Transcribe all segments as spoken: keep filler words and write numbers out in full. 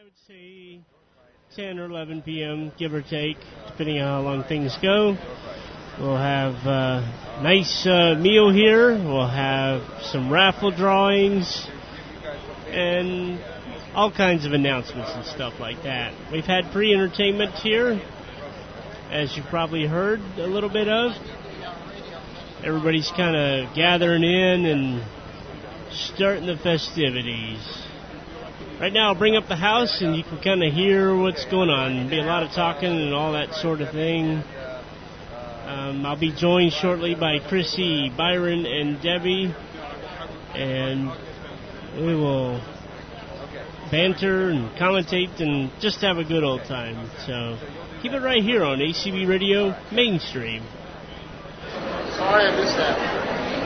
would say ten or eleven p.m., give or take, depending on how long things go. We'll have a nice uh, meal here. We'll have some raffle drawings and all kinds of announcements and stuff like that. We've had pre-entertainment here, as you've probably heard a little bit of. Everybody's kind of gathering in and starting the festivities. Right now I'll bring up the house and you can kind of hear what's going on. There'll be a lot of talking and all that sort of thing. Um, I'll be joined shortly by Chrissy, Byron, and Debbie. And we will banter and commentate and just have a good old time. So keep it right here on A C B Radio Mainstream. Sorry I missed that.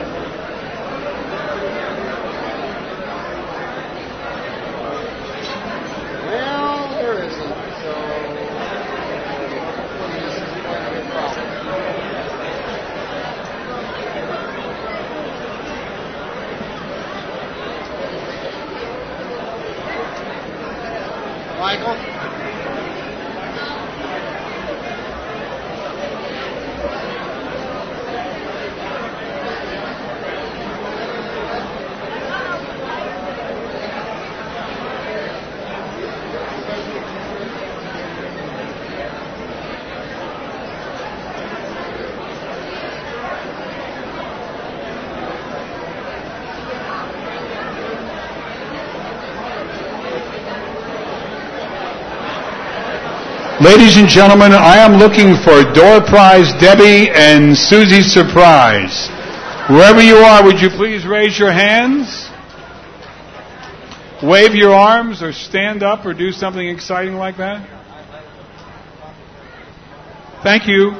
Well, there isn't, so this is going to be a problem. Michael? Ladies and gentlemen, I am looking for door prize Debbie and Susie Surprise. Wherever you are, would you please raise your hands, wave your arms, or stand up or do something exciting like that? Thank you.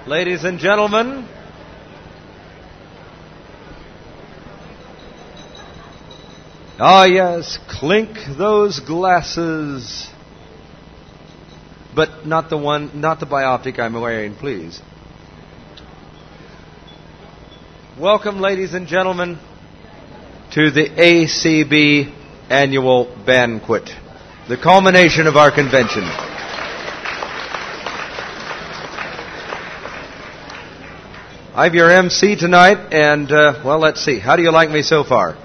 Ladies and gentlemen, ah yes, clink those glasses. But not the one, not the bioptic I'm wearing, please. Welcome, ladies and gentlemen, to the A C B Annual Banquet, the culmination of our convention. I'm your M C tonight, and, uh, well, let's see. How do you like me so far?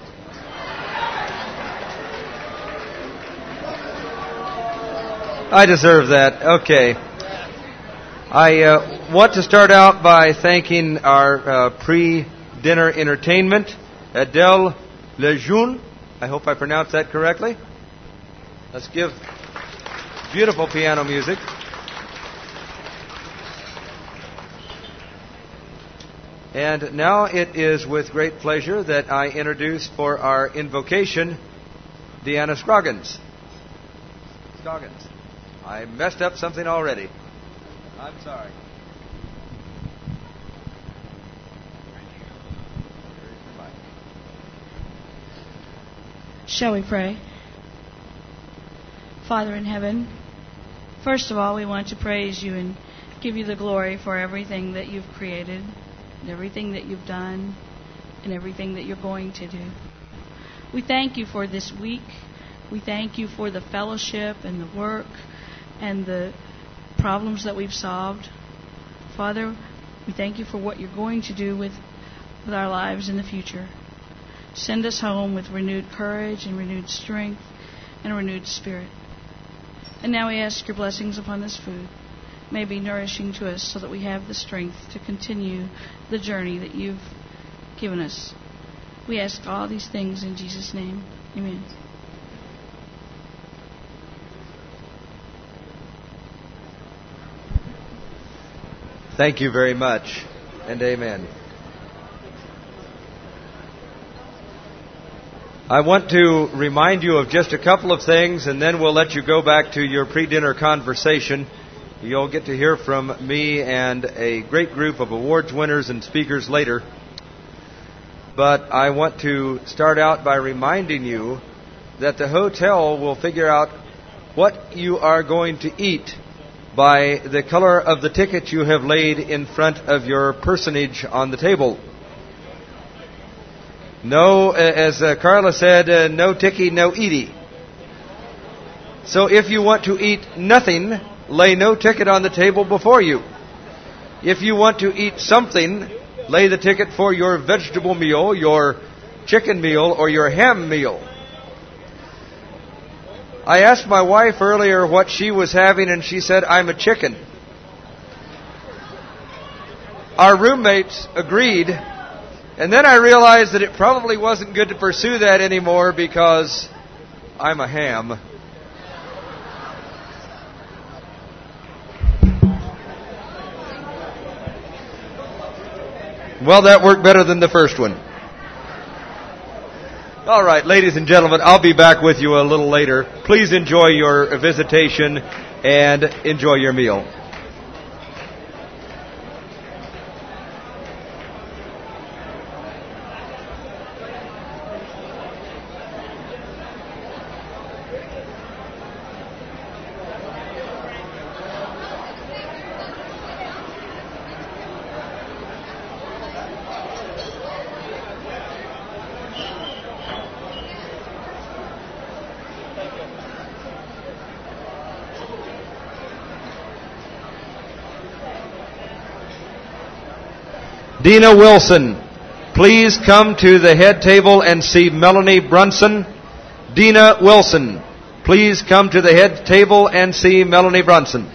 I deserve that. Okay. I uh, want to start out by thanking our uh, pre-dinner entertainment, Adele Lejeune. I hope I pronounced that correctly. Let's give beautiful piano music. And now it is with great pleasure that I introduce for our invocation, Deanna Scroggins. Scoggins. I messed up something already. I'm sorry. Shall we pray? Father in heaven, first of all, we want to praise you and give you the glory for everything that you've created, and everything that you've done, and everything that you're going to do. We thank you for this week. We thank you for the fellowship and the work and the problems that we've solved. Father, we thank you for what you're going to do with, with our lives in the future. Send us home with renewed courage and renewed strength and a renewed spirit. And now we ask your blessings upon this food. May it be nourishing to us so that we have the strength to continue the journey that you've given us. We ask all these things in Jesus' name. Amen. Thank you very much, and amen. I want to remind you of just a couple of things, and then we'll let you go back to your pre-dinner conversation. You'll get to hear from me and a great group of awards winners and speakers later. But I want to start out by reminding you that the hotel will figure out what you are going to eat by the color of the ticket you have laid in front of your personage on the table. No, as uh, Carla said, uh, no ticky, no eaty. So if you want to eat nothing, lay no ticket on the table before you. If you want to eat something, lay the ticket for your vegetable meal, your chicken meal, or your ham meal. I asked my wife earlier what she was having, and she said, I'm a chicken. Our roommates agreed, and then I realized that it probably wasn't good to pursue that anymore because I'm a ham. Well, that worked better than the first one. All right, ladies and gentlemen, I'll be back with you a little later. Please enjoy your visitation and enjoy your meal. Dina Wilson, please come to the head table and see Melanie Brunson. Dina Wilson, please come to the head table and see Melanie Brunson.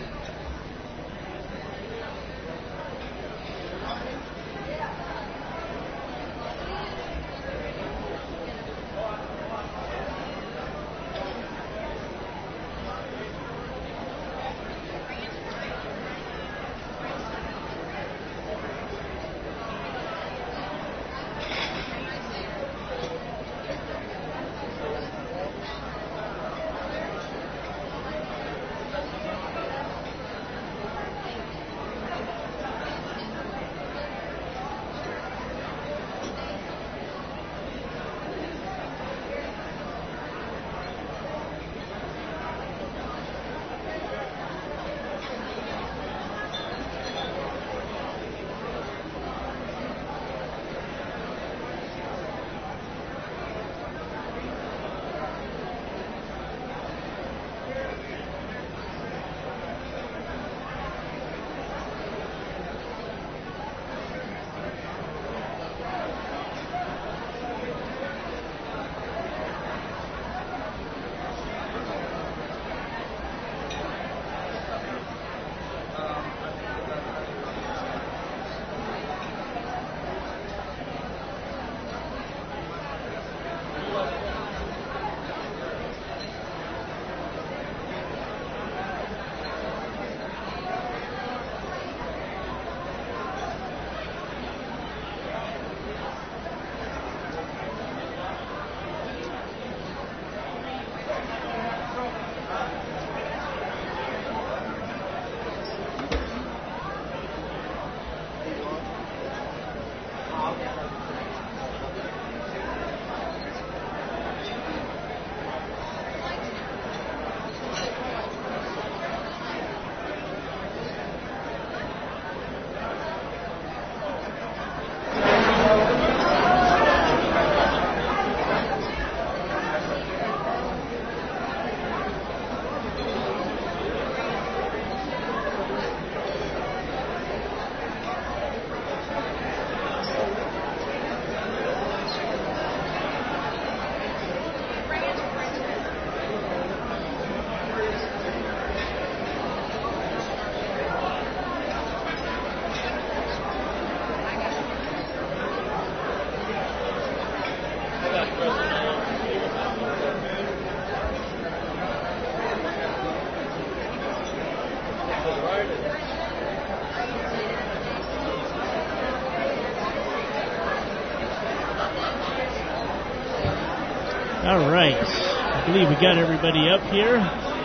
All right. I believe we got everybody up here.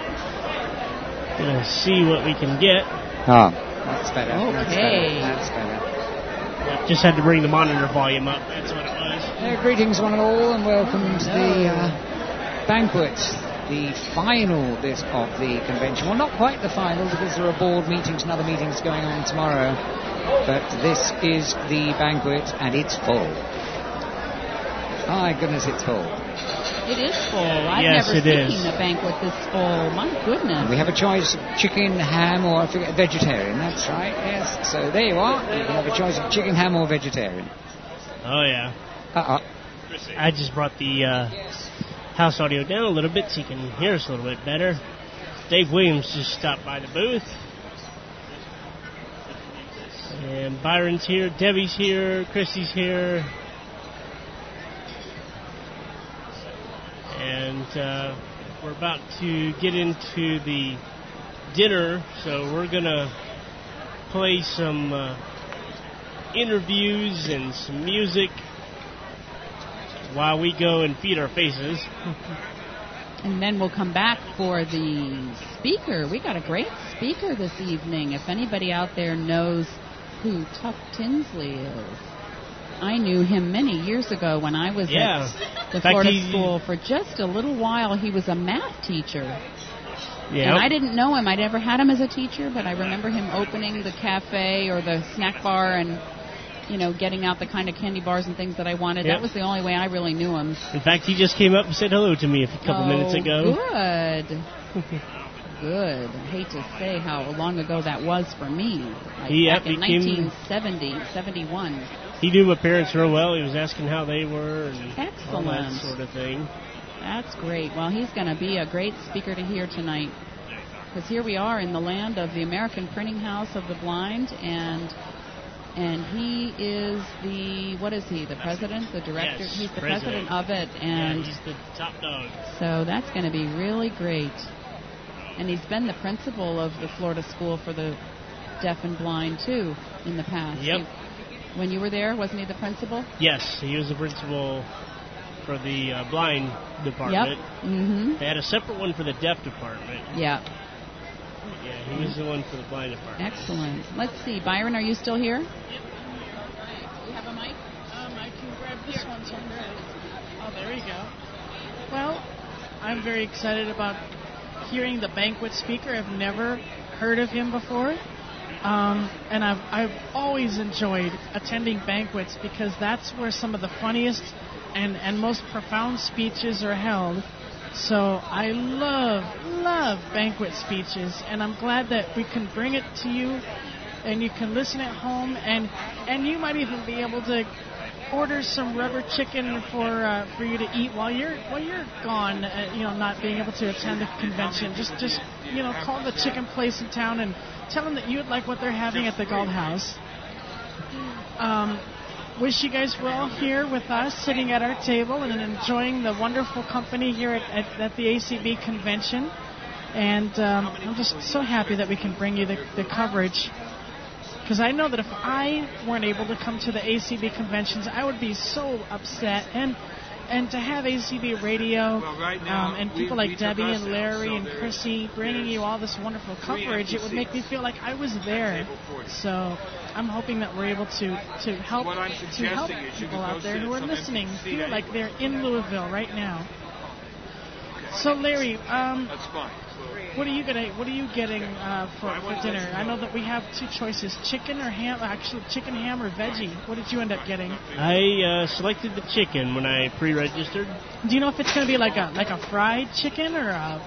Gonna see what we can get. Oh, that's better. Okay. That's better. That's better. Just had to bring the monitor volume up. That's what it was. Uh, greetings, one and all, and welcome to the uh, banquet, the final bit of the convention. Well, not quite the final, because there are board meetings and other meetings going on tomorrow. But this is the banquet, and it's full. My goodness, it's full. It is full. I've Yes, never it seen is. a banquet this full. My goodness. We have a choice of chicken, ham, or I forget, vegetarian. That's right, yes. So there you are. You can have a choice of chicken, ham, or vegetarian. Oh, yeah. Uh-uh. I just brought the uh, house audio down a little bit so you can hear us a little bit better. Dave Williams just stopped by the booth. And Byron's here, Debbie's here, Christy's here. And uh, we're about to get into the dinner, so we're going to play some uh, interviews and some music while we go and feed our faces. And then we'll come back for the speaker. We got a great speaker this evening. If anybody out there knows who Tuck Tinsley is, I knew him many years ago when I was Yeah. at the In fact, Florida he- School for just a little while. He was a math teacher. Yeah. And I didn't know him. I never had him as a teacher, but I remember him opening the cafe or the snack bar and, you know, getting out the kind of candy bars and things that I wanted. Yep. That was the only way I really knew him. In fact, he just came up and said hello to me a couple oh, minutes ago. Good. Good. I hate to say how long ago that was for me. Like He back in became- nineteen seventy, seventy-one. He knew my parents real well. He was asking how they were and all that Excellent. sort of thing. That's great. Well, he's going to be a great speaker to hear tonight. Because here we are in the land of the American Printing House of the Blind, and and he is the, what is he, the president, the director? Yes, he's the president. president of it, and yeah, he's the top dog. so that's going to be really great. And he's been the principal of the Florida School for the Deaf and Blind, too, in the past. Yep. He- when you were there, wasn't he the principal? Yes, he was the principal for the uh, blind department. Yep. Mm-hmm. They had a separate one for the deaf department. Yeah. Yeah, he was the one for the blind department. Excellent. Let's see. Byron, are you still here? You have a mic? Um, I can grab this one somewhere. Oh, there you go. Well, I'm very excited about hearing the banquet speaker. I've never heard of him before. Um, and I've, I've always enjoyed attending banquets because that's where some of the funniest and, and most profound speeches are held. So I love, love banquet speeches, and I'm glad that we can bring it to you, and you can listen at home, and, and you might even be able to order some rubber chicken for uh, for you to eat while you're while you're gone, uh, you know, not being able to attend the convention. Just just you know, call the chicken place in town and tell them that you'd like what they're having at the Gold House. Um, wish you guys were all here with us, sitting at our table and enjoying the wonderful company here at, at, at the A C B convention. And um, I'm just so happy that we can bring you the, the coverage. Because I know that if I weren't able to come to the A C B conventions, I would be so upset. And and to have A C B Radio um, and people like Debbie and Larry and Chrissy bringing you all this wonderful coverage, it would make me feel like I was there. So I'm hoping that we're able to, to help to help people out there who are listening feel like they're in Louisville right now. So Larry, um, what are you gonna what are you getting uh, for, for dinner? I know that we have two choices: chicken or ham. Actually, chicken, ham, or veggie. What did you end up getting? I uh, selected the chicken when I pre-registered. Do you know if it's gonna be like a like a fried chicken or a?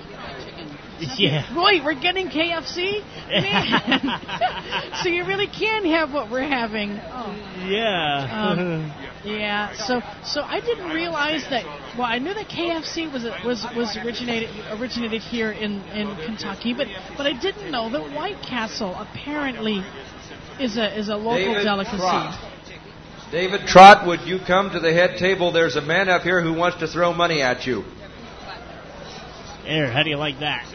Yeah. Wait, we're getting K F C? Man. So you really can have what we're having. Oh. Yeah. Um, yeah. So so I didn't realize that. Well, I knew that K F C was was was originated originated here in, in Kentucky, but but I didn't know that White Castle apparently is a is a local David delicacy. Trott. David Trott, would you come to the head table? There's a man up here who wants to throw money at you. There, how do you like that?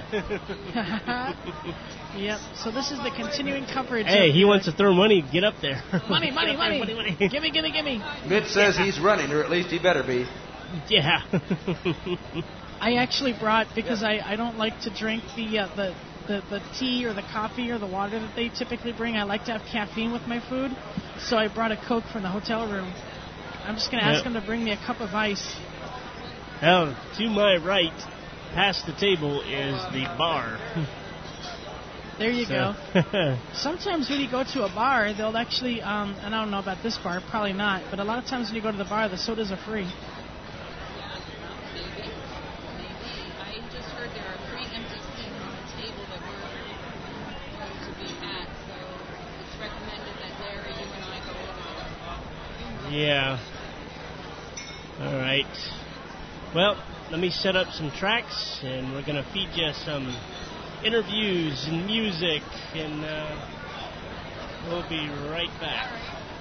Yep. So this is the continuing coverage. Hey, of he the- wants to throw money. Get up there. Money, money, Get up there, money. money, money. Gimme, gimme, gimme. Mitch says he's running, or at least he better be. Yeah. I actually brought, because I, I don't like to drink the, uh, the the the tea or the coffee or the water that they typically bring. I like to have caffeine with my food, so I brought a Coke from the hotel room. I'm just going to ask Yep. them to bring me a cup of ice. Now, to my right, past the table, is the bar. There you So- go. Sometimes when you go to a bar, they'll actually, um, and I don't know about this bar, probably not, but a lot of times when you go to the bar, the sodas are free. Maybe. Maybe. I just heard there are three empty seats on the table that we're going to be at, so it's recommended that Larry, you and I go over there. Yeah. All right. Well, let me set up some tracks, and we're going to feed you some interviews and music, and uh, we'll be right back.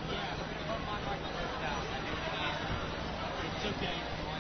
It's okay.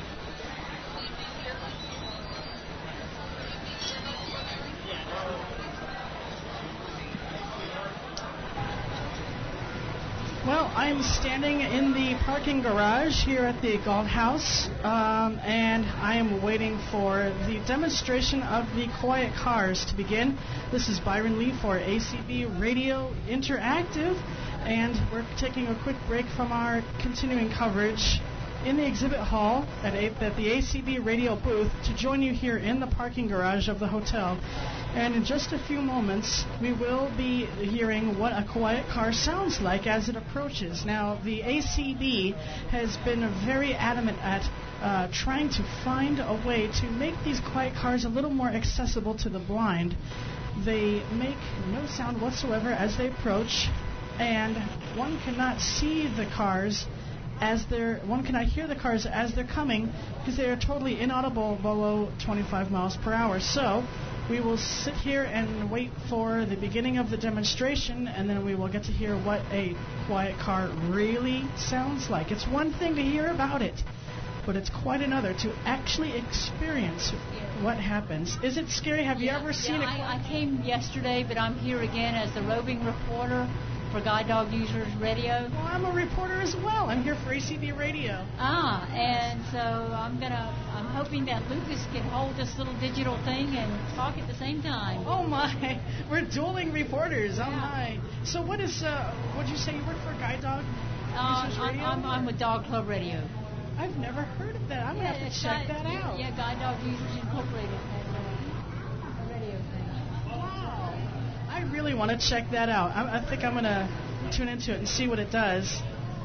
Well, I'm standing in the parking garage here at the Galt House, um, and I am waiting for the demonstration of the quiet cars to begin. This is Byron Lee for A C B Radio Interactive, and we're taking a quick break from our continuing coverage in the exhibit hall at, a, at the A C B Radio booth to join you here in the parking garage of the hotel. And in just a few moments, we will be hearing what a quiet car sounds like as it approaches. Now, the A C B has been very adamant at uh, trying to find a way to make these quiet cars a little more accessible to the blind. They make no sound whatsoever as they approach, and one cannot see the cars as they're, one cannot hear the cars as they're coming because they are totally inaudible below twenty-five miles per hour. So we will sit here and wait for the beginning of the demonstration, and then we will get to hear what a quiet car really sounds like. It's one thing to hear about it, but it's quite another to actually experience what happens. Is it scary? Have you ever seen yeah, it? I, I came yesterday, but I'm here again as the roving reporter for Guide Dog Users Radio. Well, I'm a reporter as well. I'm here for A C B Radio. Ah, and so I'm gonna. I'm hoping that Lucas can hold this little digital thing and talk at the same time. Oh my, we're dueling reporters. Oh my. So what is? Uh, what'd you say you work for? Guide Dog Uh, Users I'm, Radio? I'm, I'm with Dog Club Radio. I've never heard of that. I'm yeah, gonna have to it's check Guide- that out. Yeah, Guide Dog Users Incorporated has a, a radio thing. Wow. I really want to check that out. I, I think I'm gonna tune into it and see what it does.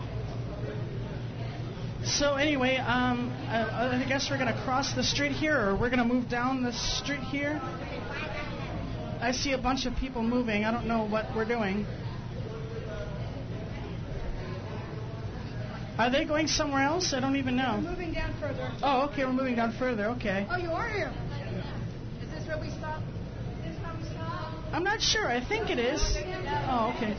So anyway, um, I, I guess we're gonna cross the street here, or we're gonna move down the street here. I see a bunch of people moving. I don't know what we're doing. Are they going somewhere else? I don't even know. We're moving down further. Oh, okay, we're moving down further. Okay. Oh, you are here. Is this where we stop? Is this where we stop? I'm not sure. I think it is. Oh, okay.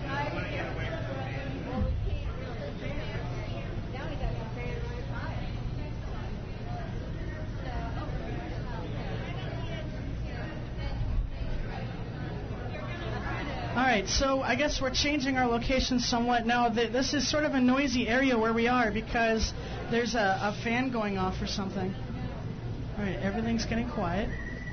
All right, so I guess we're changing our location somewhat now. Th- This is sort of a noisy area where we are because there's a, a fan going off or something. All right, everything's getting quiet.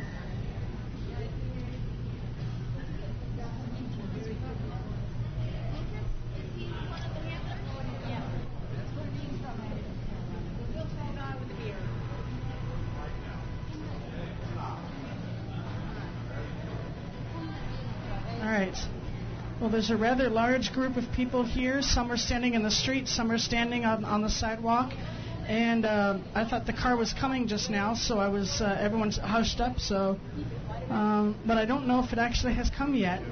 All right. Well, there's a rather large group of people here. Some are standing in the street, some are standing on, on the sidewalk. And uh, I thought the car was coming just now, so I was. Uh, everyone's hushed up. So, um, but I don't know if it actually has come yet.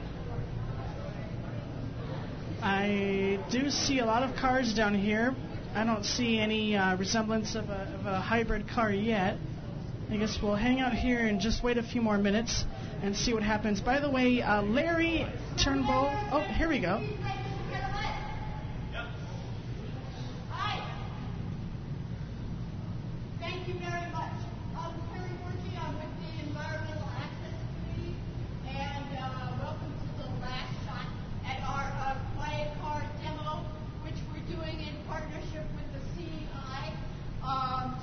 I do see a lot of cars down here. I don't see any uh, resemblance of a, of a hybrid car yet. I guess we'll hang out here and just wait a few more minutes and see what happens. By the way, uh, Larry Turnbull. Oh, here we go. Thank you very much. I'm Terry Workey. I'm with the Environmental Access Committee, and uh, welcome to the last shot at our uh, quiet car demo, which we're doing in partnership with the C E I. Um,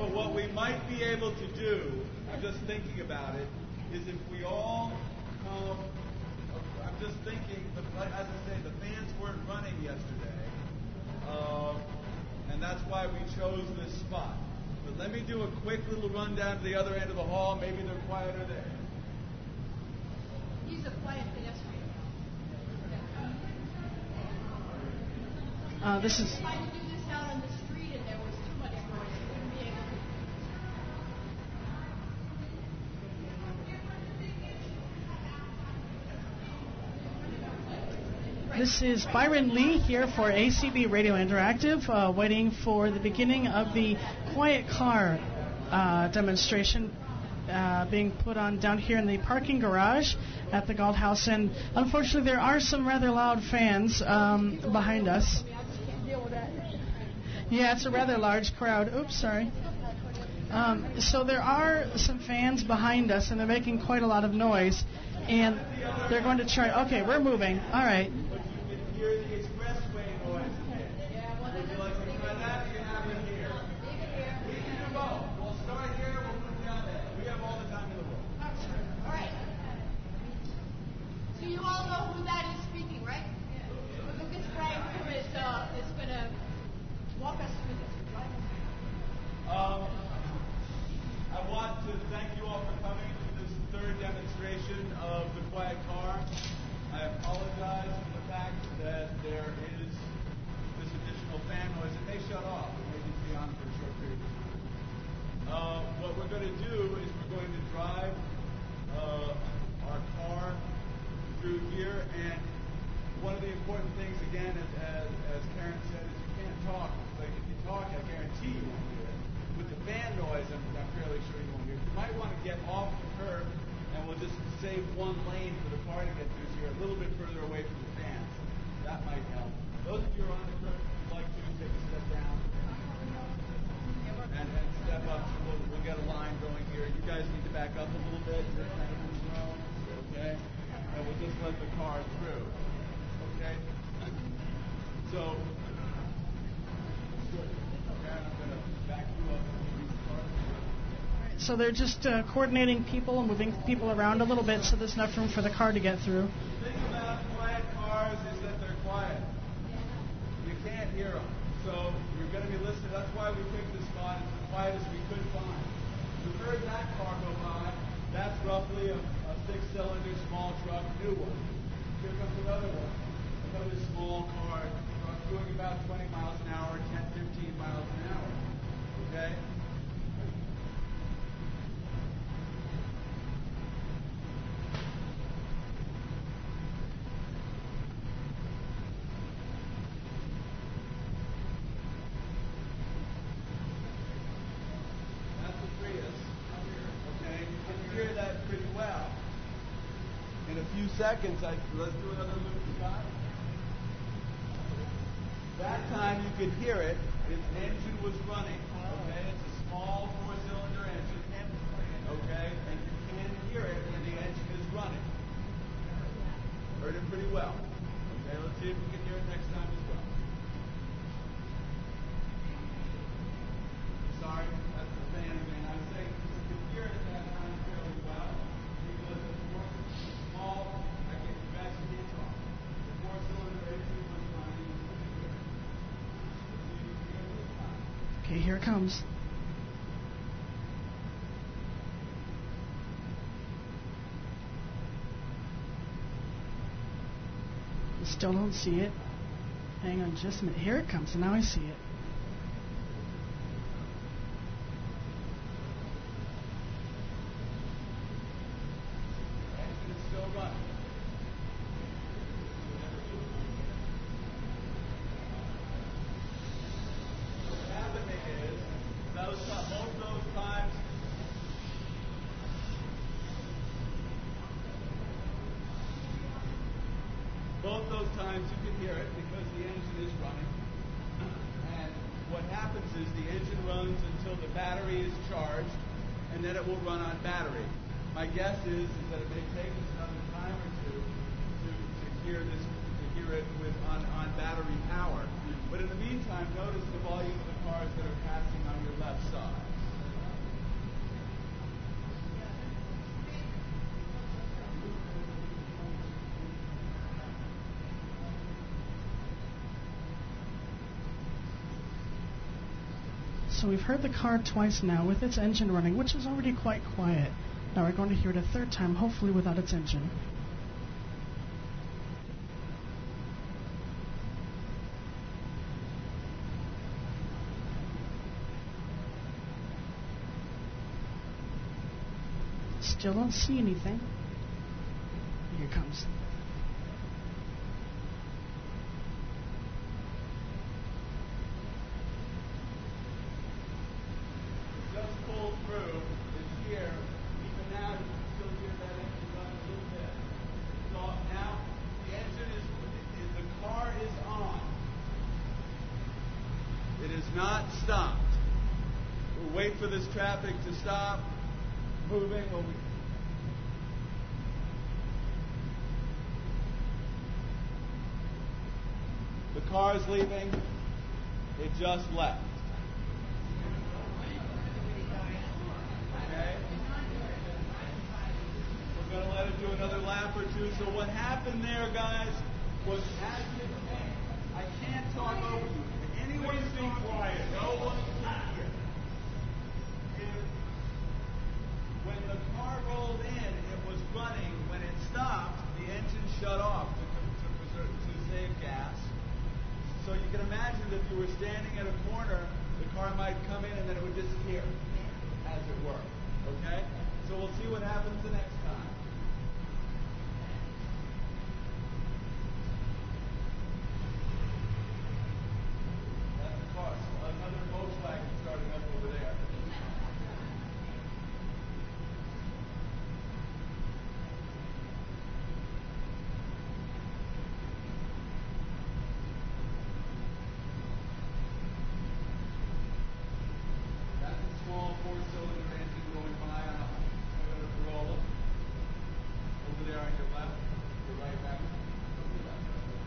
So what we might be able to do, I'm just thinking about it, is if we all come, I'm just thinking, as I say, the fans weren't running yesterday, uh, and that's why we chose this spot. But let me do a quick little rundown to the other end of the hall. Maybe they're quieter there. He's a quiet pedestrian. Uh, this is. Tried to do this out on the street, and there was too much noise. He wouldn't be able to. This is Byron Lee here for A C B Radio Interactive, uh, waiting for the beginning of the Quiet Car uh, demonstration uh, being put on down here in the parking garage at the Galt House. And unfortunately, there are some rather loud fans um, behind us. Yeah, it's a rather large crowd. Oops, sorry. Um, so there are some fans behind us, and they're making quite a lot of noise. And they're going to try. Okay, we're moving. All right. Hear the expressway noise again. Would you like to try that? You can have it here. We can do both. We'll start here, we'll move down there. We have all the time in the world. All right. So you all know who that is speaking, right? Yeah. Lucas Frank, who is, uh, is going to walk us through this, right? Um, I want to thank you all for coming to this third demonstration of the Quiet Car. I apologize for the fact that there is this additional fan noise. It may shut off. It may just be on for a short period of time. Uh, what we're going to do is we're going to drive uh, our car through here. And one of the important things, again, as, as, as Karen said, is you can't talk. Like if you talk, I guarantee you won't hear it. With the fan noise, I'm, I'm fairly sure you won't hear it. You might want to get off the curb, and we'll just save one lane for the car to get through, so you're a little bit further away from the fans. That might help. Those of you who are on the curb, if you'd like to, take a step down and, and step up. So we'll, we'll get a line going here. You guys need to back up a little bit. You're kind of in the room, okay? And we'll just let the car through, okay? So, good. Okay, I'm going to back you up. So they're just uh, coordinating people and moving people around a little bit so there's enough room for the car to get through. The thing about quiet cars is that they're quiet. You can't hear them. So you're going to be listening. That's why we picked this spot. It's the quietest we could find. You heard that car go by. That's roughly a, a six-cylinder small truck, new one. Here comes another one. Another small car, truck doing about twenty miles an hour, ten, fifteen miles an hour. Okay? Few seconds, I, let's do another loop, Scott. That time you could hear it. Its engine was running. Okay, it's a small four-cylinder engine. Okay, and you can hear it when the engine is running. Heard it pretty well. Okay, let's see if we can hear it next time as well. Sorry, that's the fan again. I was saying you could hear it that time fairly well because it's more small. I get you guys to get off. The four-cylinder engine was running. Okay, here it comes. Still don't see it. Hang on just a minute. Here it comes. And now I see it. Engine is still running. What's happening is, those, both those times, Both those times you can hear it because the engine is running. And what happens is the engine runs until the battery is charged, and then it will run on battery. My guess is, is that it may take us another time or two to, to hear this, to hear it with on, on battery power. But in the meantime, notice the volume of the cars that are passing on your left side. So we've heard the car twice now with its engine running, which is already quite quiet. Now we're going to hear it a third time, hopefully without its engine. Still don't see anything. Here it comes. Just pulled through. It's here. Even now, you can still hear that engine run a little bit. So now the engine is, is the car is on. It is not stopped. We'll wait for this traffic to stop moving. When we The car is leaving. It just left. Okay? We're going to let it do another lap or two. So what happened there, guys, was as it came. I can't talk over you. Anyone be quiet. No one can hear. If, when the car rolled in, it was running. When it stopped, the engine shut off to, to, preserve, to save gas. So you can imagine that if you were standing at a corner, the car might come in and then it would disappear, as it were. Okay? So we'll see what happens the next time. That's the car. So another Volkswagen starting up over there. Small four-cylinder engine going by on a Toyota Corolla. Over there on your left, your right back. Your left.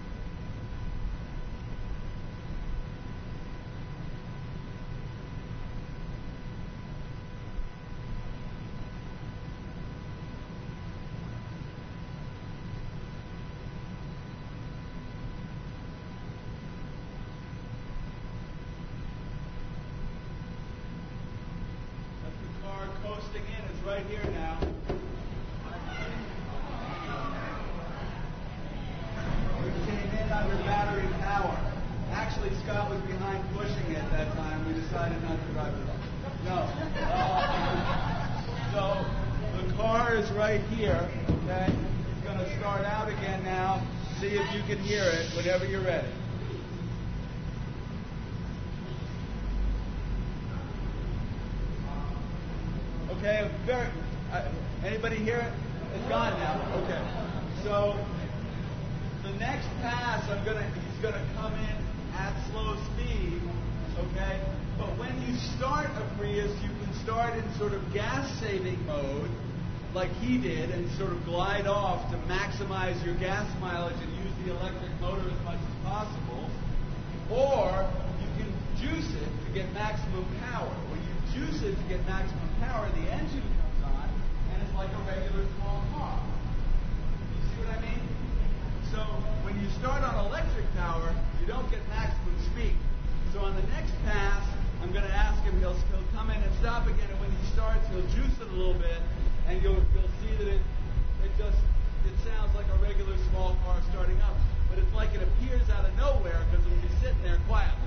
Coasting in, it's right here now. We came in under battery power. Actually, Scott was behind pushing it that time. We decided not to drive it. No. Uh, so the car is right here. Okay, it's going to start out again now. See if you can hear it whenever you're ready. Okay, very. Uh, anybody hear it? It's gone now. Okay. So the next pass, I'm gonna. He's gonna come in at slow speed. Okay. But when you start a Prius, you can start in sort of gas-saving mode, like he did, and sort of glide off to maximize your gas mileage and use the electric motor as much as possible. Or you can juice it to get maximum power. When you juice it to get maximum power, the engine comes on, and it's like a regular small car. You see what I mean? So when you start on electric power, you don't get maximum speed. So on the next pass, I'm going to ask him, he'll, he'll come in and stop again, and when he starts, he'll juice it a little bit, and you'll, you'll see that it, it just, it sounds like a regular small car starting up. But it's like it appears out of nowhere because it'll be sitting there quietly.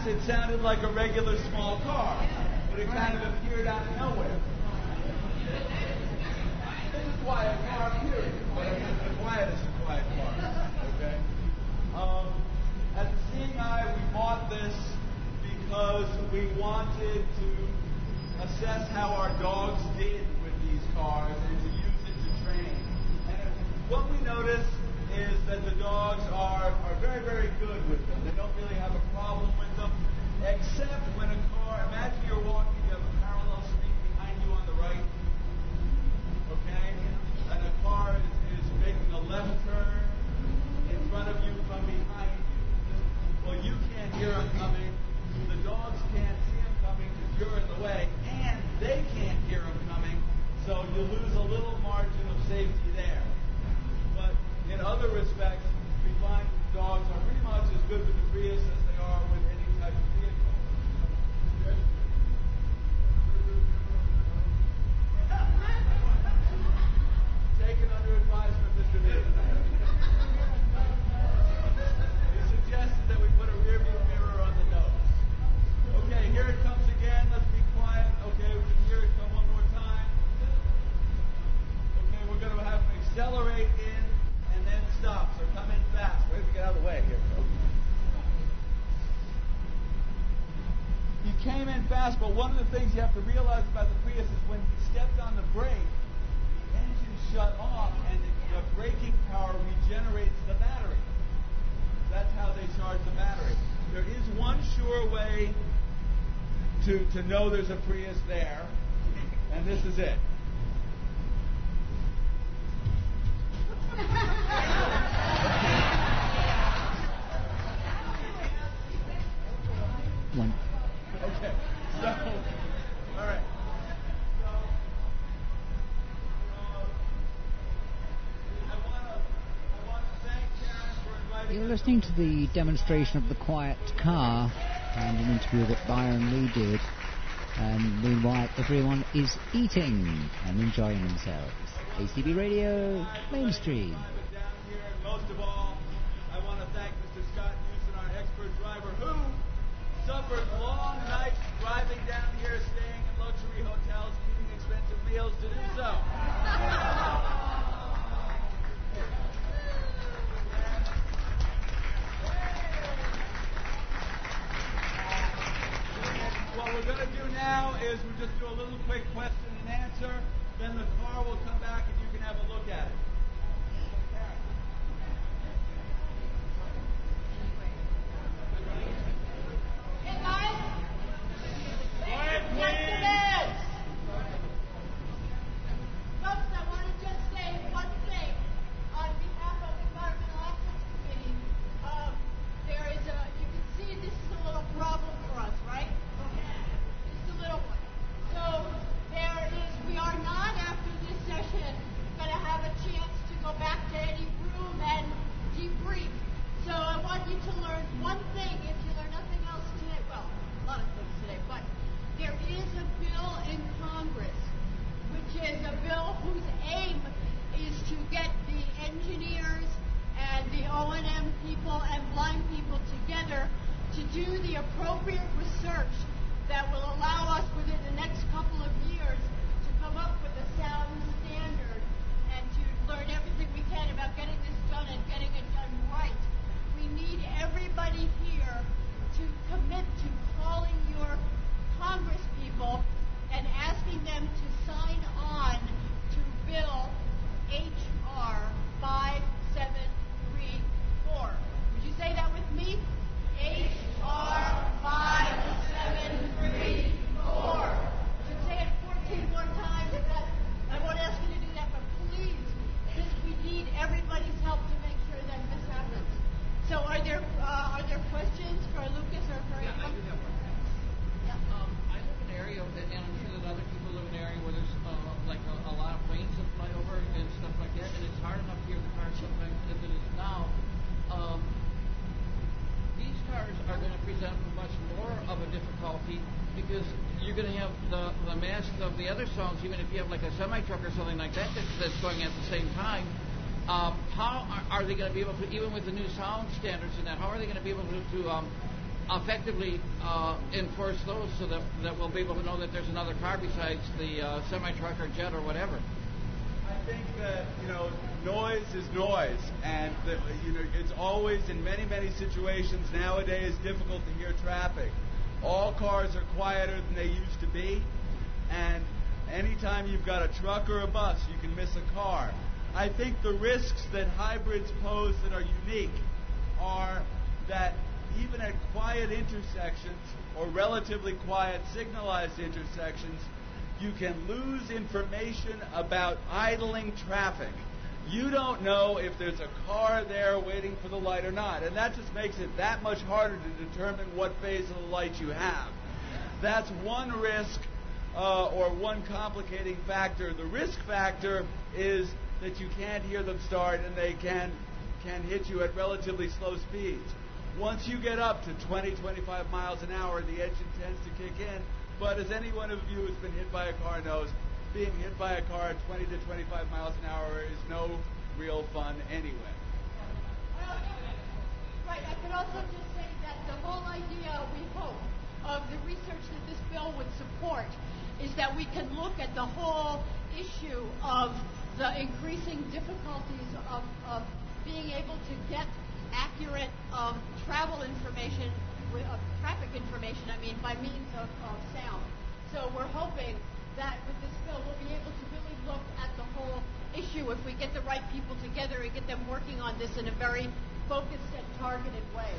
it sounded like a regular small car, but it kind of appeared out of nowhere. This is quiet car, period. But I mean, the quietest of quiet cars. Okay? Um, at the Seeing Eye, we bought this because we wanted to assess how our dogs did with these cars and to use it to train. And what we noticed is that the dogs are, are very, very good with them. They don't really have a problem with them, except when a car, imagine you're walking, you have a parallel street behind you on the right, okay? And a car is, is making a left turn in front of you from behind you. Well, you can't hear them coming. The dogs can't see them coming because you're in the way, and they can't hear them coming, so you lose a little margin of safety there. But in other respects, we find dogs are pretty much as good with the Prius as they are with any type of vehicle. Taken under advisement, Mister Davis. He suggested that we put a rear view mirror on the nose. Okay, here it comes again. Let's be quiet. Okay, we can hear it come one more time. Okay, we're going to have to accelerate in and then stop. So come in fast. We have to get out of the way here, folks. He came in fast, but one of the things you have to realize about the Prius is when he stepped on the brake, the engine shut off and the braking power regenerates the battery. That's how they charge the battery. There is one sure way to, to know there's a Prius there, and this is it. One. Okay, so, all right. So, uh, I want to I want to thank Karen for inviting You're us. listening to the demonstration of the quiet car and an interview that Byron Lee did. And meanwhile, everyone is eating and enjoying themselves. A C B Radio, Main Street. Down here, and most of all, I want to thank Mister Scott Houston, our expert driver, who suffered long nights driving down here, staying in luxury hotels, eating expensive meals to do so. What we're going to do now is we just do a little quick question and answer. Then the car will come back and you can have a look at it. Hey guys, Quiet, yes please. it is. Folks, I want to just say one thing on behalf of the Environmental Access Committee. Um, there is a, you can see this is a little problem for us, right? Just a little one. So there is, we are not after this session going to have a chance to go back to any room and debrief. So I want you to learn one thing if you learn nothing else today. Well, a lot of things today, but there is a bill in Congress, which is a bill whose aim is to get the engineers and the O and M people and blind people together to do the appropriate research that will allow us within the next couple of years to come up with a sound standard and to learn everything we can about getting this done and getting it done right. We need everybody here to commit to calling your Congress people and asking them to sign on to Bill H R five seven three four. Would you say that with me? H R five seven three four. You say it fourteen more times. That, I won't ask you to do that, but please, this, we need everybody's help to make sure that this happens. So are there uh, are there questions for Lucas or for Yeah, I anyone? do have one. Yeah. Um, I live in an area, that, and I'm sure that other people live in an area where there's uh, like a, a lot of planes that fly over and stuff like that, and it's hard enough to hear the cars sometimes as it is now. Um, these cars are going to present much more of a difficulty because you're going to have the, the mass of the other sounds, even if you have like a semi-truck or something like that that's, that's going at the same time. Um, how are, are they going to be able to, even with the new sound standards and that, how are they going to be able to, to um, effectively uh, enforce those so that, that we'll be able to know that there's another car besides the uh, semi-truck or jet or whatever? I think that, you know, noise is noise, and the, you know, it's always in many, many situations nowadays difficult to hear traffic. All cars are quieter than they used to be, and anytime you've got a truck or a bus, you can miss a car. I think the risks that hybrids pose that are unique are that even at quiet intersections or relatively quiet signalized intersections, you can lose information about idling traffic. You don't know if there's a car there waiting for the light or not, and that just makes it that much harder to determine what phase of the light you have. That's one risk uh, or one complicating factor. The risk factor is that you can't hear them start, and they can can hit you at relatively slow speeds. Once you get up to twenty, twenty-five miles an hour, the engine tends to kick in. But as any one of you who's been hit by a car knows, being hit by a car at twenty to twenty-five miles an hour is no real fun anyway. Right, I could also just say that the whole idea, we hope, of the research that this bill would support is that we can look at the whole issue of the increasing difficulties of, of being able to get accurate um, travel information, with, uh, traffic information, I mean, by means of, of sound. So we're hoping that with this bill we'll be able to really look at the whole issue if we get the right people together and get them working on this in a very focused and targeted way.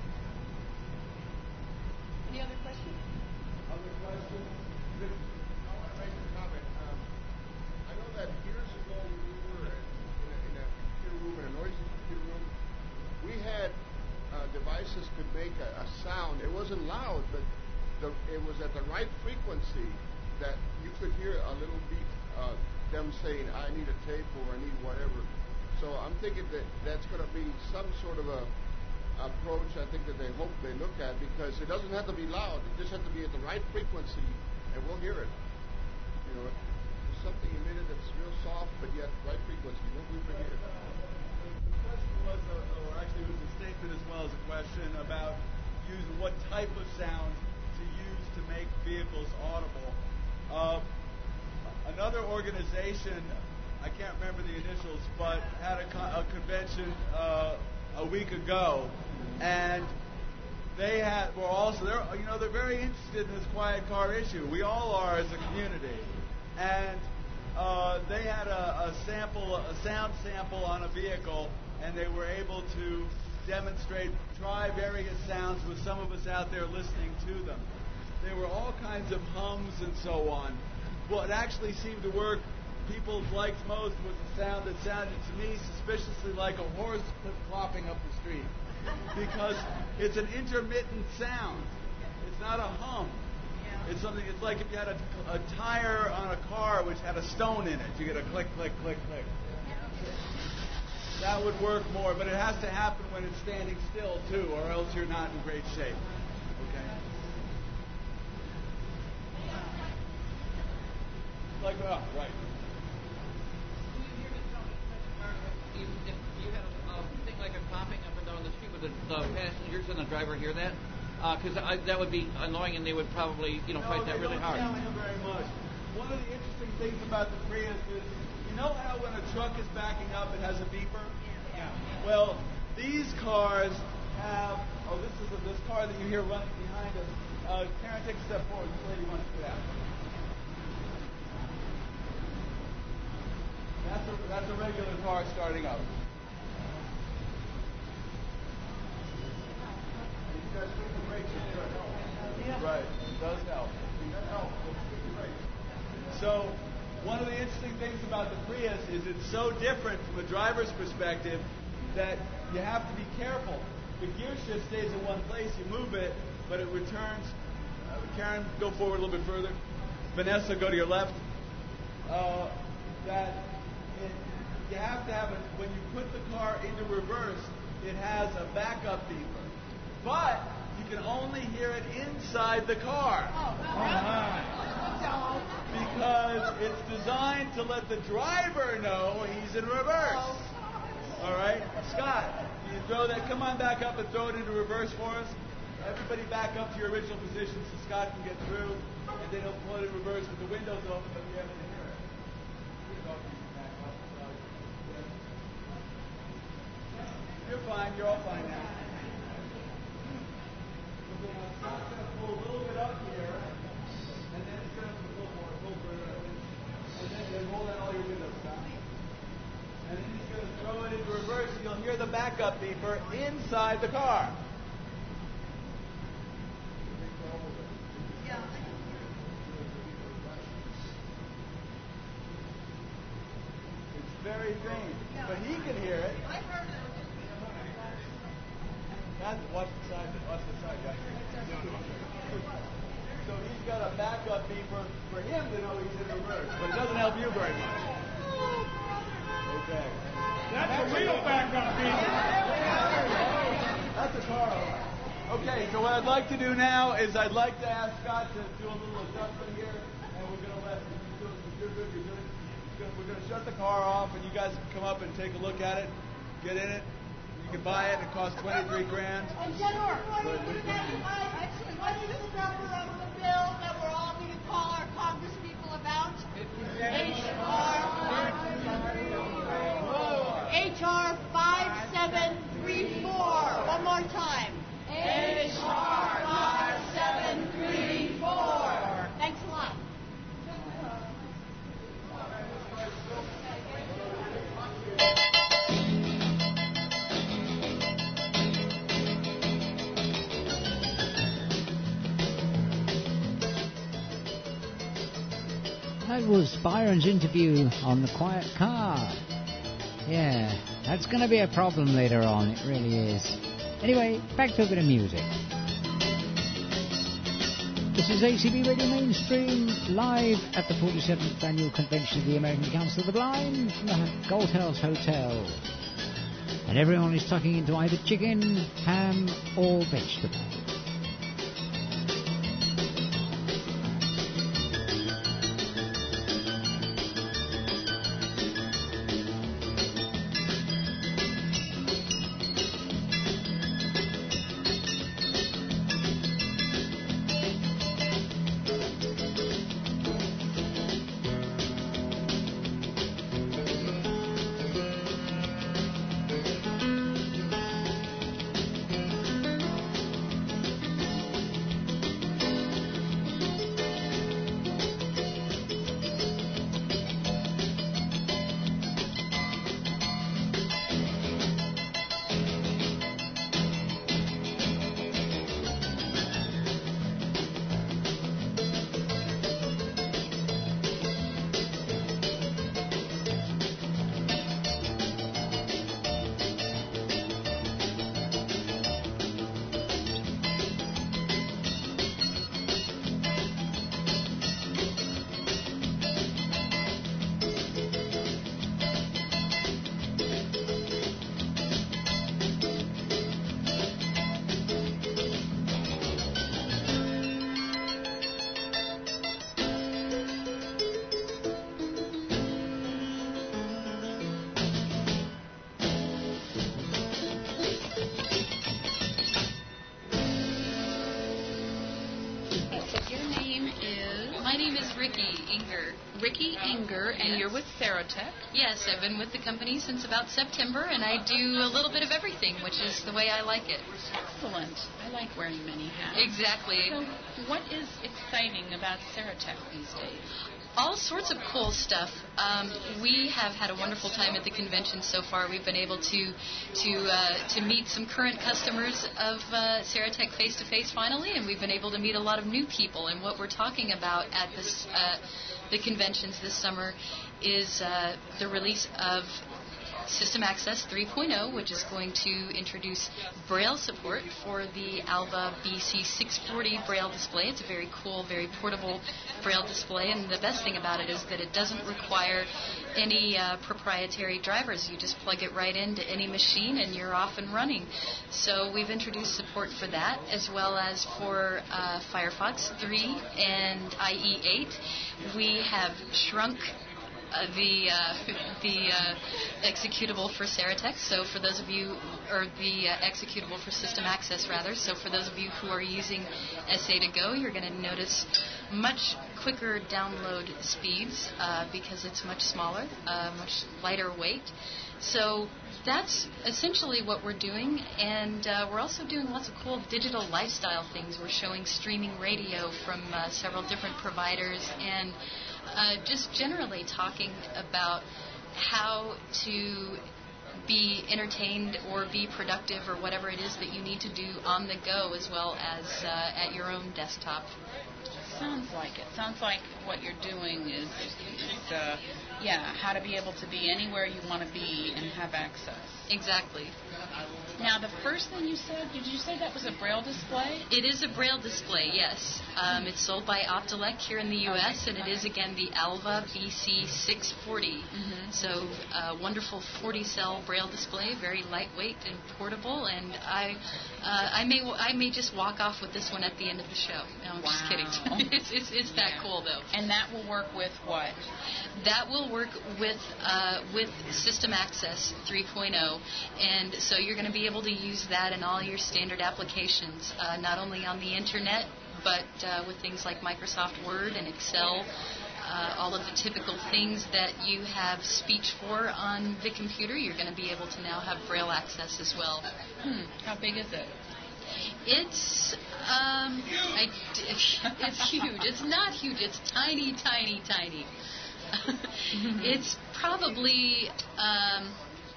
Any other questions? Other questions? I want to make a comment. Um, I know that years ago when we were in a, in a computer room, in a noisy computer room, we had uh, devices could make a, a sound. It wasn't loud, but the, it was at the right frequency that you could hear a little beep, uh, them saying, I need a tape or I need whatever. So I'm thinking that that's going to be some sort of a approach I think that they hope they look at, because it doesn't have to be loud. It just has to be at the right frequency, and we'll hear it. You know, there's something emitted that's real soft, but yet right frequency. We'll, we'll hear it. The question was, uh, or actually it was a statement as well as a question about use what type of sound to use to make vehicles audible. Uh, another organization, I can't remember the initials, but had a, con- a convention uh, a week ago, and they had were also they're you know they're very interested in this quiet car issue. We all are as a community, and uh, they had a, a sample, a sound sample on a vehicle, and they were able to demonstrate, try various sounds with some of us out there listening to them. There were all kinds of hums and so on. What actually seemed to work, people liked most, was a sound that sounded to me suspiciously like a horse clopping up the street, because it's an intermittent sound. It's not a hum. It's something. It's like if you had a, a tire on a car which had a stone in it. You get a click, click, click, click. That would work more, but it has to happen when it's standing still too, or else you're not in great shape. Okay. Like, oh, right. If you had a, a thing like a popping up and down the street, would the, the passengers and the driver hear that? Because uh, that would be annoying, and they would probably, you know, no, fight that really hard. No, they don't very much. One of the interesting things about the Prius is, you know how when a truck is backing up, it has a beeper? Yeah. Well, these cars have. Oh, this is a, this car that you hear running behind us. Uh, Karen, take a step forward. This lady wants to get out. That's a, that's a regular car starting up. Right, it does help. So, one of the interesting things about the Prius is it's so different from a driver's perspective that you have to be careful. The gear shift stays in one place, you move it, but it returns. Uh, Karen, go forward a little bit further. Vanessa, go to your left. Uh, that it, you have to have it, when you put the car into reverse, it has a backup beeper. But you can only hear it inside the car. Oh, uh-huh. Because it's designed to let the driver know he's in reverse. All right? Scott, can you throw that? Come on back up and throw it into reverse for us. everybody back up to your original position so Scott can get through, and then he'll pull it in reverse with the windows open, but we haven't hear it. You're fine. You're all fine now. So now Scott's going to pull a little bit up here, and then it's going to pull more, pull further, and then, then roll down all your windows, Scott. And then he's going to throw it into reverse, and you'll hear the backup beeper inside the car. It's very faint, but he can hear it. Watch the side, watch the side, guys. So he's got a backup beeper for him to know he's in reverse, but it doesn't help you very much. Okay. That's a real backup beeper. That's a car alarm. Okay, so what I'd like to do now is I'd like to ask Scott to do a little adjustment here, and we're going to let, you're good, you're good. We're going to shut the car off, and you guys can come up and take a look at it, get in it. You can buy it. It costs twenty-three grand. And General, what is the number of the bill that we're all going to call our congresspeople about? H R five seven three four. One more time. H R five seven three four. Thanks a lot. That was Byron's interview on the Quiet Car. Yeah, that's going to be a problem later on, it really is. Anyway, back to a bit of music. This is A C B Radio Mainstream, live at the forty-seventh Annual Convention of the American Council of the Blind from the Gold House Hotel. And everyone is tucking into either chicken, ham or vegetable. Ricky Inger, and yes. You're with Ceratec. Yes, I've been with the company since about September, and I do a little bit of everything, which is the way I like it. Excellent. I like wearing many hats. Exactly. So what is exciting about Ceratec these days? All sorts of cool stuff. Um, we have had a wonderful time at the convention so far. We've been able to to uh, to meet some current customers of uh, Ceratec face-to-face finally, and we've been able to meet a lot of new people. And what we're talking about at this uh, the conventions this summer is uh, the release of System Access three point oh, which is going to introduce Braille support for the Alva B C six forty Braille display. It's a very cool, very portable Braille display, and the best thing about it is that it doesn't require any uh, proprietary drivers. You just plug it right into any machine and you're off and running. So we've introduced support for that, as well as for uh, Firefox three and I E eight. We have shrunk uh, the uh, the uh, executable for Ceratec. So for those of you, or the uh, executable for System Access rather. So for those of you who are using S A to Go, you're going to notice much quicker download speeds uh, because it's much smaller, uh, much lighter weight. So that's essentially what we're doing, and uh, we're also doing lots of cool digital lifestyle things. We're showing streaming radio from uh, several different providers, and uh, just generally talking about how to be entertained or be productive or whatever it is that you need to do on the go, as well as uh, at your own desktop. Sounds like it. Sounds like what you're doing is, is uh, yeah, how to be able to be anywhere you want to be and have access. Exactly. Now, the first thing you said, did you say that was a Braille display? It is a Braille display, yes. Um, it's sold by Optelec here in the U S, okay. and it is, again, the Alva B C six forty. Mm-hmm. So, uh, wonderful forty-cell Braille display, very lightweight and portable, and I uh, I may I may just walk off with this one at the end of the show. No, I'm wow. just kidding. it's it's, it's yeah. that cool, though. And that will work with what? That will work with uh, with System Access three point oh, and so you're going to be able to use that in all your standard applications, uh, not only on the internet, but uh, with things like Microsoft Word and Excel, uh, all of the typical things that you have speech for on the computer. You're going to be able to now have Braille access as well. Hmm. How big is it? It's um, I, it's huge. It's not huge. It's tiny, tiny, tiny. It's probably, um,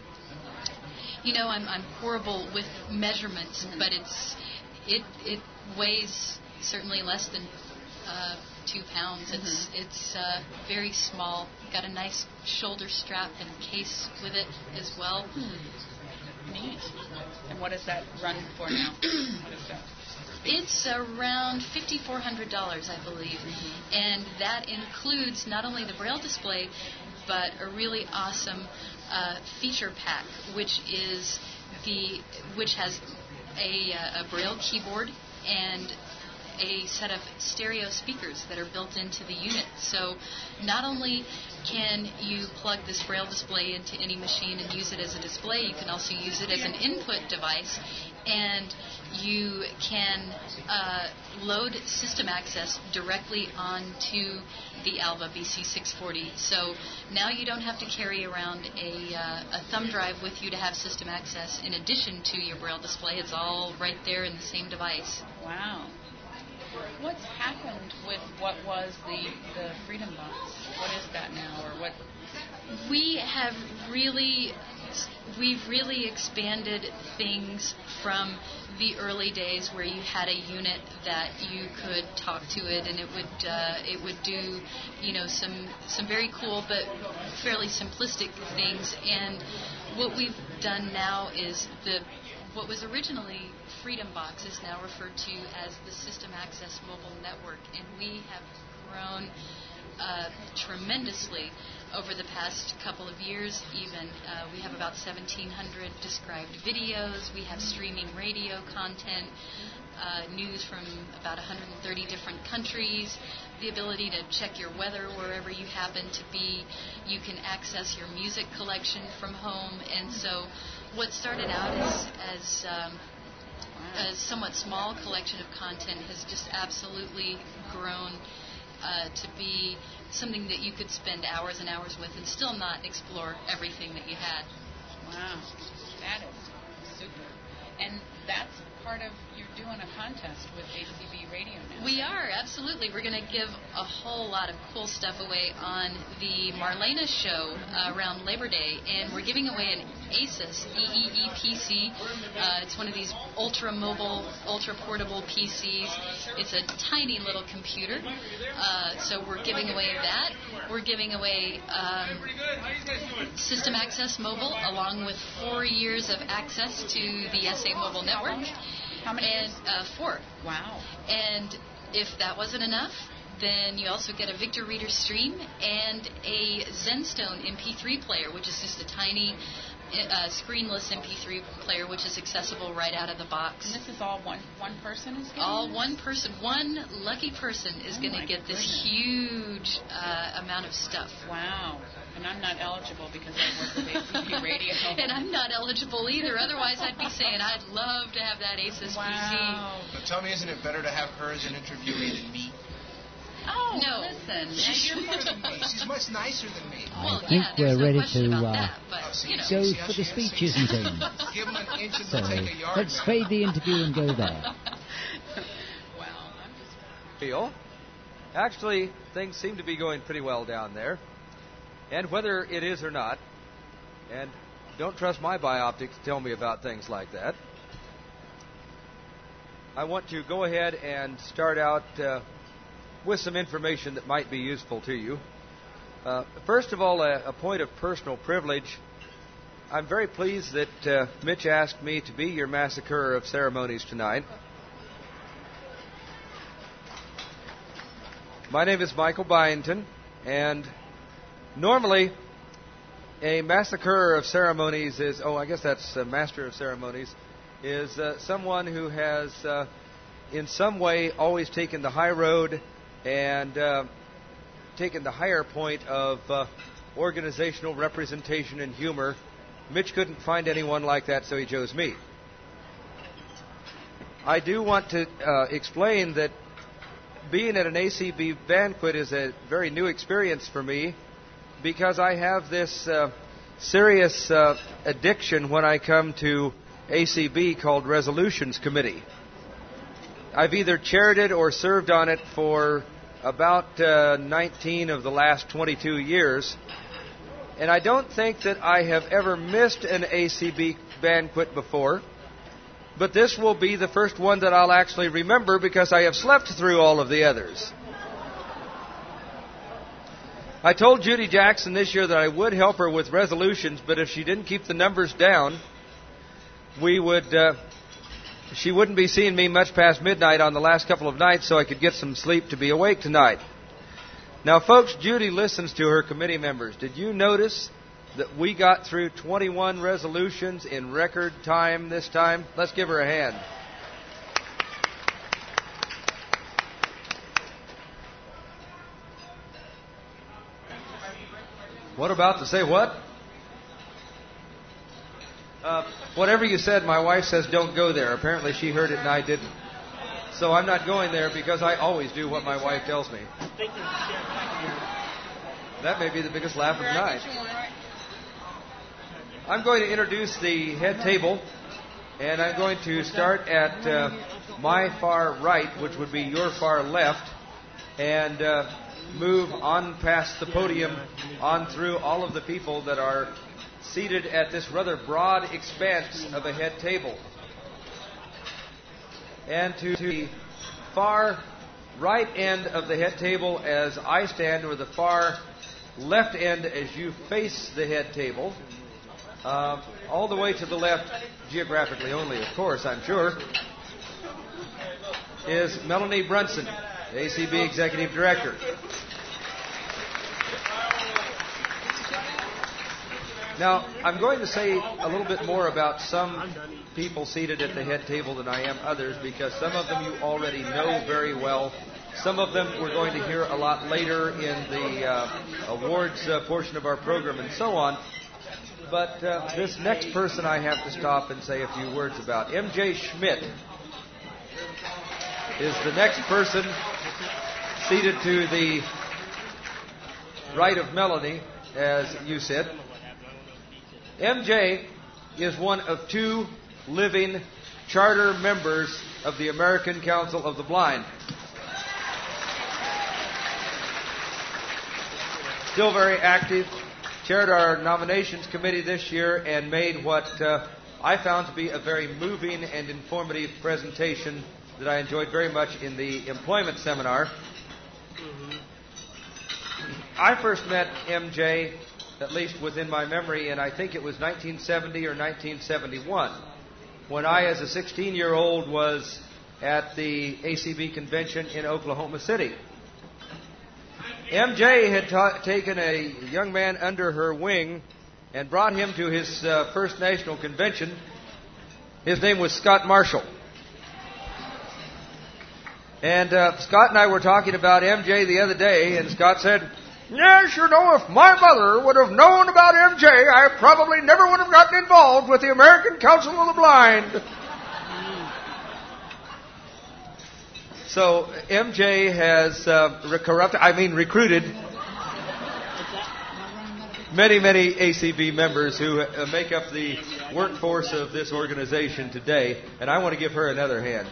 you know, I'm I'm horrible with measurements, but it's it it weighs certainly less than uh, two pounds. Mm-hmm. It's it's uh, very small. Got a nice shoulder strap and case with it as well. Hmm. Neat. And what does that run for now? What is that? It's around fifty-four hundred dollars, I believe, mm-hmm. and that includes not only the Braille display, but a really awesome uh, feature pack, which is the which has a, uh, a Braille keyboard and a set of stereo speakers that are built into the unit. So not only can you plug this Braille display into any machine and use it as a display, you can also use it as an input device, and you can uh, load System Access directly onto the Alva B C six forty. So now you don't have to carry around a, uh, a thumb drive with you to have System Access in addition to your Braille display. It's all right there in the same device. Wow. What's happened with what was the, the Freedom Box? What is that now, or what? We have really, we've really expanded things from the early days where you had a unit that you could talk to it and it would uh, it would do, you know, some some very cool but fairly simplistic things. And what we've done now is the what was originally Freedom Box is now referred to as the System Access Mobile Network, and we have grown uh, tremendously over the past couple of years. Even uh, we have about seventeen hundred described videos. We have streaming radio content, uh, news from about one hundred thirty different countries, the ability to check your weather wherever you happen to be. You can access your music collection from home, and so what started out as as um, a somewhat small collection of content has just absolutely grown uh, to be something that you could spend hours and hours with and still not explore everything that you had. Wow, that is super. And that's part of, you're doing a contest with A C B Radio now. We are, absolutely. We're going to give a whole lot of cool stuff away on the Marlena show uh, around Labor Day, and we're giving away an Asus E E E P C. Uh, it's one of these ultra-mobile, ultra-portable P Cs. It's a tiny little computer, uh, so we're giving away that. We're giving away um, System Access Mobile, along with four years of access to the S A Mobile Network. How many? And uh, four. Wow. And if that wasn't enough, then you also get a Victor Reader Stream and a ZenStone M P three player, which is just a tiny uh, screenless M P three player, which is accessible right out of the box. And this is all one one person is getting All this? one person, one lucky person is Oh going my to get this goodness. huge uh, amount of stuff. Wow. And I'm not eligible because I work with A C B Radio. And I'm not eligible either. Otherwise, I'd be saying I'd love to have that Asus Wow. But tell me, isn't it better to have her as an interviewee than me? Oh, No. listen. She's you're sweeter than me. She's much nicer than me. Well, I think yeah, there's we're no ready question to about uh, that, but, Oh, see, you know. see, go see how for she the is? speeches and things. Give him an inch and So they'll take a yard. let's fade the interview and go there. Well, I'm just Feel. Actually, things seem to be going pretty well down there. And whether it is or not, and don't trust my bioptics to tell me about things like that, I want to go ahead and start out uh, with some information that might be useful to you. Uh, first of all, a, a point of personal privilege. I'm very pleased that uh, Mitch asked me to be your massacre of ceremonies tonight. My name is Michael Byington, and normally a massacre of ceremonies is, oh, I guess that's a master of ceremonies, is uh, someone who has uh, in some way always taken the high road and uh, taken the higher point of uh, organizational representation and humor. Mitch couldn't find anyone like that, so he chose me. I do want to uh, explain that being at an A C B banquet is a very new experience for me because I have this uh, serious uh, addiction when I come to A C B called Resolutions Committee. I've either chaired it or served on it for about uh, nineteen of the last twenty-two years. And I don't think that I have ever missed an A C B banquet before. But this will be the first one that I'll actually remember because I have slept through all of the others. I told Judy Jackson this year that I would help her with resolutions, but if she didn't keep the numbers down, we would, uh, she wouldn't be seeing me much past midnight on the last couple of nights so I could get some sleep to be awake tonight. Now, folks, Judy listens to her committee members. Did you notice that we got through twenty-one resolutions in record time this time? Let's give her a hand. What about to say what? Uh, whatever you said, my wife says don't go there. Apparently she heard it and I didn't. So I'm not going there because I always do what my wife tells me. That may be the biggest laugh of the night. I'm going to introduce the head table, and I'm going to start at uh, my far right, which would be your far left, and uh, move on past the podium, on through all of the people that are seated at this rather broad expanse of a head table. And to the far right end of the head table as I stand, or the far left end as you face the head table, uh, all the way to the left, geographically only, of course, I'm sure, is Melanie Brunson, A C B Executive Director. Now, I'm going to say a little bit more about some people seated at the head table than I am others, because some of them you already know very well. Some of them we're going to hear a lot later in the uh, awards uh, portion of our program and so on. But uh, this next person I have to stop and say a few words about. M J Schmidt is the next person seated to the right of Melanie, as you said. M J is one of two living charter members of the American Council of the Blind. Still very active, chaired our nominations committee this year and made what uh, I found to be a very moving and informative presentation that I enjoyed very much in the employment seminar. I first met M J, at least within my memory, and I think it was nineteen seventy or nineteen seventy-one, when I, as a sixteen-year-old, was at the A C B convention in Oklahoma City. M J had ta- taken a young man under her wing and brought him to his uh, first national convention. His name was Scott Marshall. And uh, Scott and I were talking about M J the other day, and Scott said, yes, you know, if my mother would have known about M J, I probably never would have gotten involved with the American Council of the Blind. So M J has uh, corrupted, I mean recruited many, many A C B members who uh, make up the workforce of this organization today, and I want to give her another hand.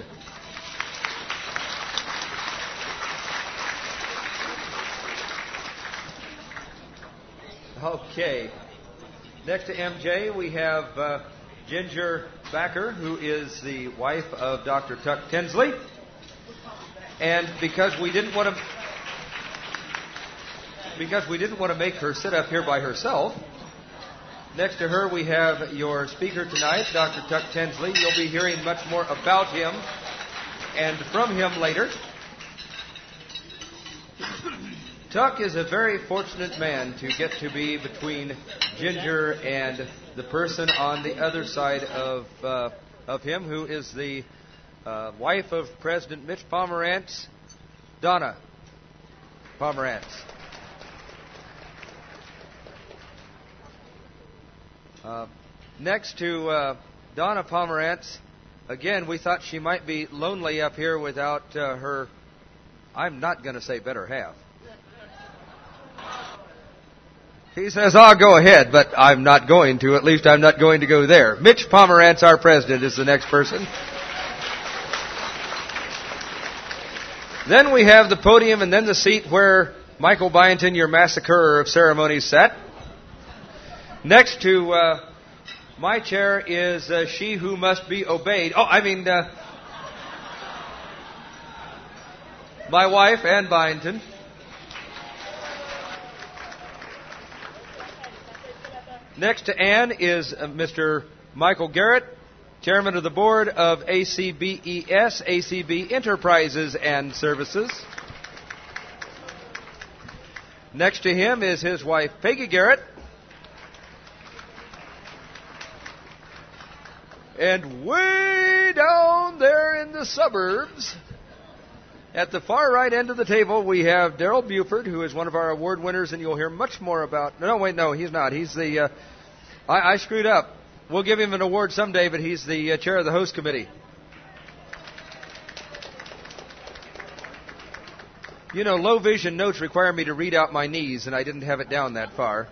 Okay. Next to M J, we have uh, Ginger Backer, who is the wife of Doctor Tuck Tinsley. And because we didn't want to, because we didn't want to make her sit up here by herself, next to her we have your speaker tonight, Doctor Tuck Tinsley. You'll be hearing much more about him and from him later. Tuck is a very fortunate man to get to be between Ginger and the person on the other side of uh, of him, who is the uh, wife of President Mitch Pomerantz, Donna Pomerantz. Uh, next to uh, Donna Pomerantz, again, we thought she might be lonely up here without uh, her, I'm not going to say better half. He says, I'll go ahead, but I'm not going to. At least I'm not going to go there. Mitch Pomerantz, our president, is the next person. Then we have the podium and then the seat where Michael Byington, your massacrer of ceremonies, sat. Next to uh, my chair is uh, she who must be obeyed. Oh, I mean, uh, my wife, Ann Byington. Next to Ann is uh, Mister Michael Garrett, Chairman of the Board of A C B E S, A C B Enterprises and Services. Next to him is his wife, Peggy Garrett. And way down there in the suburbs, at the far right end of the table, we have Darrell Buford, who is one of our award winners, and you'll hear much more about... No, wait, no, he's not. He's the... Uh, I, I screwed up. We'll give him an award someday, but he's the uh, chair of the host committee. You know, low vision notes require me to read out my knees, and I didn't have it down that far.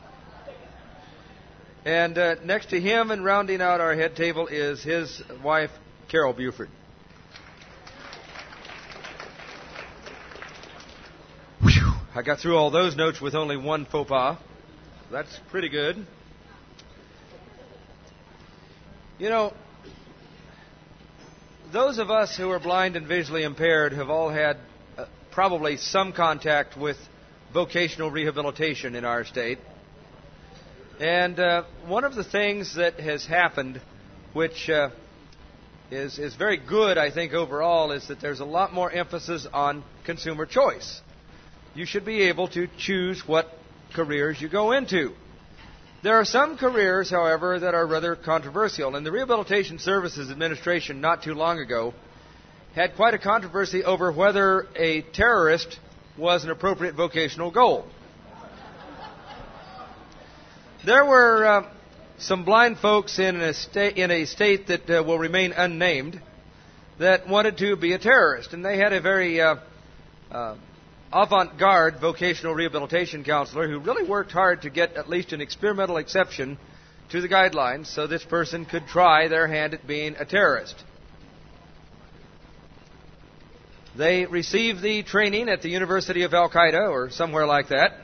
And uh, next to him and rounding out our head table is his wife, Carol Buford. Whew. I got through all those notes with only one faux pas. That's pretty good. You know, those of us who are blind and visually impaired have all had uh, probably some contact with vocational rehabilitation in our state. And uh, one of the things that has happened, which uh, is, is very good, I think, overall, is that there's a lot more emphasis on consumer choice. You should be able to choose what careers you go into. There are some careers, however, that are rather controversial. And the Rehabilitation Services Administration, not too long ago, had quite a controversy over whether a terrorist was an appropriate vocational goal. There were uh, some blind folks in a, sta- in a state that uh, will remain unnamed that wanted to be a terrorist. And they had a very uh, uh, avant-garde vocational rehabilitation counselor who really worked hard to get at least an experimental exception to the guidelines so this person could try their hand at being a terrorist. They received the training at the University of Al-Qaeda or somewhere like that.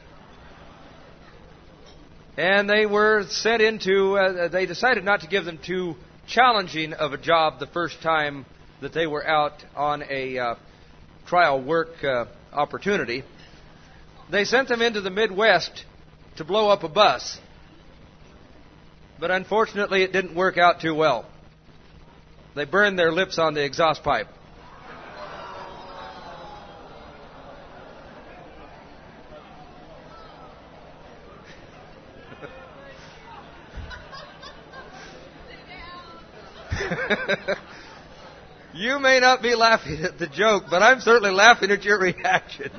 And they were sent into, uh, they decided not to give them too challenging of a job the first time that they were out on a uh, trial work uh, opportunity. They sent them into the Midwest to blow up a bus. But unfortunately, it didn't work out too well. They burned their lips on the exhaust pipe. You may not be laughing at the joke, but I'm certainly laughing at your reaction.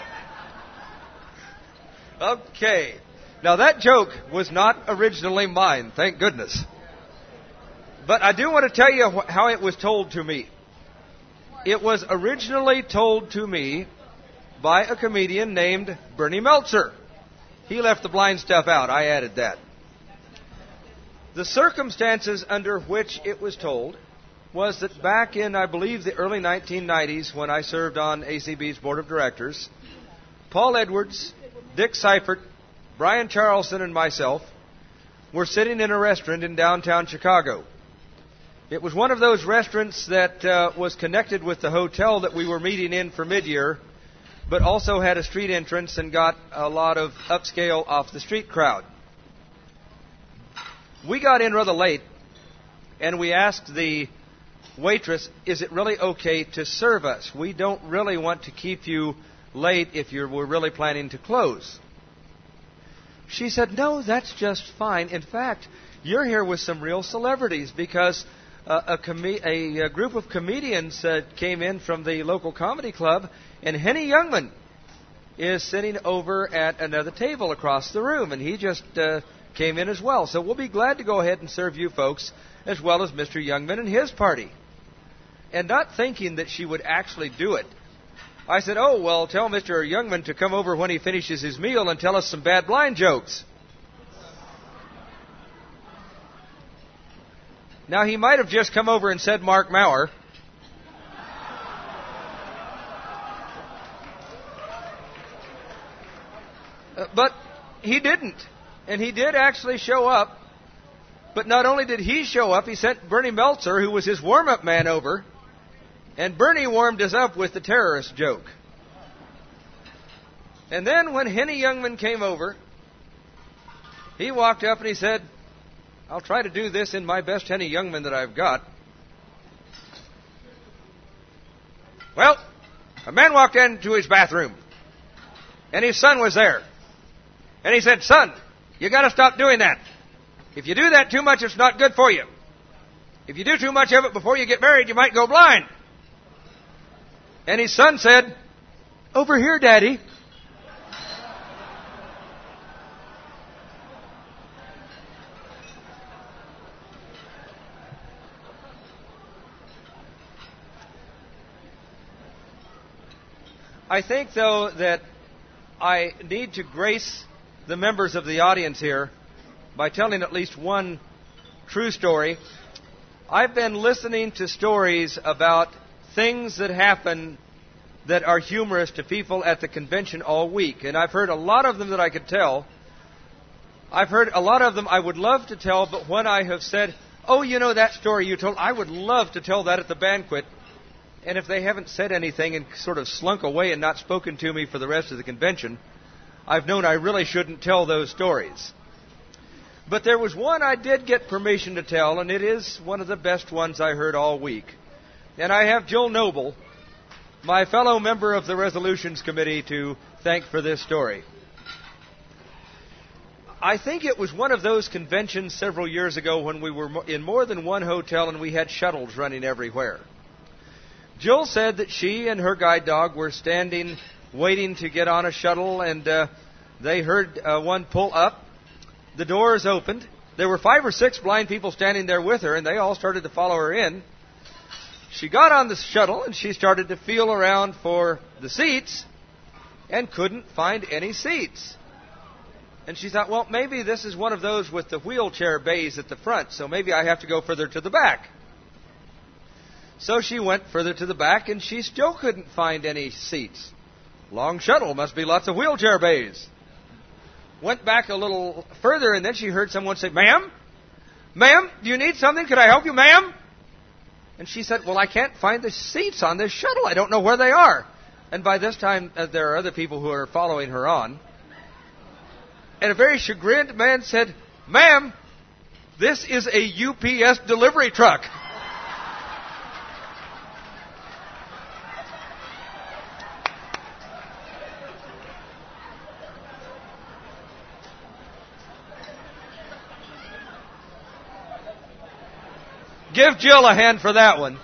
Okay. Now, that joke was not originally mine, thank goodness. But I do want to tell you wh- how it was told to me. It was originally told to me by a comedian named Bernie Meltzer. He left the blind stuff out. I added that. The circumstances under which it was told was that back in, I believe, the early nineteen nineties, when I served on A C B's board of directors, Paul Edwards, Dick Seifert, Brian Charlson, and myself were sitting in a restaurant in downtown Chicago. It was one of those restaurants that uh, was connected with the hotel that we were meeting in for mid-year, but also had a street entrance and got a lot of upscale off-the-street crowd. We got in rather late, and we asked the waitress, is it really okay to serve us? We don't really want to keep you late if you're, we're really planning to close. She said, no, that's just fine. In fact, you're here with some real celebrities because uh, a, com- a, a group of comedians uh, came in from the local comedy club, and Henny Youngman is sitting over at another table across the room, and he just uh, came in as well. So we'll be glad to go ahead and serve you folks as well as Mister Youngman and his party. And not thinking that she would actually do it, I said, oh, well, tell Mister Youngman to come over when he finishes his meal and tell us some bad blind jokes. Now, he might have just come over and said Mark Maurer. Uh, but he didn't. And he did actually show up. But not only did he show up, he sent Bernie Meltzer, who was his warm-up man, over. And Bernie warmed us up with the terrorist joke. And then when Henny Youngman came over, he walked up and he said, I'll try to do this in my best Henny Youngman that I've got. Well, a man walked into his bathroom, and his son was there. And he said, son, you got to stop doing that. If you do that too much, it's not good for you. If you do too much of it before you get married, you might go blind. And his son said, over here, Daddy. I think, though, that I need to grace the members of the audience here by telling at least one true story. I've been listening to stories about things that happen that are humorous to people at the convention all week. And I've heard a lot of them that I could tell. I've heard a lot of them I would love to tell, but when I have said, oh, you know that story you told, I would love to tell that at the banquet. And if they haven't said anything and sort of slunk away and not spoken to me for the rest of the convention, I've known I really shouldn't tell those stories. But there was one I did get permission to tell, and it is one of the best ones I heard all week. And I have Jill Noble, my fellow member of the Resolutions Committee, to thank for this story. I think it was one of those conventions several years ago when we were in more than one hotel and we had shuttles running everywhere. Jill said that she and her guide dog were standing waiting to get on a shuttle, and uh, they heard uh, one pull up. The doors opened. There were five or six blind people standing there with her, and they all started to follow her in. She got on the shuttle, and she started to feel around for the seats and couldn't find any seats. And she thought, well, maybe this is one of those with the wheelchair bays at the front, so maybe I have to go further to the back. So she went further to the back, and she still couldn't find any seats. Long shuttle, must be lots of wheelchair bays. Went back a little further, and then she heard someone say, ma'am? Ma'am, do you need something? Could I help you, ma'am? And she said, well, I can't find the seats on this shuttle. I don't know where they are. And by this time, uh, there are other people who are following her on. And a very chagrined man said, ma'am, this is a U P S delivery truck. Give Jill a hand for that one.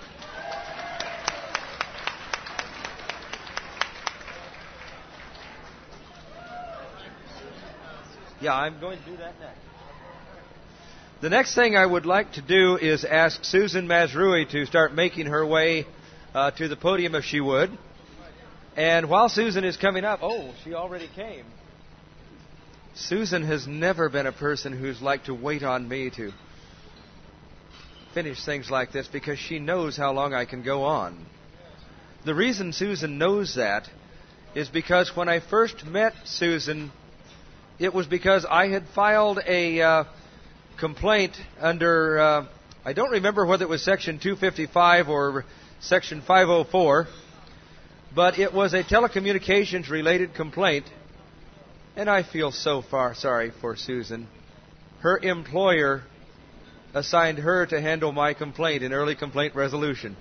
Yeah, I'm going to do that next. The next thing I would like to do is ask Susan Mazrui to start making her way uh, to the podium if she would. And while Susan is coming up, oh, she already came. Susan has never been a person who's liked to wait on me to finish things like this because she knows how long I can go on. The reason Susan knows that is because when I first met Susan, it was because I had filed a uh, complaint under, uh, I don't remember whether it was Section two fifty-five or Section five oh four, but it was a telecommunications-related complaint, and I feel so far sorry for Susan. Her employer assigned her to handle my complaint in early complaint resolution.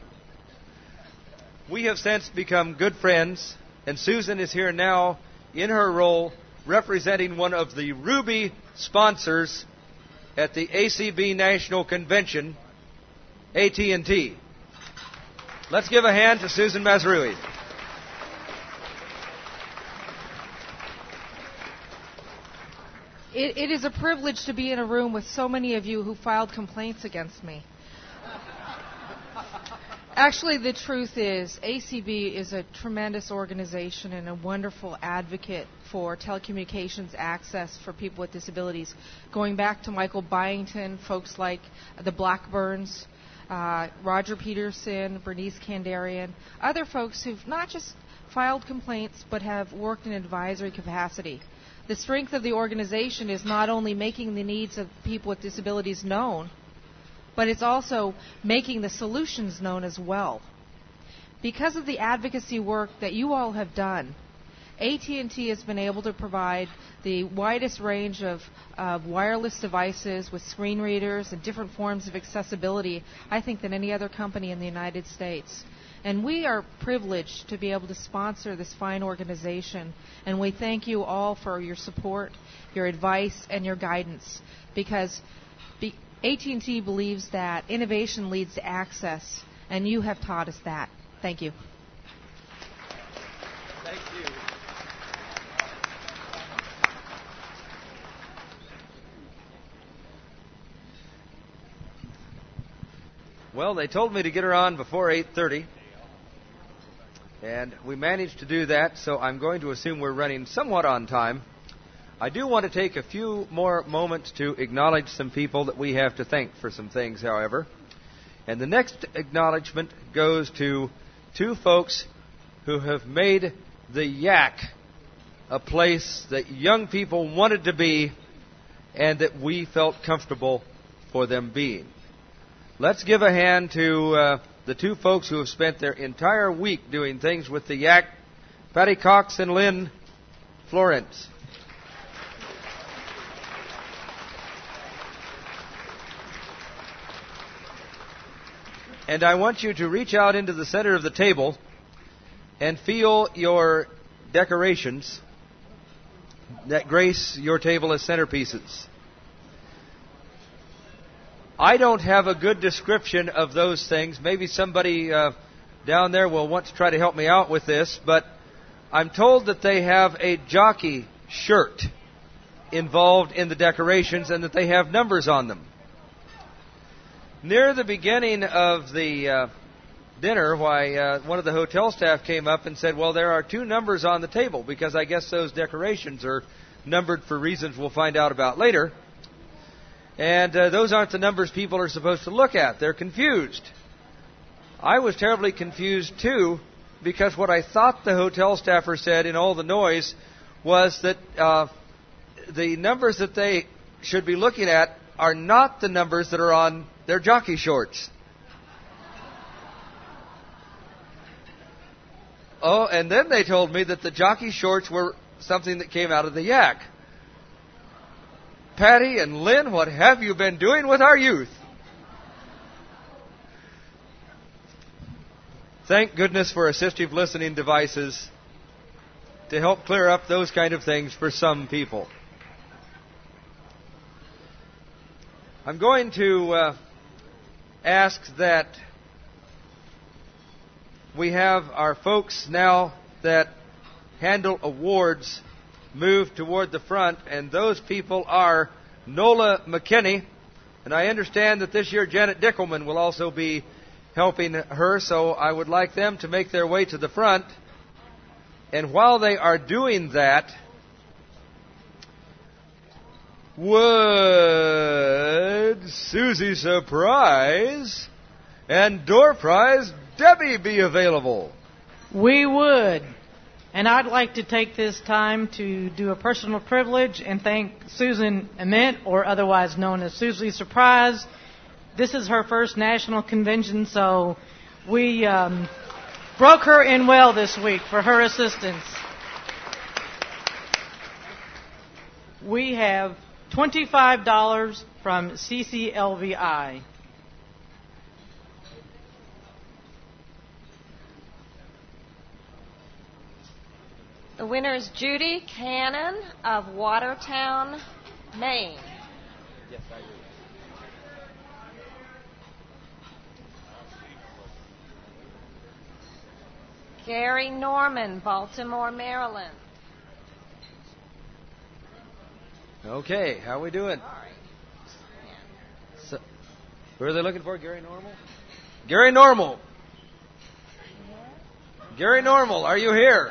We have since become good friends, and Susan is here now in her role representing one of the Ruby sponsors at the A C B National Convention, A T and T. Let's give a hand to Susan Mazrui. It, it is a privilege to be in a room with so many of you who filed complaints against me. Actually, the truth is, A C B is a tremendous organization and a wonderful advocate for telecommunications access for people with disabilities. Going back to Michael Byington, folks like the Blackburns, uh, Roger Peterson, Bernice Kandarian, other folks who've not just filed complaints but have worked in advisory capacity. The strength of the organization is not only making the needs of people with disabilities known, but it's also making the solutions known as well. Because of the advocacy work that you all have done, A T and T has been able to provide the widest range of, of wireless devices with screen readers and different forms of accessibility, I think, than any other company in the United States. And we are privileged to be able to sponsor this fine organization. And we thank you all for your support, your advice, and your guidance. Because be, A T and T believes that innovation leads to access, and you have taught us that. Thank you. Thank you. Well, they told me to get her on before eight thirty. And we managed to do that, so I'm going to assume we're running somewhat on time. I do want to take a few more moments to acknowledge some people that we have to thank for some things, however. And the next acknowledgement goes to two folks who have made the Yak a place that young people wanted to be and that we felt comfortable for them being. Let's give a hand to uh, the two folks who have spent their entire week doing things with the Yak, Patty Cox and Lynn Florence. And I want you to reach out into the center of the table and feel your decorations that grace your table as centerpieces. I don't have a good description of those things. Maybe somebody uh, down there will want to try to help me out with this, but I'm told that they have a jockey shirt involved in the decorations and that they have numbers on them. Near the beginning of the uh, dinner, why uh, one of the hotel staff came up and said, well, there are two numbers on the table, because I guess those decorations are numbered for reasons we'll find out about later. And uh, those aren't the numbers people are supposed to look at. They're confused. I was terribly confused, too, because what I thought the hotel staffer said in all the noise was that uh, the numbers that they should be looking at are not the numbers that are on their jockey shorts. Oh, and then they told me that the jockey shorts were something that came out of the Yak. Patty and Lynn, what have you been doing with our youth? Thank goodness for assistive listening devices to help clear up those kind of things for some people. I'm going to uh, ask that we have our folks now that handle awards move toward the front, and those people are Nola McKinney, and I understand that this year Janet Dickelman will also be helping her, so I would like them to make their way to the front. And while they are doing that, would Susie Surprise and door prize Debbie be available? We would. And I'd like to take this time to do a personal privilege and thank Susan Ament, or otherwise known as Susie Surprise. This is her first national convention, so we um, broke her in well this week for her assistance. We have twenty-five dollars from C C L V I. The winner is Judy Cannon of Watertown, Maine. Yes, I do. Gary Norman, Baltimore, Maryland. Okay, how are we doing? So, who are they looking for? Gary Normal? Gary Normal. Gary Normal, are you here?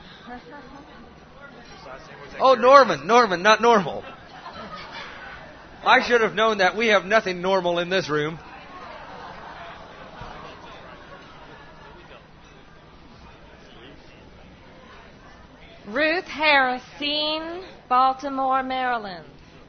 Oh, Norman, Norman, not normal. I should have known that. We have nothing normal in this room. Ruth Harrison, Baltimore, Maryland.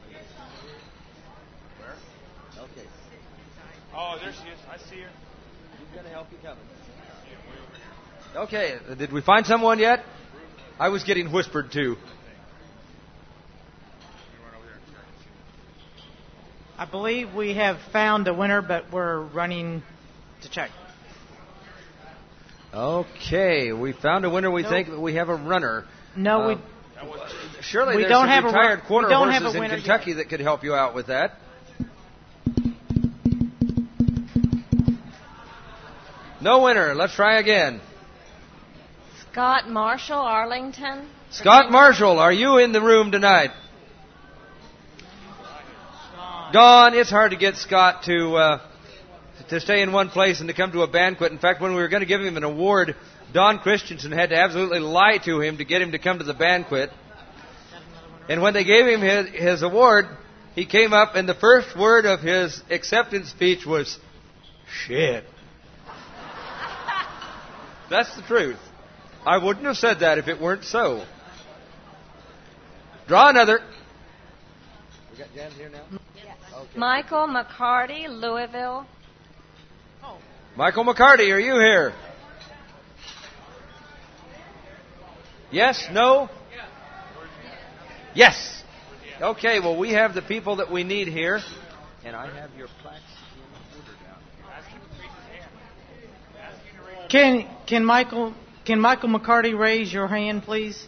Where? Okay. Oh, there she is. I see her. She's going to help you coming. Okay, did we find someone yet? I was getting whispered to. I believe we have found a winner, but we're running to check. Okay, we found a winner. We Nope. think that we have a runner. No, Uh, we surely we there's don't some have a retired ru- quarter we don't have horses a in winner Kentucky that could help you out with that. No winner. Let's try again. Scott Marshall, Arlington. Scott Marshall, are you in the room tonight? Gone. It's hard to get Scott to uh, to stay in one place and to come to a banquet. In fact, when we were going to give him an award, Don Christensen had to absolutely lie to him to get him to come to the banquet. And when they gave him his, his award, he came up and the first word of his acceptance speech was, shit. That's the truth. I wouldn't have said that if it weren't so. Draw another. We got Jan here now? Yes. Okay. Michael McCarty, Louisville. Michael McCarty, are you here? Yes? No? Yes. Okay, well, we have the people that we need here. And I have your plaques in order down here. Can can Michael can Michael McCarty raise your hand, please?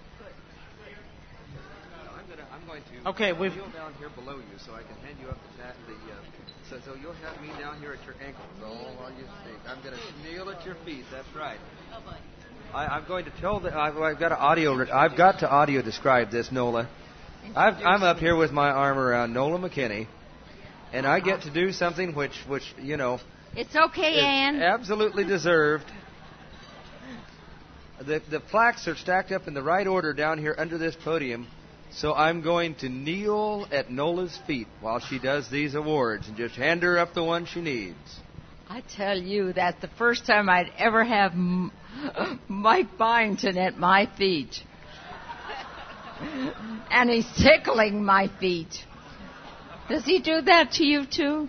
I'm, gonna, I'm going to Okay, we've kneel down here below you so I can hand you up the, ta- the uh, so, so you'll have me down here at your ankles. Oh, while you speak, I'm going to kneel at your feet. That's right. I, I'm going to tell the. I've, I've got to audio. I've got to audio describe this, Nola. I've, I'm up here with my arm around Nola McKinney, and I get to do something which, which you know, It's okay, is Ann. absolutely deserved. The the plaques are stacked up in the right order down here under this podium. So I'm going to kneel at Nola's feet while she does these awards and just hand her up the one she needs. I tell you, that's the first time I'd ever have M- Mike Byington at my feet. And he's tickling my feet. Does he do that to you too?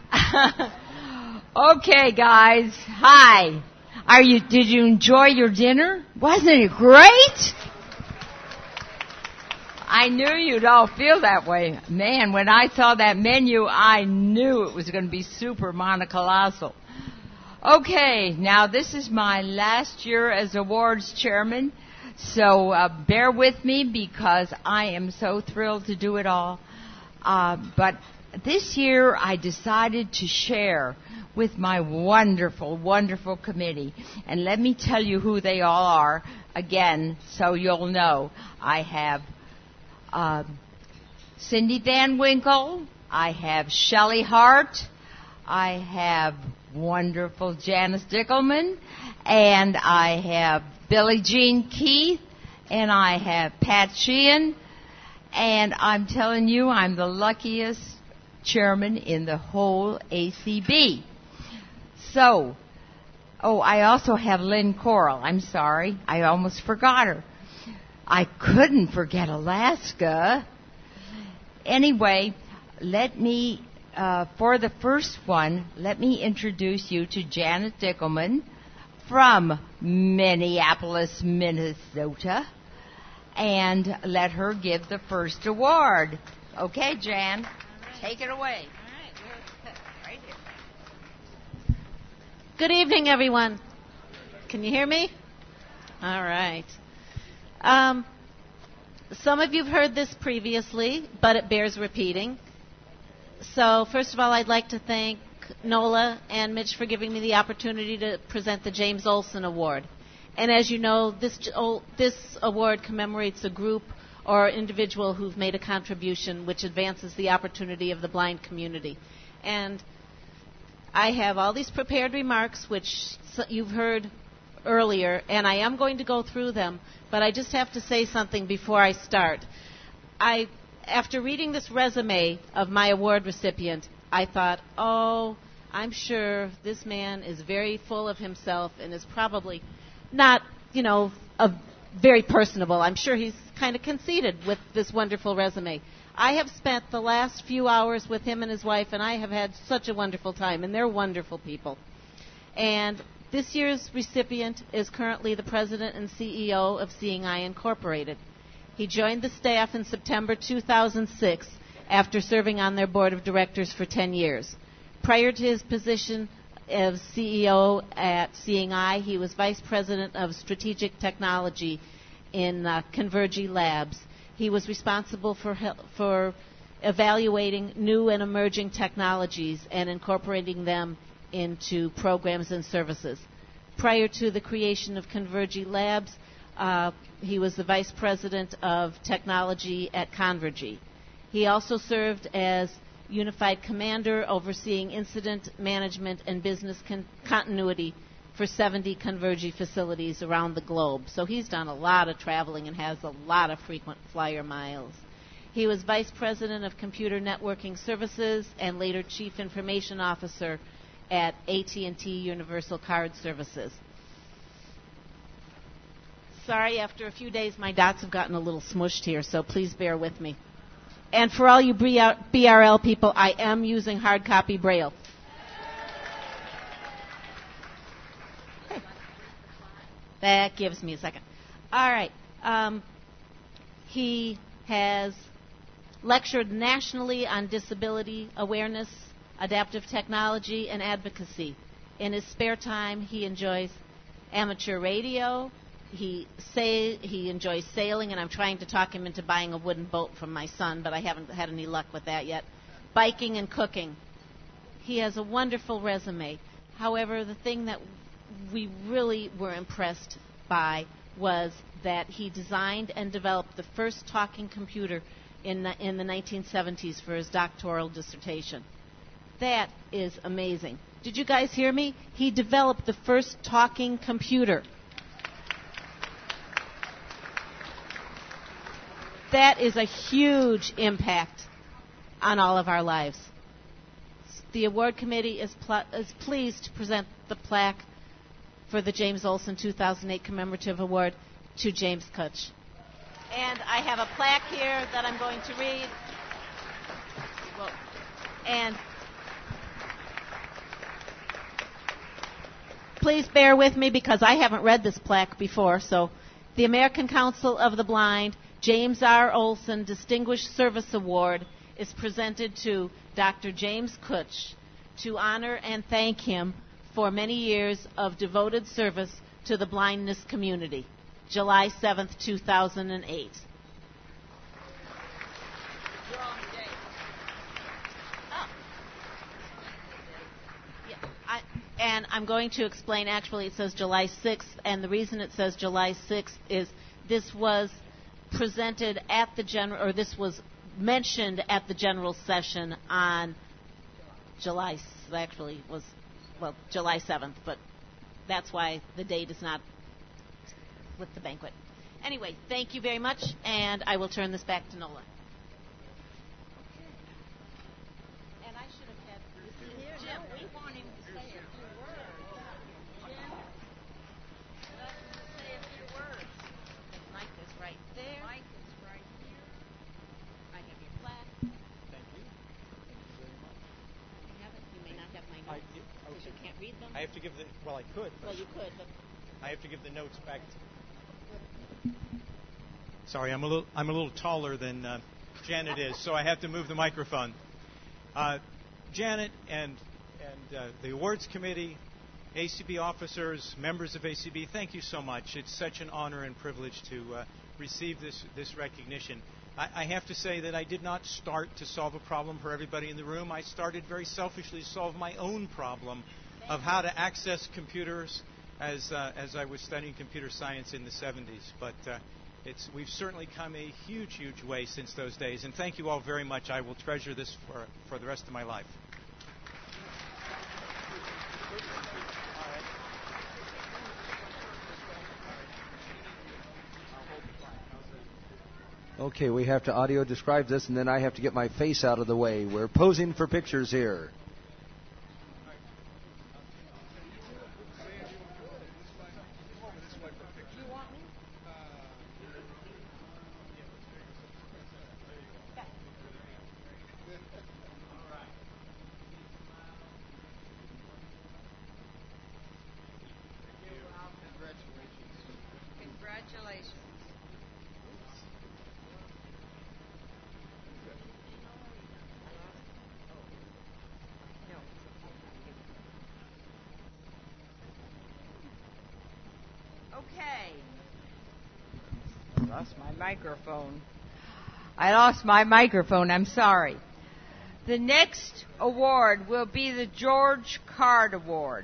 Okay, guys. Hi. Are you? Did you enjoy your dinner? Wasn't it great? I knew you'd all feel that way. Man, when I saw that menu, I knew it was going to be super monocolosal. Okay, now this is my last year as awards chairman, so uh, bear with me because I am so thrilled to do it all. Uh, but this year I decided to share with my wonderful, wonderful committee. And let me tell you who they all are again so you'll know. I have um, Cindy Van Winkle. I have Shelley Hart. I have wonderful Janice Dickelman. And I have Billie Jean Keith. And I have Pat Sheehan. And I'm telling you, I'm the luckiest chairman in the whole A C B. So, oh, I also have Lynn Coral. I'm sorry. I almost forgot her. I couldn't forget Alaska. Anyway, let me, uh, for the first one, let me introduce you to Janet Dickelman from Minneapolis, Minnesota, and let her give the first award. Okay, Jan, right. Take it away. Right here. Good evening, everyone. Can you hear me? All right. Um, some of you have heard this previously, but it bears repeating. So, first of all, I'd like to thank Nola and Mitch for giving me the opportunity to present the James Olson Award. And as you know, this this award commemorates a group or individual who've made a contribution which advances the opportunity of the blind community. And I have all these prepared remarks, which you've heard earlier, and I am going to go through them, but I just have to say something before I start. I, after reading this resume of my award recipient, I thought, oh, I'm sure this man is very full of himself and is probably not, you know, a very personable. I'm sure he's kind of conceited with this wonderful resume. I have spent the last few hours with him and his wife, and I have had such a wonderful time, and they're wonderful people. And this year's recipient is currently the president and C E O of Seeing Eye Incorporated. He joined the staff in September two thousand six after serving on their board of directors for ten years. Prior to his position as C E O at Seeing Eye, he was Vice President of Strategic Technology in uh, Convergy Labs. He was responsible for hel- for evaluating new and emerging technologies and incorporating them into programs and services. Prior to the creation of Convergy Labs, uh, he was the Vice President of Technology at Convergy. He also served as Unified Commander overseeing incident management and business con- continuity for seventy Convergy facilities around the globe. So he's done a lot of traveling and has a lot of frequent flyer miles. He was Vice President of Computer Networking Services and later Chief Information Officer at A T and T Universal Card Services. Sorry, after a few days my dots have gotten a little smushed here, so please bear with me. And for all you B R L people, I am using hard copy Braille. Okay. That gives me a second. All right. Um, he has lectured nationally on disability awareness, adaptive technology, and advocacy. In his spare time, he enjoys amateur radio. He say he enjoys sailing, and I'm trying to talk him into buying a wooden boat from my son, but I haven't had any luck with that yet. Biking and cooking. He has a wonderful resume. However, the thing that we really were impressed by was that he designed and developed the first talking computer in the, in the nineteen seventies for his doctoral dissertation. That is amazing. Did you guys hear me? He developed the first talking computer. That is a huge impact on all of our lives. The award committee is, pl- is pleased to present the plaque for the James Olson two thousand eight Commemorative Award to James Kutch. And I have a plaque here that I'm going to read. Well, and please bear with me because I haven't read this plaque before. So, the American Council of the Blind James R. Olson Distinguished Service Award is presented to Doctor James Kutch to honor and thank him for many years of devoted service to the blindness community. July seventh, two thousand eight. And I'm going to explain, actually, it says July sixth, and the reason it says July sixth is this was presented at the general, or this was mentioned at the general session on July, actually was, well, July seventh, but that's why the date is not with the banquet. Anyway, thank you very much, and I will turn this back to Nola. And I should have had Jim. We want him to say a few words. Jim, let him say a few words. Mike is right there. Mike is right here. I have your plaque. Thank you. Thank you very much. You have it. You may not have my notes because you can't read them. I have to give the, well, I could. Well, you could, but I have to give the notes back to. Sorry, I'm a little I'm a little taller than uh, Janet is, so I have to move the microphone. Uh, Janet and and uh, the awards committee, A C B officers, members of A C B, thank you so much. It's such an honor and privilege to uh, receive this this recognition. I, I have to say that I did not start to solve a problem for everybody in the room. I started very selfishly to solve my own problem of how to access computers as uh, as I was studying computer science in the seventies. But uh, it's we've certainly come a huge, huge way since those days. And thank you all very much. I will treasure this for for the rest of my life. Okay, we have to audio describe this, and then I have to get my face out of the way. We're posing for pictures here. Congratulations. Okay. I lost my microphone. I lost my microphone. I'm sorry. The next award will be the George Card Award.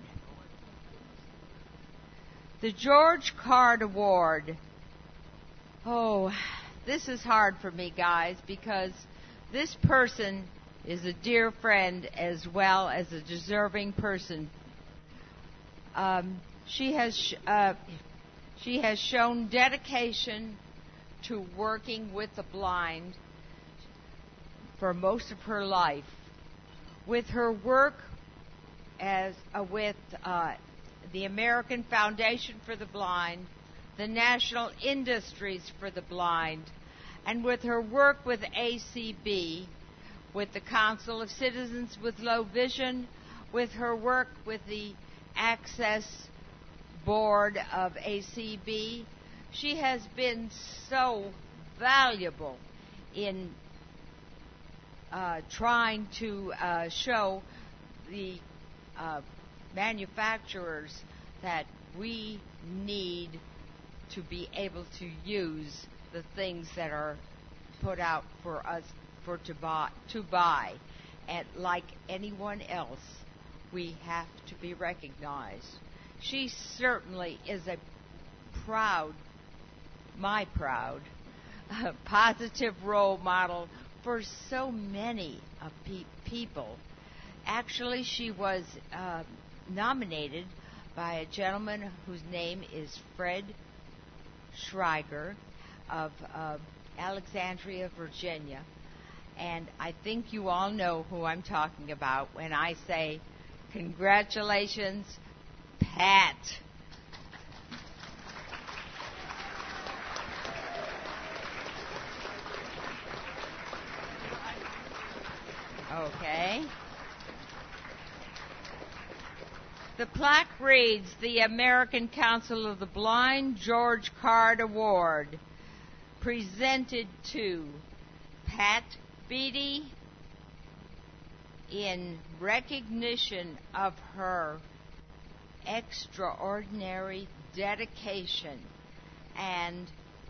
The George Card Award. Oh, this is hard for me, guys, because this person is a dear friend as well as a deserving person. Um, she has sh- uh, she has shown dedication to working with the blind for most of her life. With her work as uh, with uh, the American Foundation for the Blind, the National Industries for the Blind, and with her work with A C B, with the Council of Citizens with Low Vision, with her work with the Access Board of A C B. She has been so valuable in uh, trying to uh, show the uh, manufacturers that we need to be able to use the things that are put out for us for to buy, to buy. And like anyone else, we have to be recognized. She certainly is a proud, my proud, uh, positive role model for so many of pe- people. Actually, she was uh, nominated by a gentleman whose name is Fred Schreiger of uh, Alexandria, Virginia. And I think you all know who I'm talking about when I say, congratulations, Pat. Okay. The plaque reads, the American Council of the Blind George Card Award, presented to Pat Beatty in recognition of her extraordinary dedication and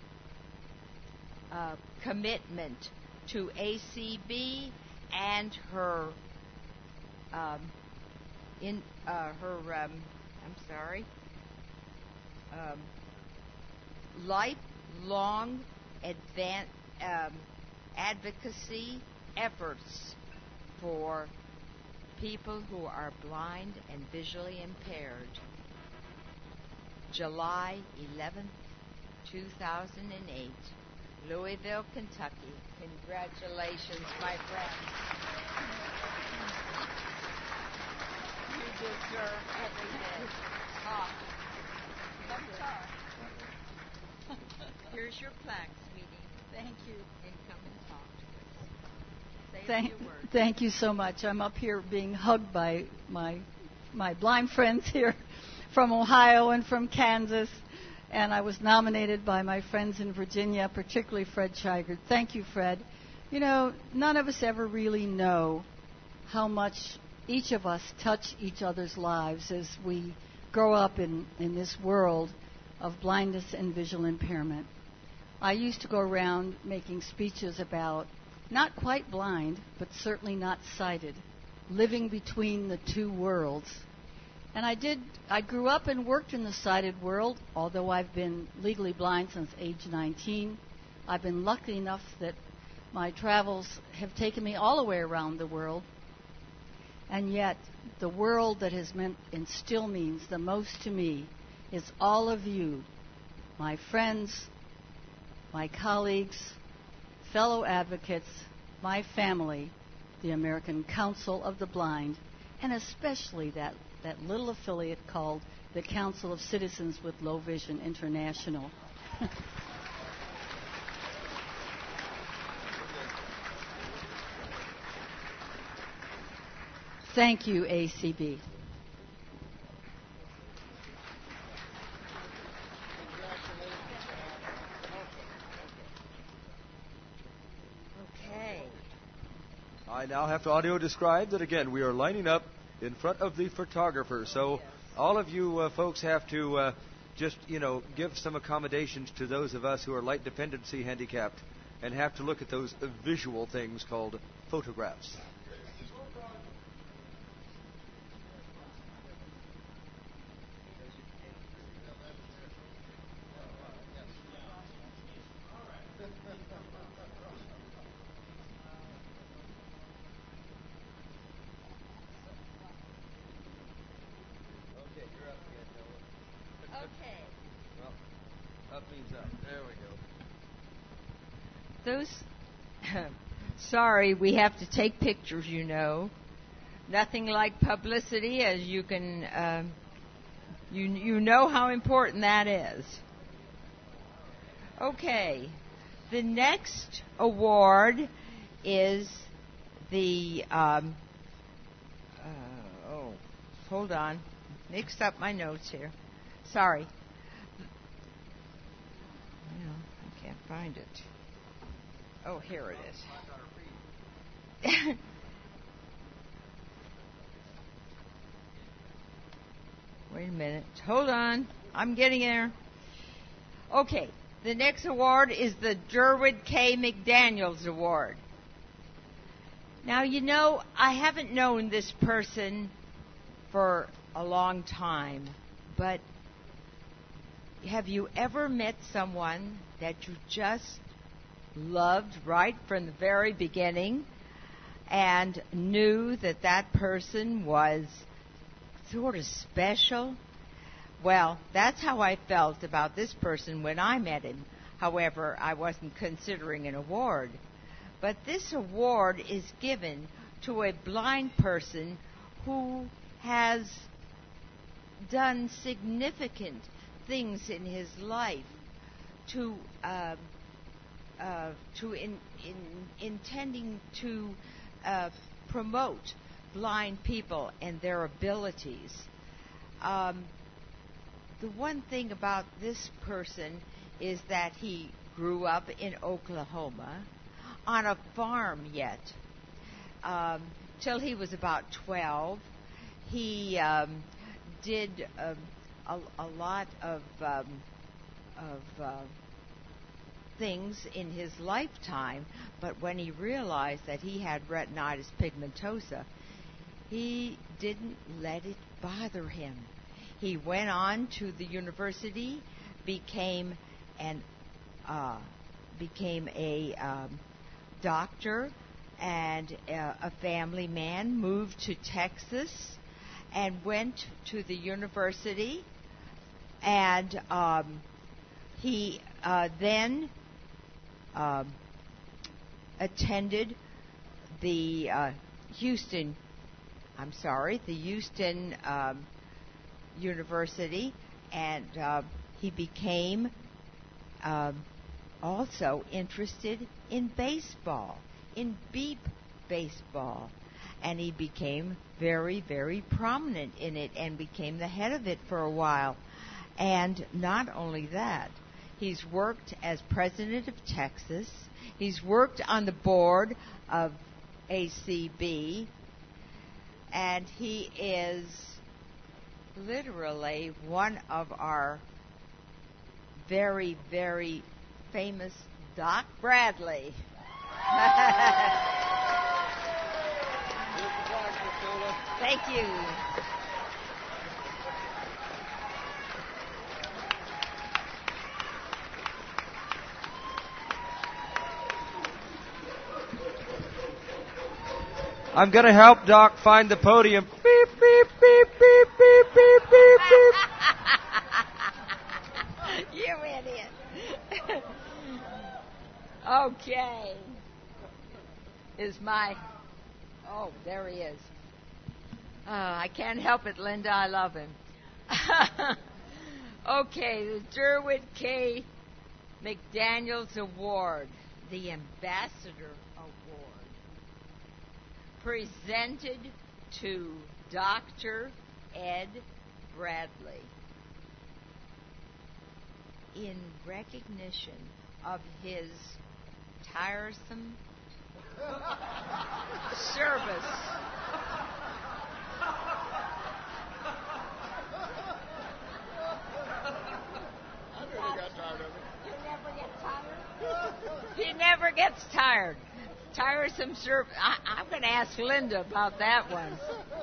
uh, commitment to A C B and her um, in uh, her, um, I'm sorry, um, lifelong advan- um, advocacy efforts for people who are blind and visually impaired. July eleventh, two thousand eight, Louisville, Kentucky. Congratulations, my friend. You deserve every bit. Ah. Here's your plaque, sweetie. Thank you. And come and talk to us. Say a Thank, few words. thank you so much. I'm up here being hugged by my my blind friends here from Ohio and from Kansas, and I was nominated by my friends in Virginia, particularly Fred Scheigert. Thank you, Fred. You know, none of us ever really know how much each of us touch each other's lives as we grow up in, in this world of blindness and visual impairment. I used to go around making speeches about not quite blind, but certainly not sighted, living between the two worlds. And I did, I grew up and worked in the sighted world, although I've been legally blind since age nineteen. I've been lucky enough that my travels have taken me all the way around the world. And yet, the world that has meant and still means the most to me is all of you, my friends, my colleagues, fellow advocates, my family, the American Council of the Blind, and especially that, that little affiliate called the Council of Citizens with Low Vision International. Thank you, A C B. Okay. I now have to audio describe that again. We are lining up in front of the photographer. So all of you uh, folks have to uh, just, you know, give some accommodations to those of us who are light dependency handicapped and have to look at those uh, visual things called photographs. Okay. Well, up means up. There we go. Those, sorry, we have to take pictures, you know. Nothing like publicity, as you can, um, you you know how important that is. Okay, the next award is the, um, uh, oh, hold on, mixed up my notes here. Sorry. Well, I can't find it. Oh, here it is. Wait a minute. Hold on. I'm getting there. Okay. The next award is the Derwood K. McDaniels Award. Now, you know, I haven't known this person for a long time, but have you ever met someone that you just loved right from the very beginning and knew that that person was sort of special? Well, that's how I felt about this person when I met him. However, I wasn't considering an award. But this award is given to a blind person who has done significant things in his life to uh, uh, to in, in intending to uh, promote blind people and their abilities. Um, the one thing about this person is that he grew up in Oklahoma on a farm yet um, till he was about twelve. He um, did um, a, a lot of um, of uh, things in his lifetime, but when he realized that he had retinitis pigmentosa, he didn't let it bother him. He went on to the university, became an uh, became a um, doctor and uh, a family man, moved to Texas and went to the university, and um, he uh, then uh, attended the uh, Houston, I'm sorry, the Houston um, University, and uh, he became uh, also interested in baseball, in beep baseball, and he became very, very prominent in it and became the head of it for a while. And not only that, he's worked as president of Texas, he's worked on the board of A C B, and he is literally one of our very, very famous Doc Bradley. Thank you. I'm going to help Doc find the podium. Beep, beep, beep, beep, beep, beep, beep, beep. You idiot. Okay. Is my... Oh, there he is. Uh, I can't help it, Linda. I love him. Okay, the Derwin K. McDaniels Award, the Ambassador Award, presented to Doctor Ed Bradley in recognition of his tiresome service. He never gets tired. Tiresome service. I, I'm going to ask Linda about that one.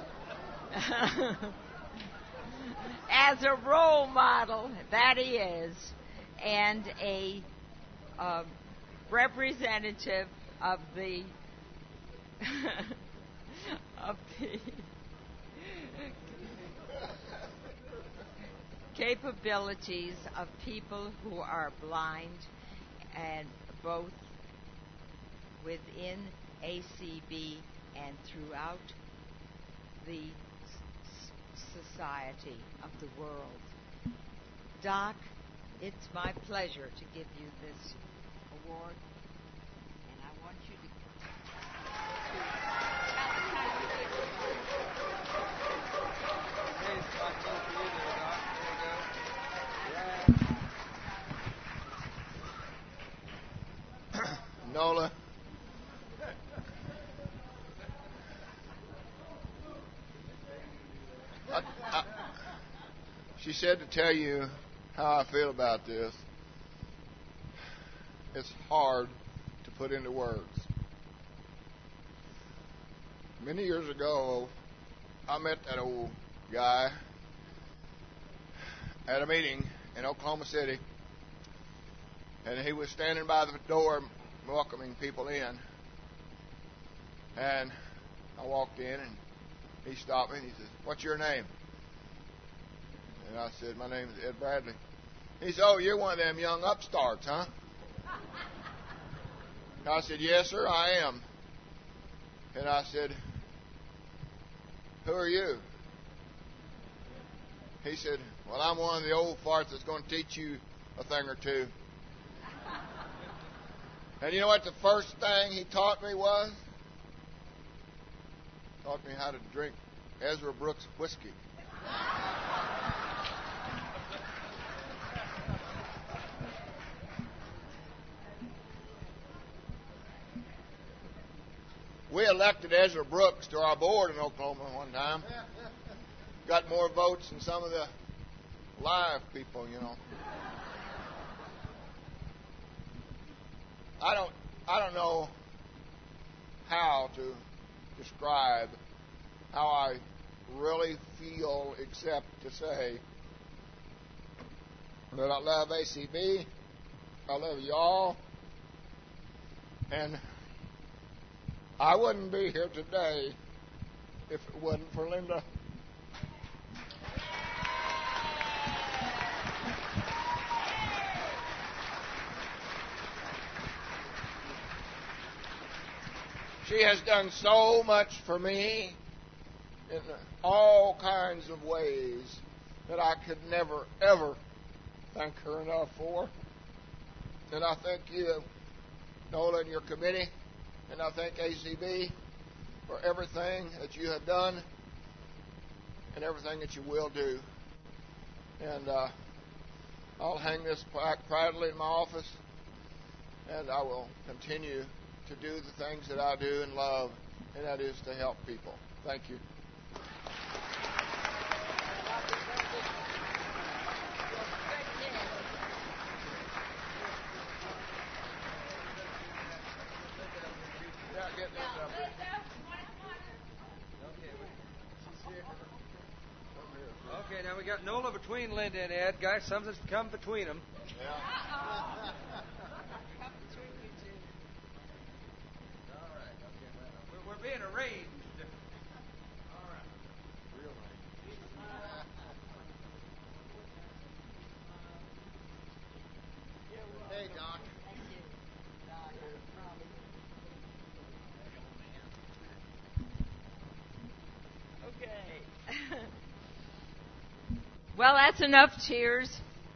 As a role model, that he is, and a uh, representative of the of the capabilities of people who are blind, and both within A C B and throughout the society of the world. Doc, it's my pleasure to give you this award, and I want you to... Nola. I, I, she said to tell you how I feel about this. It's hard to put into words. Many years ago, I met that old guy at a meeting in Oklahoma City, and he was standing by the door welcoming people in. And I walked in, and he stopped me, and he says, "What's your name?" And I said, "My name is Ed Bradley." He said, "Oh, you're one of them young upstarts, huh?" And I said, "Yes, sir, I am." And I said, "Who are you?" He said, "Well, I'm one of the old farts that's going to teach you a thing or two." And you know what the first thing he taught me was? Taught me how to drink Ezra Brooks whiskey. We elected Ezra Brooks to our board in Oklahoma one time. Got more votes than some of the live people, you know. I don't I don't know how to describe how I really feel except to say that I love A C B, I love y'all, and I wouldn't be here today if it wasn't for Linda. She has done so much for me in all kinds of ways that I could never, ever thank her enough for. And I thank you, Nola, and your committee, and I thank A C B for everything that you have done and everything that you will do. And uh, I'll hang this plaque proudly in my office, and I will continue to do the things that I do and love, and that is to help people. Thank you. Okay, now we got Nola between Linda and Ed. Guys, something's come between them. Yeah. We're being arranged. All right. Real nice. Hey, Doc. Okay. Well, that's enough cheers.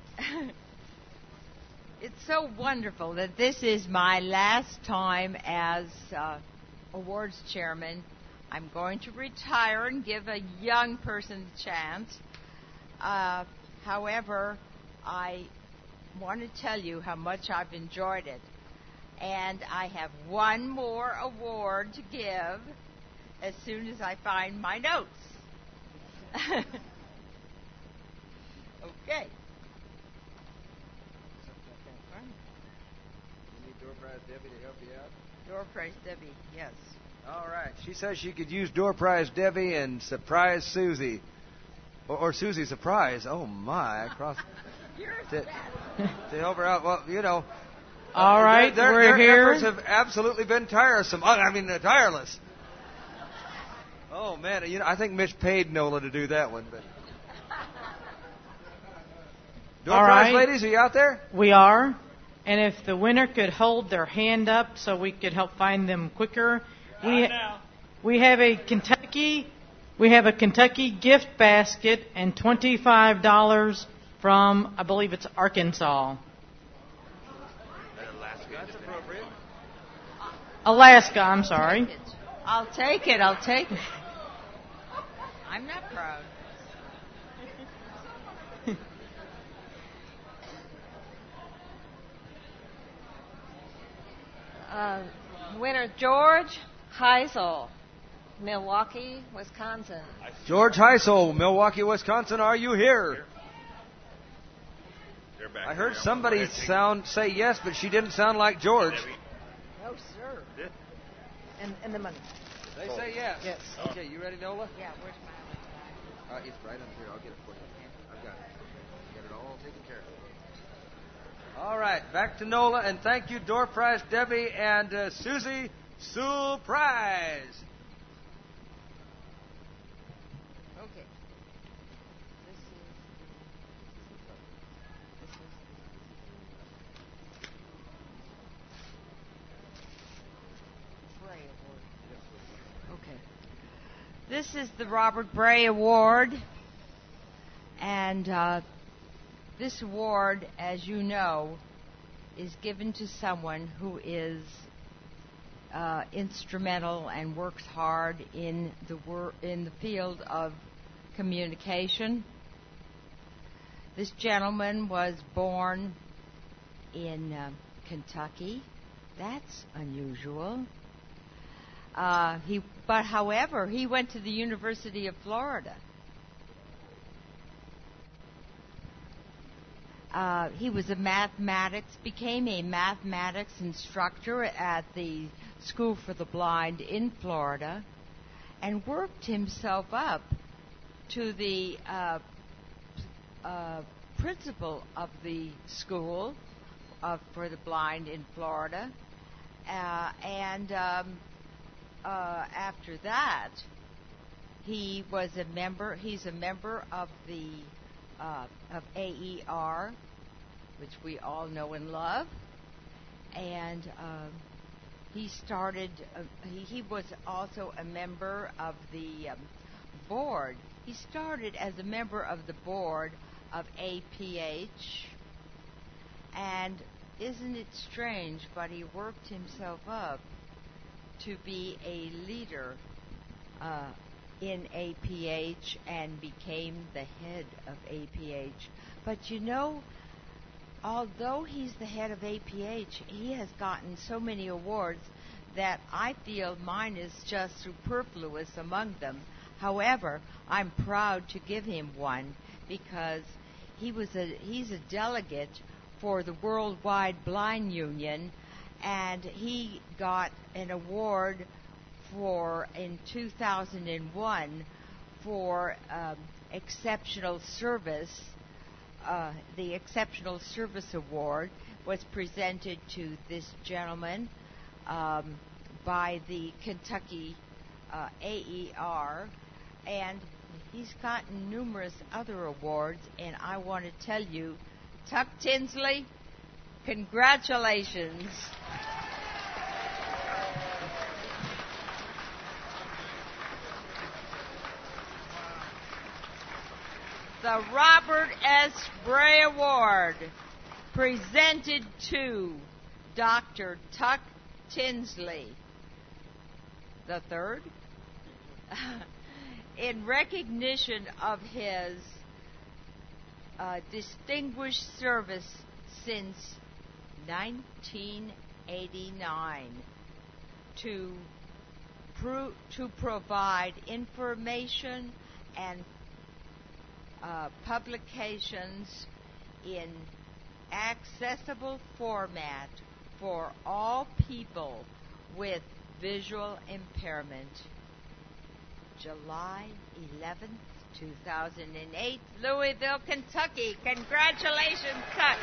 It's so wonderful that this is my last time as uh, awards chairman. I'm going to retire and give a young person a chance. Uh, however, I want to tell you how much I've enjoyed it. And I have one more award to give as soon as I find my notes. Okay. You need Door Prize Debbie to help you out? Door Prize Debbie, yes. All right. She says she could use Door Prize Debbie and Surprise Susie. Or, or Susie Surprise. Oh, my. Across to, to help her out. Well, you know. All uh, right, their, their, we're their here. efforts have absolutely been tiresome. I mean, uh, tireless. Oh, man. You know, I think Mitch paid Nola to do that one. But Door All Prize right. ladies, are you out there? We are. And if the winner could hold their hand up so we could help find them quicker. We, we have a Kentucky we have a Kentucky gift basket and twenty-five dollars from, I believe it's Arkansas. That's appropriate. Alaska, I'm sorry. I'll take it. I'll take it. I'm not proud. Uh, winner George Heisel, Milwaukee, Wisconsin. George Heisel, Milwaukee, Wisconsin, are you here? I heard somebody sound say yes, but she didn't sound like George. No, sir. And, and the money. They say yes. Yes. Okay, you ready, Nola? Yeah, where's my Uh, it's right under here. I'll get it for you. I've got it. Get it all taken care of. All right, back to Nola, and thank you, Door Prize Debbie and uh, Susie Surprise. Okay. This is, this is Okay. This is the Robert Bray Award, and uh, this award, as you know, is given to someone who is uh, instrumental and works hard in the wor- in the field of communication. This gentleman was born in uh, Kentucky. That's unusual. Uh, he, but however, he went to the University of Florida. Uh, he was a mathematics, became a mathematics instructor at the School for the Blind in Florida, and worked himself up to the uh, uh, principal of the school uh, for the blind in Florida. Uh, and um, uh, after that, he was a member. He's a member of the uh, of A E R, which we all know and love. And um, he started. Uh, he, he was also a member of the um, board. He started as a member of the board of A P H. And isn't it strange? But he worked himself up to be a leader uh, in A P H and became the head of A P H. But you know, although he's the head of A P H, he has gotten so many awards that I feel mine is just superfluous among them. However, I'm proud to give him one because he was a he's a delegate for the Worldwide Blind Union, and he got an award for in two thousand one for um, exceptional service. Uh, the Exceptional Service Award was presented to this gentleman um, by the Kentucky uh, A E R, and he's gotten numerous other awards, and I want to tell you, Tuck Tinsley, congratulations. The Robert S. Bray Award, presented to Doctor Tuck Tinsley the third, in recognition of his uh, distinguished service since nineteen eighty-nine to pro- to provide information and Uh, publications in accessible format for all people with visual impairment. July eleventh, two thousand eight, Louisville, Kentucky. Congratulations, Tuck.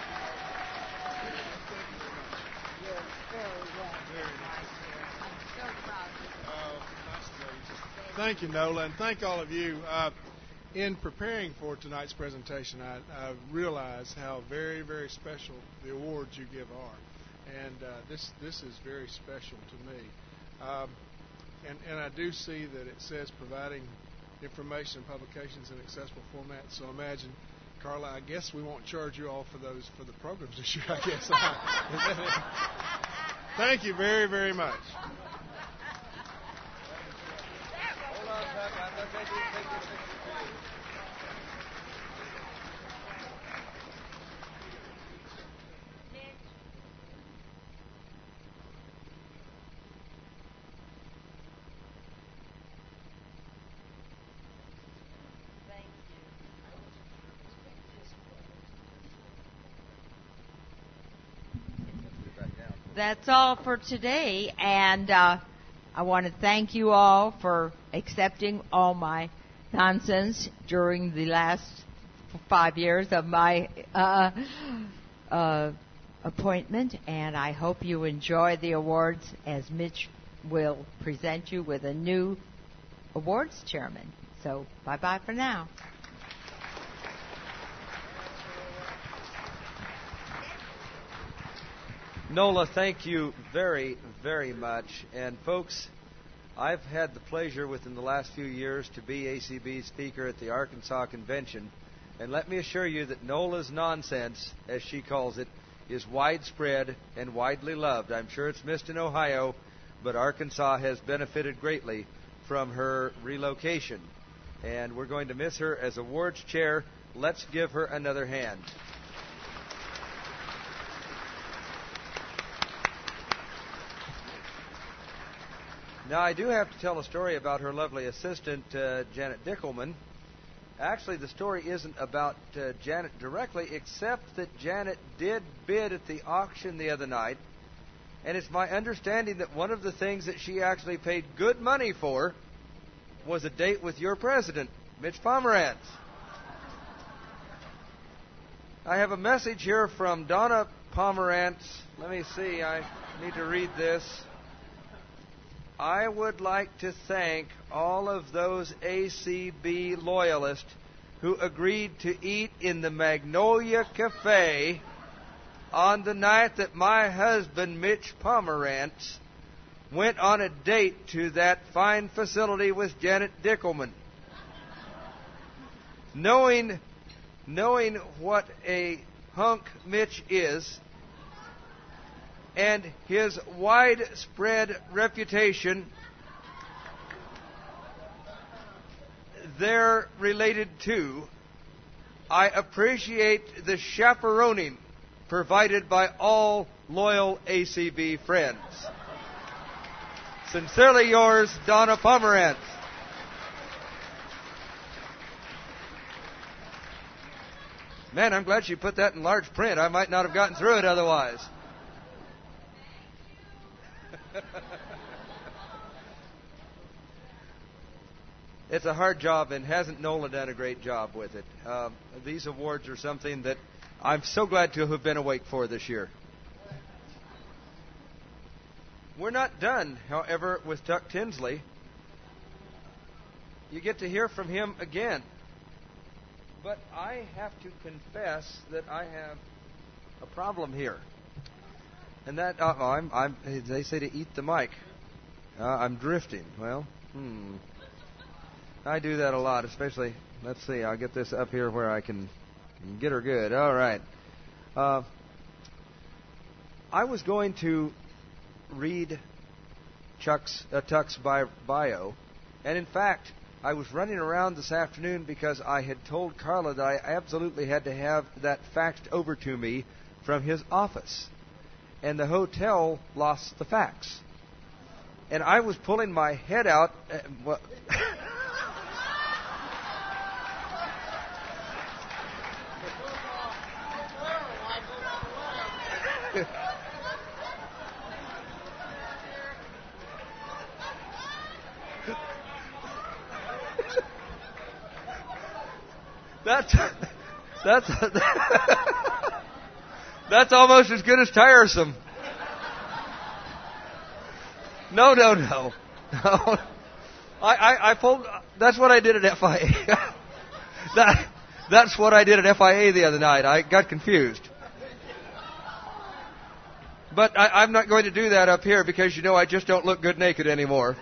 You're very welcome, my dear. I'm so proud of you. Oh, nice to know you. Thank you, Nola, and thank all of you. Uh, In preparing for tonight's presentation, I, I realize how very, very special the awards you give are, and uh, this this is very special to me. Um, and, and I do see that it says providing information and publications in accessible format. So imagine, Carla, I guess we won't charge you all for those for the programs this year. I guess. Thank you very, very much. That's all for today, and uh, I want to thank you all for accepting all my nonsense during the last five years of my uh, uh, appointment, and I hope you enjoy the awards as Mitch will present you with a new awards chairman. So bye-bye for now. Nola, thank you very, very much. And folks, I've had the pleasure within the last few years to be A C B speaker at the Arkansas Convention. And let me assure you that Nola's nonsense, as she calls it, is widespread and widely loved. I'm sure it's missed in Ohio, but Arkansas has benefited greatly from her relocation. And we're going to miss her as awards chair. Let's give her another hand. Now, I do have to tell a story about her lovely assistant, uh, Janet Dickelman. Actually, the story isn't about uh, Janet directly, except that Janet did bid at the auction the other night. And it's my understanding that one of the things that she actually paid good money for was a date with your president, Mitch Pomerantz. I have a message here from Donna Pomerantz. Let me see. I need to read this. I would like to thank all of those A C B loyalists who agreed to eat in the Magnolia Cafe on the night that my husband, Mitch Pomerantz, went on a date to that fine facility with Janet Dickelman. Knowing, knowing what a hunk Mitch is, and his widespread reputation, they're related to, I appreciate the chaperoning provided by all loyal A C B friends. Sincerely yours, Donna Pomerantz. Man, I'm glad she put that in large print. I might not have gotten through it otherwise. It's a hard job, and hasn't Nola done a great job with it? Um, these awards are something that I'm so glad to have been awake for this year. We're not done, however, with Tuck Tinsley. You get to hear from him again. But I have to confess that I have a problem here. And that, uh, I'm, I'm, they say to eat the mic. Uh, I'm drifting. Well, hmm. I do that a lot, especially, let's see, I'll get this up here where I can get her good. All right. Uh, I was going to read Chuck's, uh, Tuck's bi- bio, and in fact, I was running around this afternoon because I had told Carla that I absolutely had to have that faxed over to me from his office. And the hotel lost the fax. And I was pulling my head out. Uh, well, That's that's that's almost as good as tiresome. No, no, no, no. I, I, I pulled. That's what I did at F I A. that that's what I did at F I A the other night. I got confused. But I, I'm not going to do that up here because you know I just don't look good naked anymore.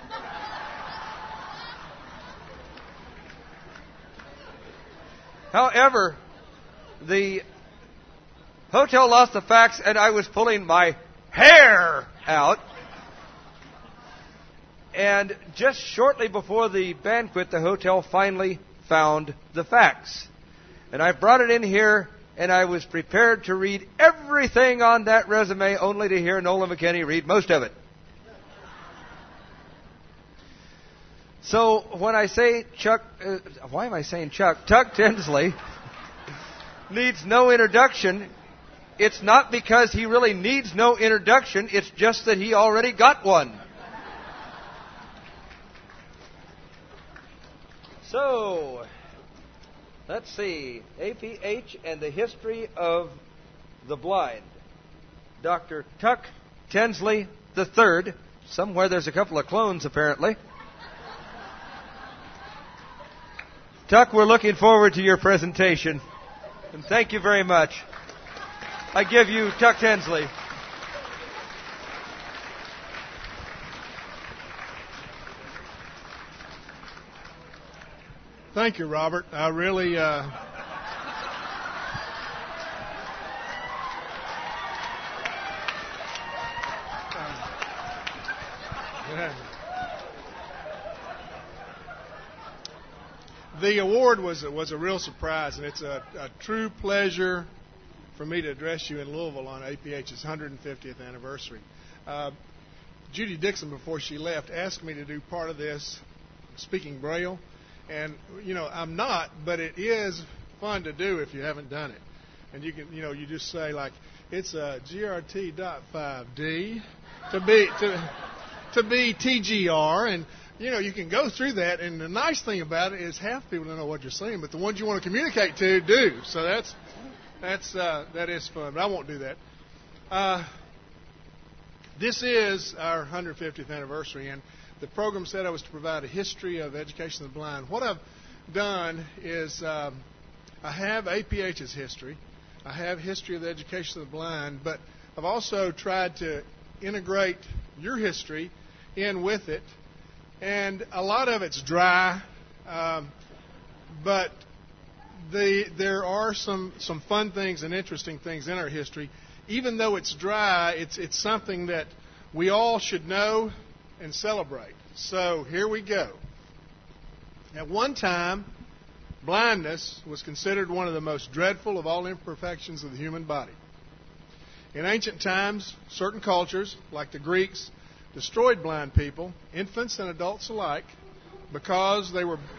However, the hotel lost the fax, and I was pulling my hair out. And just shortly before the banquet, the hotel finally found the fax. And I brought it in here, and I was prepared to read everything on that resume, only to hear Nola McKinney read most of it. So when I say Chuck, uh, why am I saying Chuck? Tuck Tinsley needs no introduction. It's not because he really needs no introduction. It's just that he already got one. So, let's see. A P H and the History of the Blind. Doctor Tuck Tinsley the third. Somewhere there's a couple of clones, apparently. Tuck, we're looking forward to your presentation. And thank you very much. I give you Tuck Tinsley. Thank you, Robert. I really... Uh, The award was a, was a real surprise, and it's a, a true pleasure for me to address you in Louisville on A P H's one hundred fiftieth anniversary. Uh, Judy Dixon, before she left, asked me to do part of this speaking Braille, and you know I'm not, but it is fun to do if you haven't done it. And you can, you know, you just say like it's a G R T dot five D to be to to be T G R and you know, you can go through that, and the nice thing about it is half the people don't know what you're saying, but the ones you want to communicate to do. So that's that's uh, that is fun, but I won't do that. Uh, this is our one hundred fiftieth anniversary, and the program said I was to provide a history of education of the blind. What I've done is um, I have A P H's history. I have history of the education of the blind, but I've also tried to integrate your history in with it. And a lot of it's dry, um, but the, there are some, some fun things and interesting things in our history. Even though it's dry, it's, it's something that we all should know and celebrate. So here we go. At one time, blindness was considered one of the most dreadful of all imperfections of the human body. In ancient times, certain cultures, like the Greeks, destroyed blind people, infants and adults alike, because they were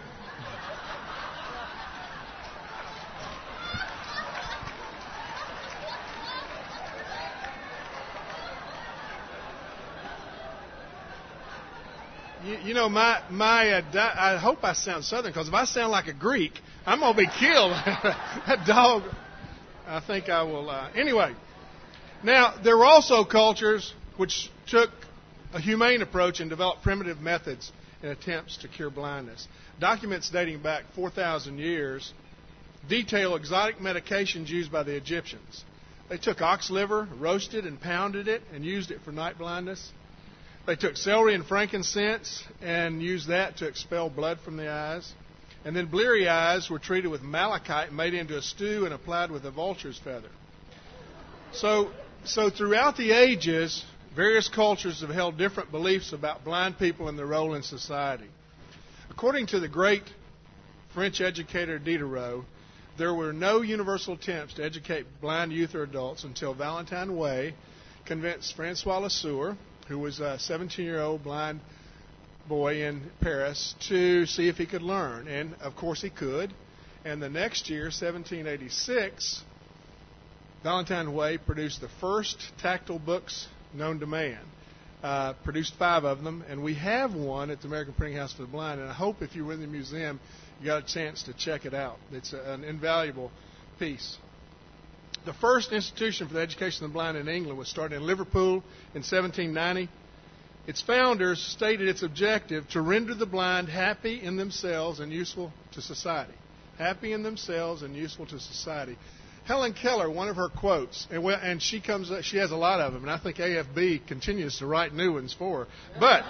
you, you know my my uh, di- I hope I sound Southern, because if I sound like a Greek, I'm gonna be killed. That dog, I think I will. Uh, anyway, now there were also cultures which took a humane approach and developed primitive methods in attempts to cure blindness. Documents dating back four thousand years detail exotic medications used by the Egyptians. They took ox liver, roasted and pounded it, and used it for night blindness. They took celery and frankincense and used that to expel blood from the eyes. And then bleary eyes were treated with malachite, made into a stew and applied with a vulture's feather. So, so throughout the ages, various cultures have held different beliefs about blind people and their role in society. According to the great French educator Diderot, there were no universal attempts to educate blind youth or adults until Valentine Way convinced Francois Lesueur, who was a seventeen-year-old blind boy in Paris, to see if he could learn. And, of course, he could. And the next year, seventeen eighty-six, Valentine Way produced the first tactile books known to man. Uh, produced five of them, and we have one at the American Printing House for the Blind, and I hope if you were in the museum, you got a chance to check it out. It's a, an invaluable piece. The first institution for the education of the blind in England was started in Liverpool in seventeen ninety. Its founders stated its objective to render the blind happy in themselves and useful to society. Happy in themselves and useful to society. Helen Keller, one of her quotes, and, well, and she comes, she has a lot of them, and I think A F B continues to write new ones for her. But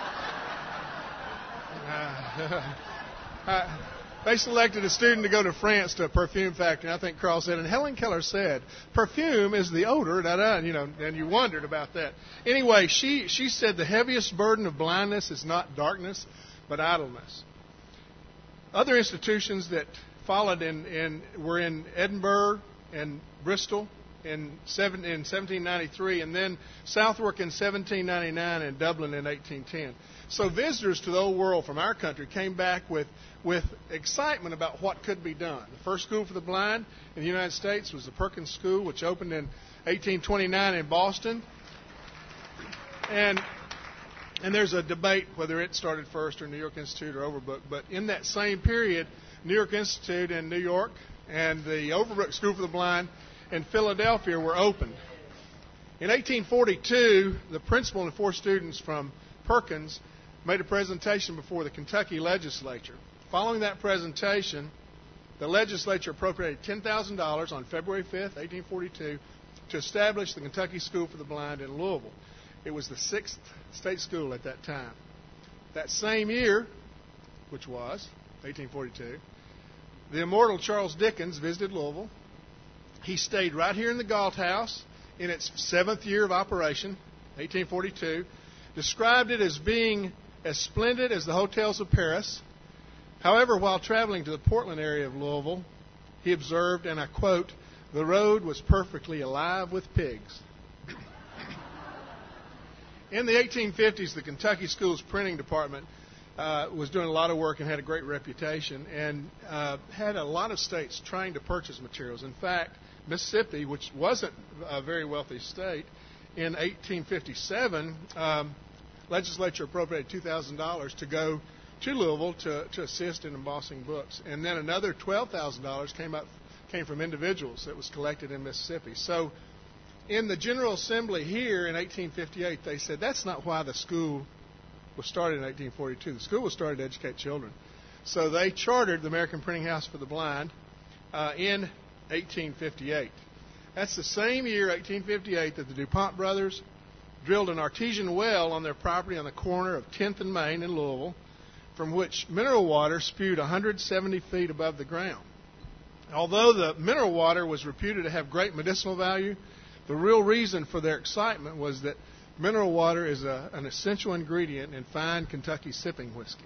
uh, uh, they selected a student to go to France to a perfume factory, and I think Carl said, and Helen Keller said, perfume is the odor, da da, and you know, and you wondered about that. Anyway, she she said the heaviest burden of blindness is not darkness, but idleness. Other institutions that followed in, in were in Edinburgh and Bristol in, seven, in seventeen ninety-three, and then Southwark in seventeen ninety-nine, and Dublin in eighteen ten. So visitors to the old world from our country came back with, with excitement about what could be done. The first school for the blind in the United States was the Perkins School, which opened in eighteen twenty-nine in Boston. And and there's a debate whether it started first or New York Institute or Overbrook, but in that same period, New York Institute in New York and the Overbrook School for the Blind in Philadelphia were opened. In eighteen forty-two, the principal and four students from Perkins made a presentation before the Kentucky legislature. Following that presentation, the legislature appropriated ten thousand dollars on February fifth, eighteen forty-two, to establish the Kentucky School for the Blind in Louisville. It was the sixth state school at that time. That same year, which was eighteen forty-two, the immortal Charles Dickens visited Louisville. He stayed right here in the Galt House in its seventh year of operation, eighteen forty-two, described it as being as splendid as the hotels of Paris. However, while traveling to the Portland area of Louisville, he observed, and I quote, "The road was perfectly alive with pigs." In the eighteen fifties, the Kentucky Schools Printing Department uh, was doing a lot of work and had a great reputation, and uh, had a lot of states trying to purchase materials. In fact, Mississippi, which wasn't a very wealthy state, in eighteen fifty-seven um, legislature appropriated two thousand dollars to go to Louisville to, to assist in embossing books. And then another twelve thousand dollars came up came from individuals that was collected in Mississippi. So in the General Assembly here in eighteen fifty-eight, they said that's not why the school was started in eighteen forty-two. The school was started to educate children. So they chartered the American Printing House for the Blind uh, in eighteen fifty-eight. That's the same year, eighteen fifty-eight, that the DuPont brothers drilled an artesian well on their property on the corner of tenth and Main in Louisville, from which mineral water spewed one hundred seventy feet above the ground. Although the mineral water was reputed to have great medicinal value, the real reason for their excitement was that mineral water is a, an essential ingredient in fine Kentucky sipping whiskey.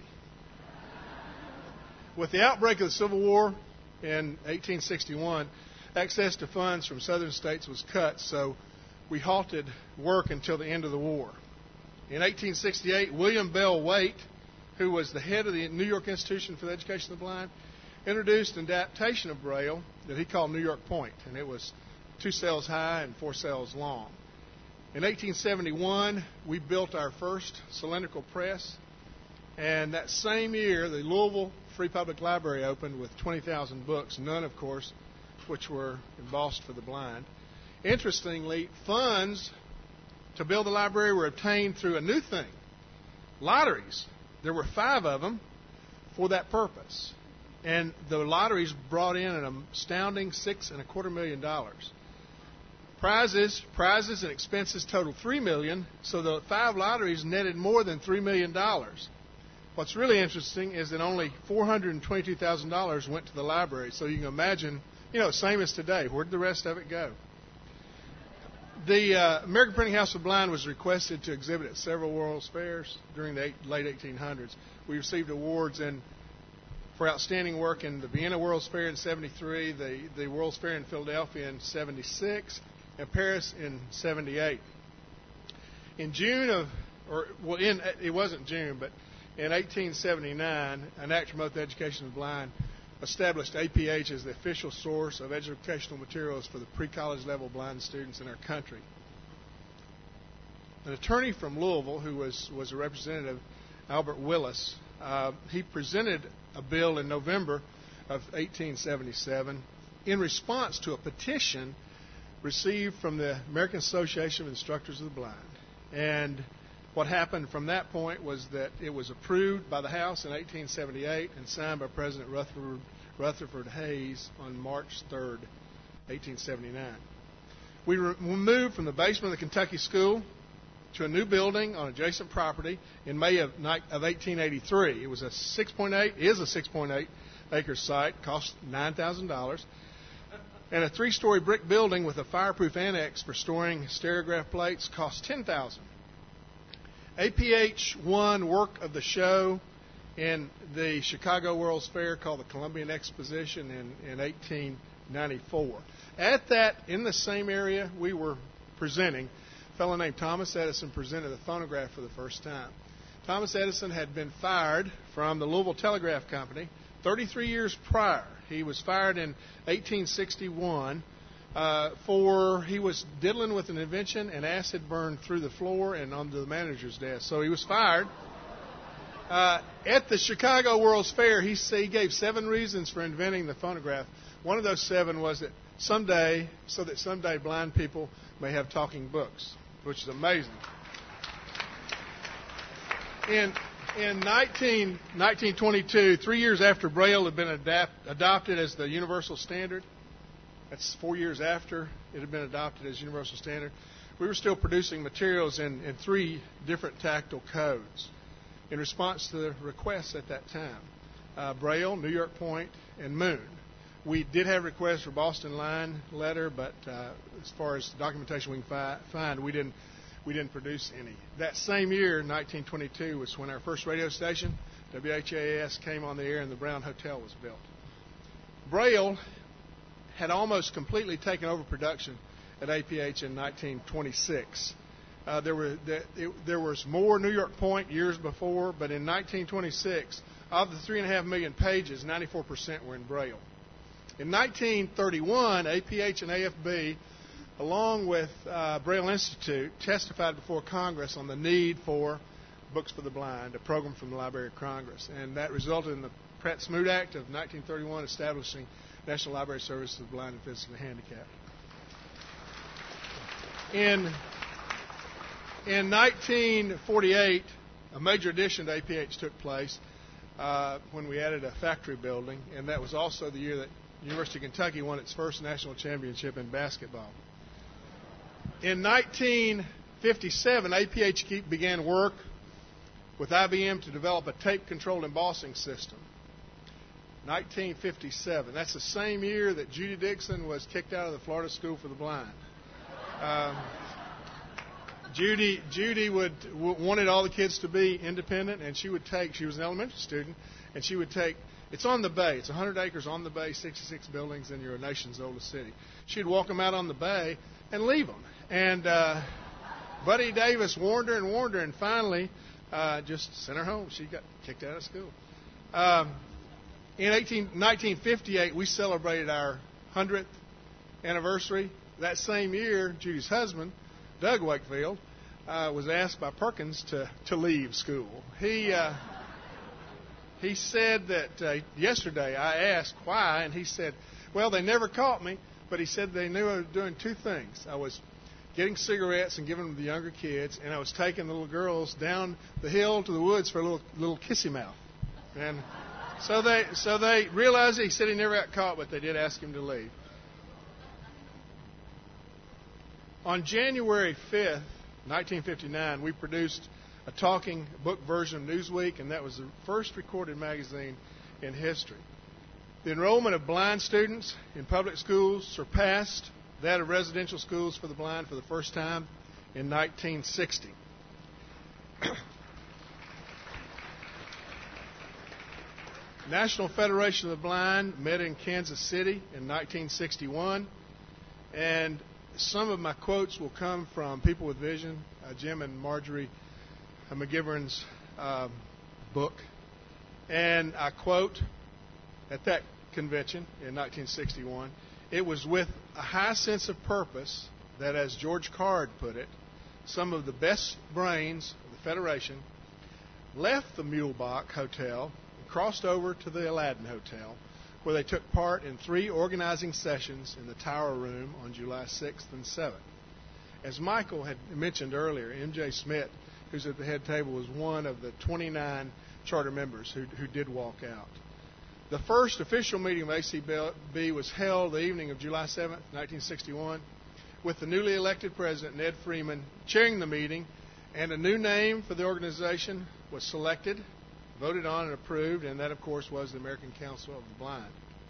With the outbreak of the Civil War in eighteen sixty-one, access to funds from southern states was cut, so we halted work until the end of the war. In eighteen sixty-eight, William Bell Waite, who was the head of the New York Institution for the Education of the Blind, introduced an adaptation of Braille that he called New York Point, and it was two cells high and four cells long. In eighteen seventy-one, we built our first cylindrical press, and that same year, the Louisville Free Public Library opened with twenty thousand books, none, of course, which were embossed for the blind. Interestingly, funds to build the library were obtained through a new thing, lotteries. There were five of them for that purpose. And the lotteries brought in an astounding six and a quarter million dollars. Prizes, prizes and expenses totaled three million dollars, so the five lotteries netted more than three million dollars. What's really interesting is that only four hundred twenty-two thousand dollars went to the library. So you can imagine, you know, same as today. Where did the rest of it go? The uh, American Printing House of the Blind was requested to exhibit at several World's Fairs during the eight, late eighteen hundreds. We received awards in, for outstanding work in the Vienna World's Fair in seventy-three, the, the World's Fair in Philadelphia in seventy-six, and Paris in seventy-eight. In June of, or well, in it wasn't June, but in eighteen seventy-nine, an act to promote the education of the blind established A P H as the official source of educational materials for the pre-college level blind students in our country. An attorney from Louisville, who was, was a representative, Albert Willis, uh, he presented a bill in November of eighteen seventy-seven in response to a petition received from the American Association of Instructors of the Blind. And what happened from that point was that it was approved by the House in eighteen seventy-eight and signed by President Rutherford, Rutherford Hayes on March third, eighteen seventy-nine. We, re- we moved from the basement of the Kentucky School to a new building on adjacent property in May of, of eighteen eighty-three. It was a six point eight, is a six point eight acre site, cost nine thousand dollars, and a three-story brick building with a fireproof annex for storing stereograph plates cost ten thousand dollars. A P H won Work of the Show in the Chicago World's Fair called the Columbian Exposition in, in eighteen ninety-four. At that, in the same area we were presenting, a fellow named Thomas Edison presented the phonograph for the first time. Thomas Edison had been fired from the Louisville Telegraph Company thirty-three years prior. He was fired in eighteen sixty-one. Uh, for he was diddling with an invention and acid burned through the floor and onto the manager's desk. So he was fired. Uh, at the Chicago World's Fair, he, he gave seven reasons for inventing the phonograph. One of those seven was that someday, so that someday blind people may have talking books, which is amazing. In in nineteen, nineteen twenty-two, three years after Braille had been adapt, adopted as the universal standard, that's four years after it had been adopted as universal standard, we were still producing materials in, in three different tactile codes in response to the requests at that time. Uh, Braille, New York Point, and Moon. We did have requests for Boston Line letter, but uh, as far as documentation we can fi- find, we didn't we didn't produce any. That same year, nineteen twenty-two, was when our first radio station, W H A S, came on the air and the Brown Hotel was built. Braille had almost completely taken over production at A P H in nineteen twenty-six. Uh, there were there, it, there was more New York Point years before, but in nineteen twenty-six, of the three and a half million pages, ninety-four percent were in Braille. In nineteen thirty-one, A P H and A F B, along with uh, Braille Institute, testified before Congress on the need for Books for the Blind, a program from the Library of Congress. And that resulted in the Pratt-Smoot Act of nineteen thirty-one establishing National Library Service for the Blind and Physically Handicapped. In, in nineteen forty-eight, a major addition to A P H took place uh, when we added a factory building, and that was also the year that University of Kentucky won its first national championship in basketball. In nineteen fifty-seven, A P H began work with I B M to develop a tape-controlled embossing system. nineteen fifty-seven. That's the same year that Judy Dixon was kicked out of the Florida School for the Blind. Um, Judy Judy would w- wanted all the kids to be independent, and she would take. She was an elementary student, and she would take. It's on the bay. It's one hundred acres on the bay, sixty-six buildings, and you're a nation's oldest city. She'd walk them out on the bay and leave them. And uh, Buddy Davis warned her and warned her, and finally uh, just sent her home. She got kicked out of school. Um, in eighteen, nineteen fifty-eight, we celebrated our hundredth anniversary. That same year, Judy's husband, Doug Wakefield, uh, was asked by Perkins to, to leave school. He uh, he said that uh, yesterday I asked why, and he said, well, they never caught me, but he said they knew I was doing two things. I was getting cigarettes and giving them to the younger kids, and I was taking the little girls down the hill to the woods for a little little kissy mouth. And so they so they realized it. He said he never got caught, but they did ask him to leave. On January fifth, nineteen fifty-nine, we produced a talking book version of Newsweek, and that was the first recorded magazine in history. The enrollment of blind students in public schools surpassed that of residential schools for the blind for the first time in nineteen sixty. National Federation of the Blind met in Kansas City in nineteen sixty-one, and some of my quotes will come from People with Vision, uh, Jim and Marjorie McGivern's uh, book. And I quote, at that convention in nineteen sixty-one, it was with a high sense of purpose that, as George Card put it, some of the best brains of the Federation left the Mulebach Hotel and crossed over to the Aladdin Hotel, where they took part in three organizing sessions in the Tower Room on July sixth and seventh. As Michael had mentioned earlier, M J Smith, who's at the head table, was one of the twenty-nine charter members who, who did walk out. The first official meeting of A C B was held the evening of July seventh, nineteen sixty-one, with the newly elected president, Ned Freeman, chairing the meeting, and a new name for the organization was selected, voted on, and approved, and that, of course, was the American Council of the Blind.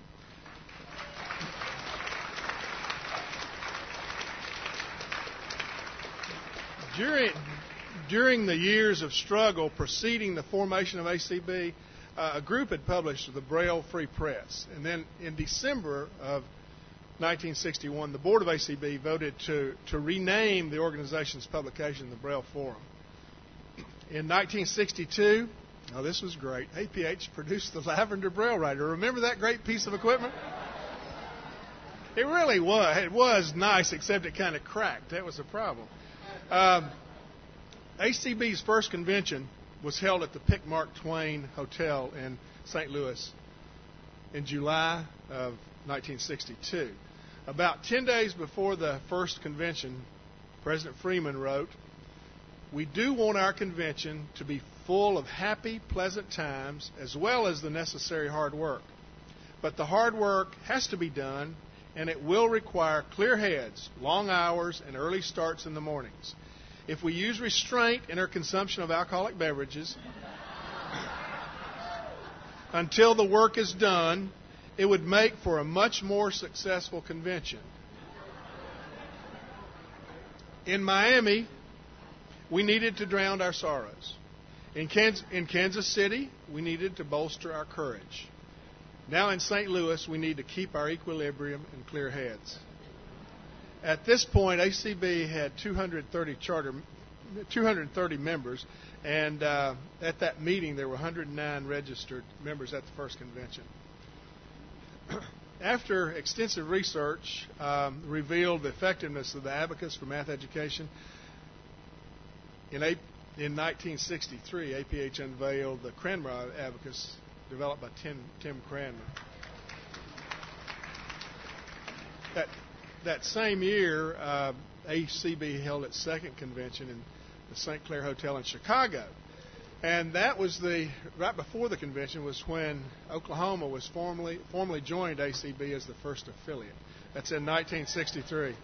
During, during the years of struggle preceding the formation of A C B, uh, a group had published the Braille Free Press. And then in December of nineteen sixty-one, the board of A C B voted to, to rename the organization's publication the Braille Forum. In nineteen sixty-two, oh, this was great, A P H produced the Lavender Braille Writer. Remember that great piece of equipment? It really was. It was nice, except it kind of cracked. That was the problem. Um, A C B's first convention was held at the Pick Mark Twain Hotel in Saint Louis in July of nineteen sixty-two. About ten days before the first convention, President Freeman wrote, "We do want our convention to be full of happy, pleasant times as well as the necessary hard work. But the hard work has to be done, and it will require clear heads, long hours, and early starts in the mornings. If we use restraint in our consumption of alcoholic beverages until the work is done, it would make for a much more successful convention. In Miami, we needed to drown our sorrows. In Kansas, in Kansas City, we needed to bolster our courage. Now in Saint Louis, we need to keep our equilibrium and clear heads." At this point, A C B had two hundred thirty charter, two hundred thirty members, and uh, at that meeting, there were one hundred nine registered members at the first convention. After extensive research um, revealed the effectiveness of the Abacus for Math Education, in, a, in nineteen sixty-three, A P H unveiled the Cranmer Abacus, developed by Tim, Tim Cranmer. That, that same year, uh, A C B held its second convention in the Saint Clair Hotel in Chicago. And that was the, right before the convention was when Oklahoma was formally, formally joined A C B as the first affiliate. That's in nineteen sixty-three.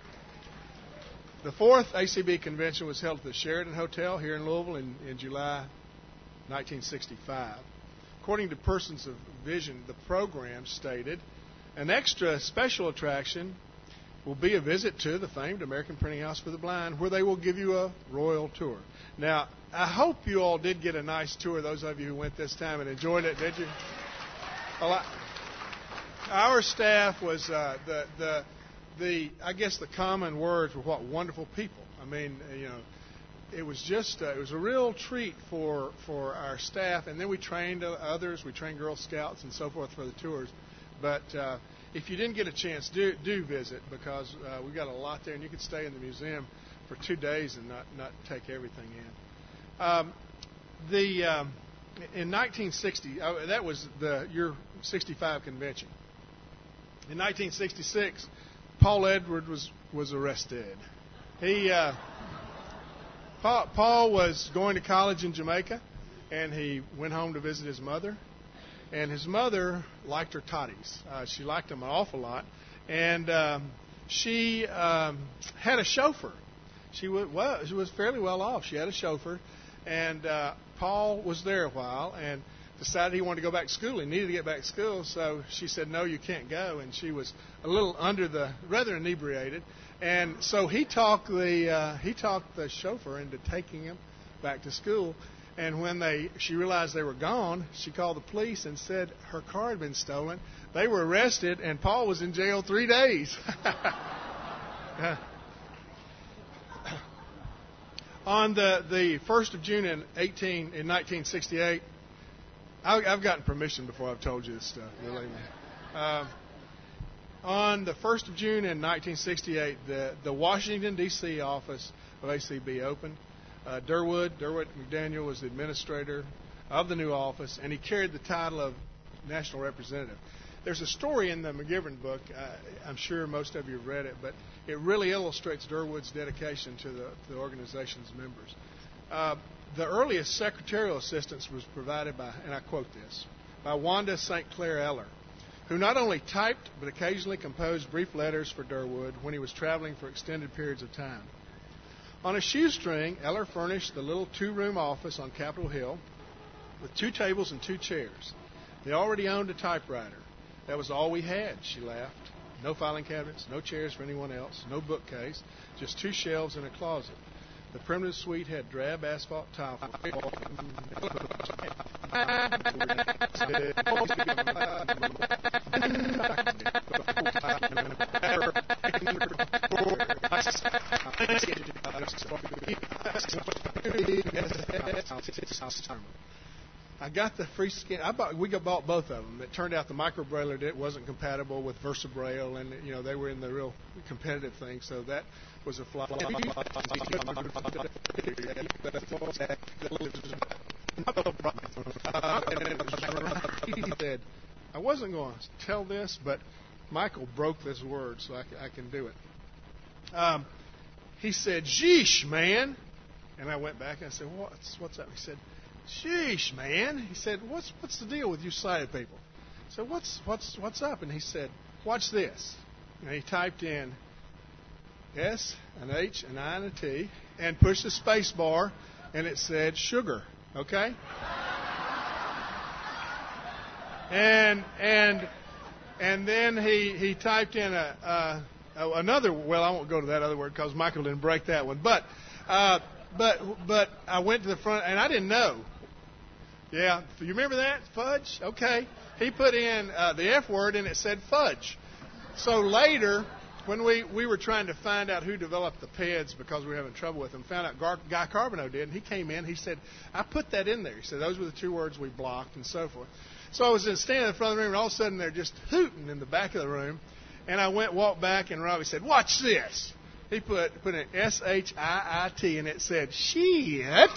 The fourth A C B convention was held at the Sheraton Hotel here in Louisville in, in July nineteen sixty-five. According to Persons of Vision, the program stated, an extra special attraction will be a visit to the famed American Printing House for the Blind, where they will give you a royal tour. Now, I hope you all did get a nice tour, those of you who went this time and enjoyed it, did you? A lot. Our staff was uh, the the the I guess the common words were what wonderful people. I mean, you know, it was just uh, it was a real treat for for our staff, and then we trained uh, others. We trained Girl Scouts and so forth for the tours. But uh, if you didn't get a chance, do do visit, because uh, we got a lot there, and you could stay in the museum for two days and not not take everything in. Um, the um, in nineteen sixty, uh, that was the your sixty-five convention. In nineteen sixty-six, Paul Edward was was arrested. He uh, Paul, Paul was going to college in Jamaica, and he went home to visit his mother. And his mother liked her toddies. Uh, she liked them an awful lot, and um, she um, had a chauffeur. She was well, she was fairly well off. She had a chauffeur, and uh, Paul was there a while and decided he wanted to go back to school. He needed to get back to school, so she said, "No, you can't go." And she was a little under the, rather inebriated, and so he talked the uh, he talked the chauffeur into taking him back to school. And when they, she realized they were gone, she called the police and said her car had been stolen. They were arrested, and Paul was in jail three days. On the, the first of June in eighteen in nineteen sixty-eight, I, I've gotten permission before I've told you this stuff. Believe me. Uh, on the first of June in nineteen sixty-eight, the the Washington D C office of A C B opened. Uh, Durwood, Durwood McDaniel was the administrator of the new office, and he carried the title of National Representative. There's a story in the McGivern book. Uh, I'm sure most of you have read it, but it really illustrates Durwood's dedication to the, to the organization's members. Uh, the earliest secretarial assistance was provided by, and I quote this, by Wanda Saint Clair Eller, who not only typed but occasionally composed brief letters for Durwood when he was traveling for extended periods of time. On a shoestring, Eller furnished the little two-room office on Capitol Hill with two tables and two chairs. They already owned a typewriter. That was all we had, she laughed. No filing cabinets, no chairs for anyone else, no bookcase, just two shelves and a closet. The primitive suite had drab asphalt tile. I got the free scan. I bought, we got bought both of them. It turned out the microbrailler did, wasn't compatible with VersaBraille, and you know they were in the real competitive thing. So that was a flop. He said, "I wasn't going to tell this, but Michael broke this word, so I, I can do it." Um, he said, "Sheesh, man," and I went back and I said, "What's what's up?" He said, "Sheesh, man." He said, "What's what's the deal with you sighted people?" I said, "What's what's what's up?" And he said, "Watch this." And he typed in S, an H, an I, and a T, and pushed the space bar, and it said sugar. Okay. And and and then he he typed in a, a another. Well, I won't go to that other word because Michael didn't break that one. But uh, but but I went to the front, and I didn't know. Yeah, you remember that? Fudge? Okay. He put in uh, the F word, and it said fudge. So later, when we, we were trying to find out who developed the P E Ds because we were having trouble with them, found out Gar- Guy Carbonneau did, and he came in. He said, "I put that in there." He said, "Those were the two words we blocked," and so forth. So I was standing in front of the room, and all of a sudden they're just hooting in the back of the room. And I went, walked back, and Robbie said, "Watch this." He put put an S H I I T and it said shit.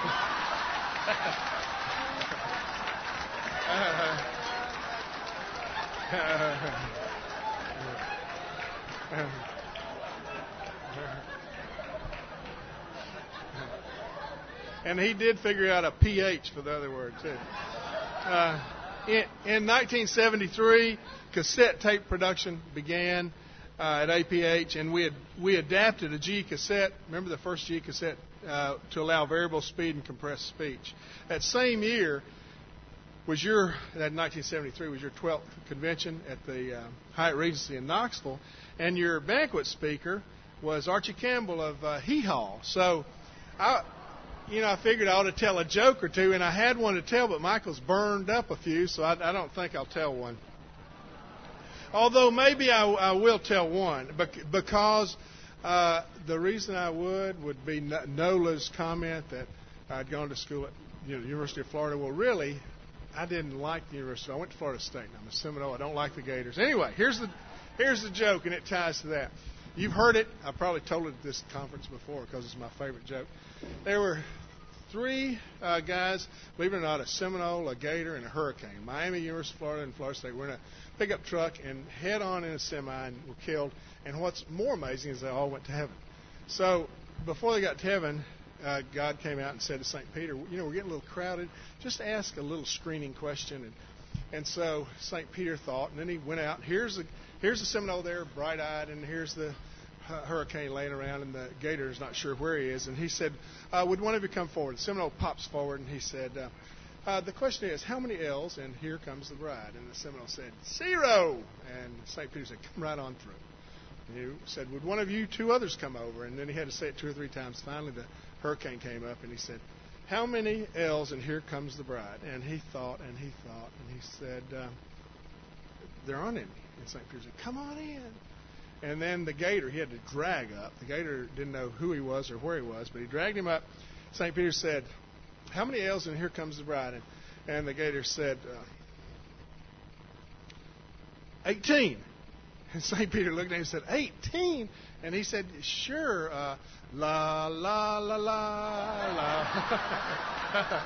And he did figure out a P H for the other word, too. Uh, in, in nineteen seventy-three, cassette tape production began uh, at A P H, and we had, we adapted a G cassette. Remember the first G cassette uh, to allow variable speed and compressed speech. That same year was your that nineteen seventy-three was your twelfth convention at the uh, Hyatt Regency in Knoxville, and your banquet speaker was Archie Campbell of uh, Hee Haw. So, I. You know, I figured I ought to tell a joke or two, and I had one to tell, but Michael's burned up a few, so I, I don't think I'll tell one. Although maybe I, I will tell one, because uh, the reason I would would be Nola's comment that I'd gone to school at you know, the University of Florida. Well, really, I didn't like the university. I went to Florida State, and I'm a Seminole. I don't like the Gators. Anyway, here's the here's the joke, and it ties to that. You've heard it. I probably told it at this conference before because it's my favorite joke. There were three uh, guys, believe it or not, a Seminole, a Gator, and a Hurricane. Miami, University of Florida, and Florida State were in a pickup truck and head on in a semi and were killed. And what's more amazing is they all went to heaven. So before they got to heaven, uh, God came out and said to Saint Peter, you know, we're getting a little crowded. Just ask a little screening question. And, and so Saint Peter thought, and then he went out. Here's the Here's the Seminole there, bright-eyed, and here's the uh, Hurricane laying around, and the Gator is not sure where he is. And he said, uh, would one of you come forward? The Seminole pops forward, and he said, uh, uh, the question is, how many L's, and here comes the bride? And the Seminole said, zero. And Saint Peter said, come right on through. And he said, would one of you two others come over? And then he had to say it two or three times. Finally, the Hurricane came up, and he said, how many L's, and here comes the bride? And he thought, and he thought, and he said, uh, there aren't any. And Saint Peter said, come on in. And then the Gator, he had to drag up. The Gator didn't know who he was or where he was, but he dragged him up. Saint Peter said, how many L's, and here comes the bride? And, and the Gator said, uh, eighteen. And Saint Peter looked at him and said, eighteen? And he said, sure, uh, la, la, la, la, la.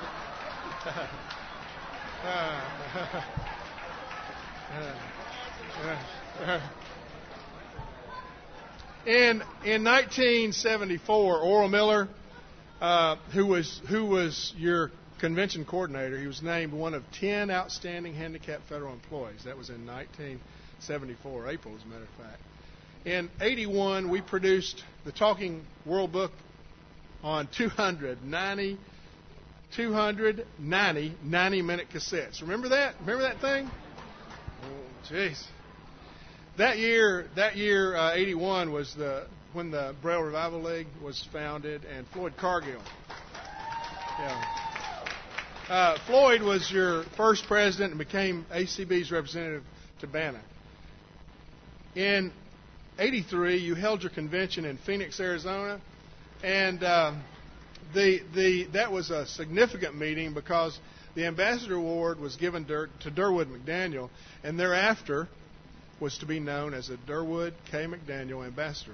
In in nineteen seventy-four, Oral Miller, uh, who was who was your convention coordinator, he was named one of ten outstanding handicapped federal employees. That was in nineteen seventy-four, April, as a matter of fact. In eighty-one, we produced the Talking World Book on two hundred ninety, two hundred ninety ninety-minute cassettes. Remember that? Remember that thing? Oh, jeez. That year, that year, uh, eighty-one was the when the Braille Revival League was founded, and Floyd Cargill. Yeah. Uh, Floyd was your first president and became A C B's representative to Banna. In eighty-three, you held your convention in Phoenix, Arizona, and uh, the the that was a significant meeting because the Ambassador Award was given to, to Durwood McDaniel, and thereafter was to be known as the Durwood K. McDaniel Ambassador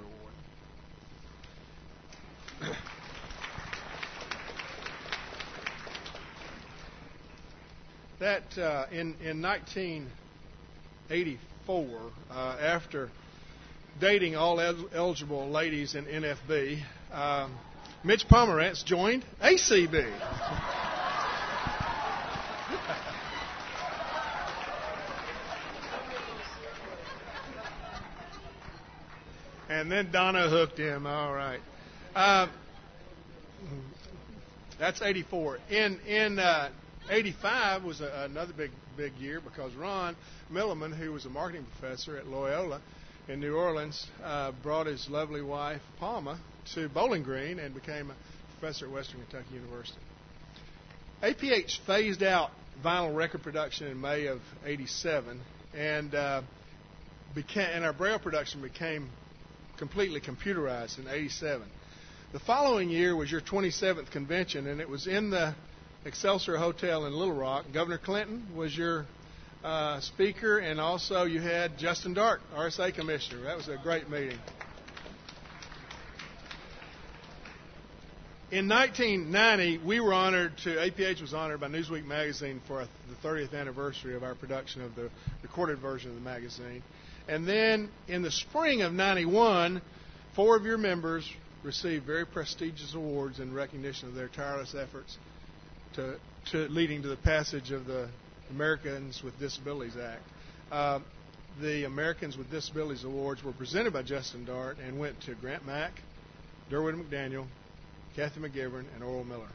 Award. That uh, in in nineteen eighty-four, uh, after dating all el- eligible ladies in N F B, um, Mitch Pomerantz joined A C B. And then Donna hooked him. All right. Uh, that's eighty-four. In in uh, eighty-five was a, another big big year because Ron Milliman, who was a marketing professor at Loyola in New Orleans, uh, brought his lovely wife Palma to Bowling Green and became a professor at Western Kentucky University. A P H phased out vinyl record production in May of eighty-seven, and uh, became and our Braille production became completely computerized in eighty-seven. The following year was your twenty-seventh convention, and it was in the Excelsior Hotel in Little Rock. Governor Clinton was your uh, speaker, and also you had Justin Dark, R S A Commissioner. That was a great meeting. in nineteen ninety, we were honored to, A P H was honored by Newsweek magazine for a, the thirtieth anniversary of our production of the recorded version of the magazine. And then in the spring of ninety-one, four of your members received very prestigious awards in recognition of their tireless efforts to, to leading to the passage of the Americans with Disabilities Act. Uh, the Americans with Disabilities Awards were presented by Justin Dart and went to Grant Mack, Durwood McDaniel, Kathy McGivern, and Oral Miller.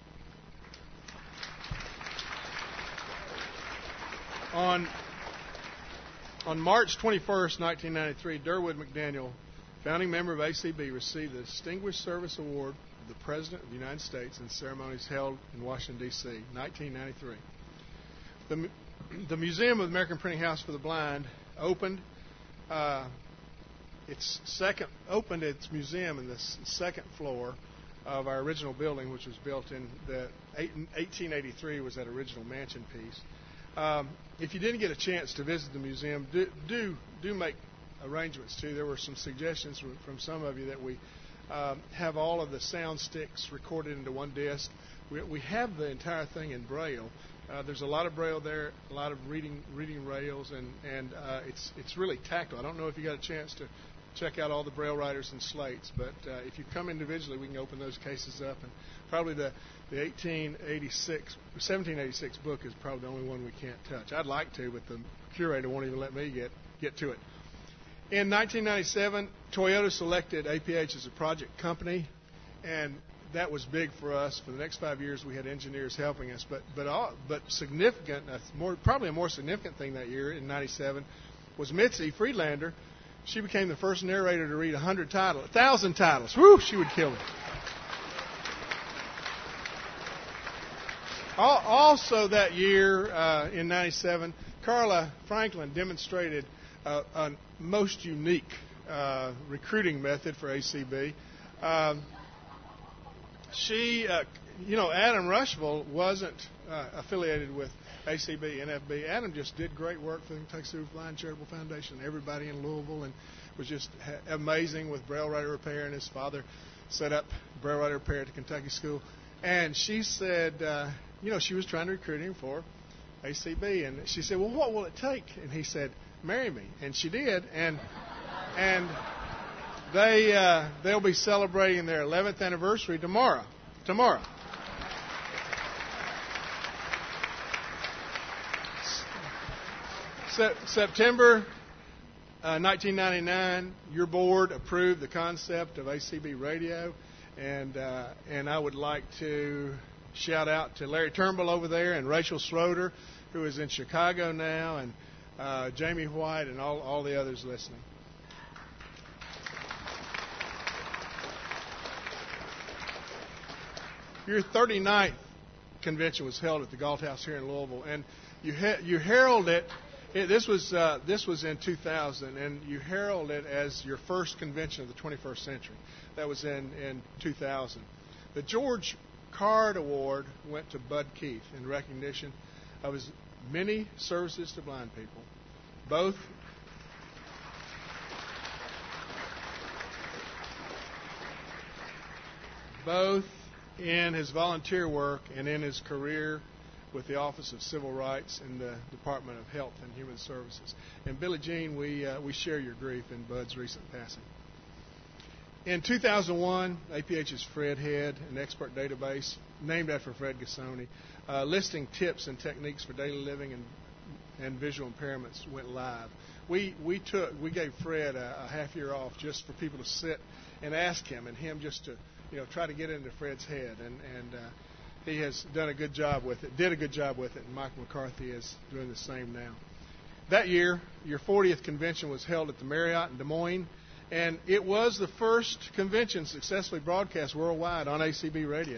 On, on March twenty-first, nineteen ninety-three, Durwood McDaniel, founding member of A C B, received the Distinguished Service Award of the President of the United States in ceremonies held in Washington, D C, nineteen ninety-three. The, the Museum of the American Printing House for the Blind opened uh, its second opened its museum in the second floor of our original building, which was built in the eighteen eighty-three, was that original mansion piece. Um, if you didn't get a chance to visit the museum, do do, do make arrangements too. There were some suggestions from, from some of you that we um, have all of the sound sticks recorded into one disc. We, we have the entire thing in Braille. Uh, there's a lot of Braille there, a lot of reading reading rails, and and uh, it's it's really tactile. I don't know if you got a chance to check out all the Braille writers and slates, but uh, if you come individually, we can open those cases up. And probably the the eighteen eighty-six, seventeen eighty-six book is probably the only one we can't touch. I'd like to, but the curator won't even let me get get to it. In nineteen ninety-seven, Toyota selected A P H as a project company, and that was big for us. For the next five years, we had engineers helping us. But but all, but significant, uh, more probably a more significant thing that year in ninety-seven was Mitzi Friedlander. She became the first narrator to read a hundred titles, a thousand titles. Woo! She would kill me. Also that year uh, in ninety-seven, Carla Franklin demonstrated uh, a most unique uh, recruiting method for A C B. Um, She, uh, you know, Adam Rushville wasn't uh, affiliated with A C B, N F B. Adam just did great work for the Kentucky Super Blind Charitable Foundation. Everybody in Louisville, and was just ha- amazing with Braille Writer Repair. And his father set up Braille Writer Repair at the Kentucky School. And she said, uh, you know, she was trying to recruit him for A C B, and she said, "Well, what will it take?" And he said, "Marry me." And she did, and and. They, uh, they'll be celebrating their eleventh anniversary tomorrow. Tomorrow. Se- September uh, nineteen ninety-nine, your board approved the concept of A C B radio, and uh, and I would like to shout out to Larry Turnbull over there and Rachel Schroeder, who is in Chicago now, and uh, Jamie White, and all, all the others listening. Your thirty-ninth convention was held at the Galt House here in Louisville, and you ha- you herald it. it this was uh, this was in two thousand, and you herald it as your first convention of the twenty-first century. That was in in two thousand. The George Card Award went to Bud Keith in recognition of his many services to blind people, both both. in his volunteer work and in his career with the Office of Civil Rights and the Department of Health and Human Services. And Billie Jean, we uh, we share your grief in Bud's recent passing. In two thousand one, A P H's Fred Head, an expert database named after Fred Gassoni, uh, listing tips and techniques for daily living and and visual impairments, went live. We we took we gave Fred a, a half year off just for people to sit and ask him, and him just to you know, try to get into Fred's head, and, and uh, he has done a good job with it, did a good job with it, and Michael McCarthy is doing the same now. That year, your fortieth convention was held at the Marriott in Des Moines, and it was the first convention successfully broadcast worldwide on A C B radio.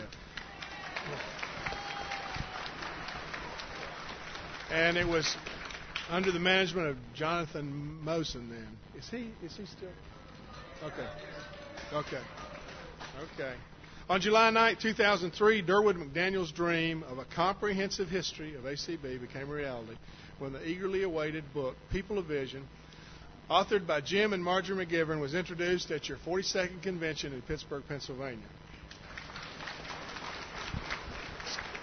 And it was under the management of Jonathan Mosen then. Is he, is he still? Okay. Okay. Okay. On July ninth, two thousand three, Durwood McDaniel's dream of a comprehensive history of A C B became a reality when the eagerly awaited book, People of Vision, authored by Jim and Marjorie McGivern, was introduced at your forty-second convention in Pittsburgh, Pennsylvania.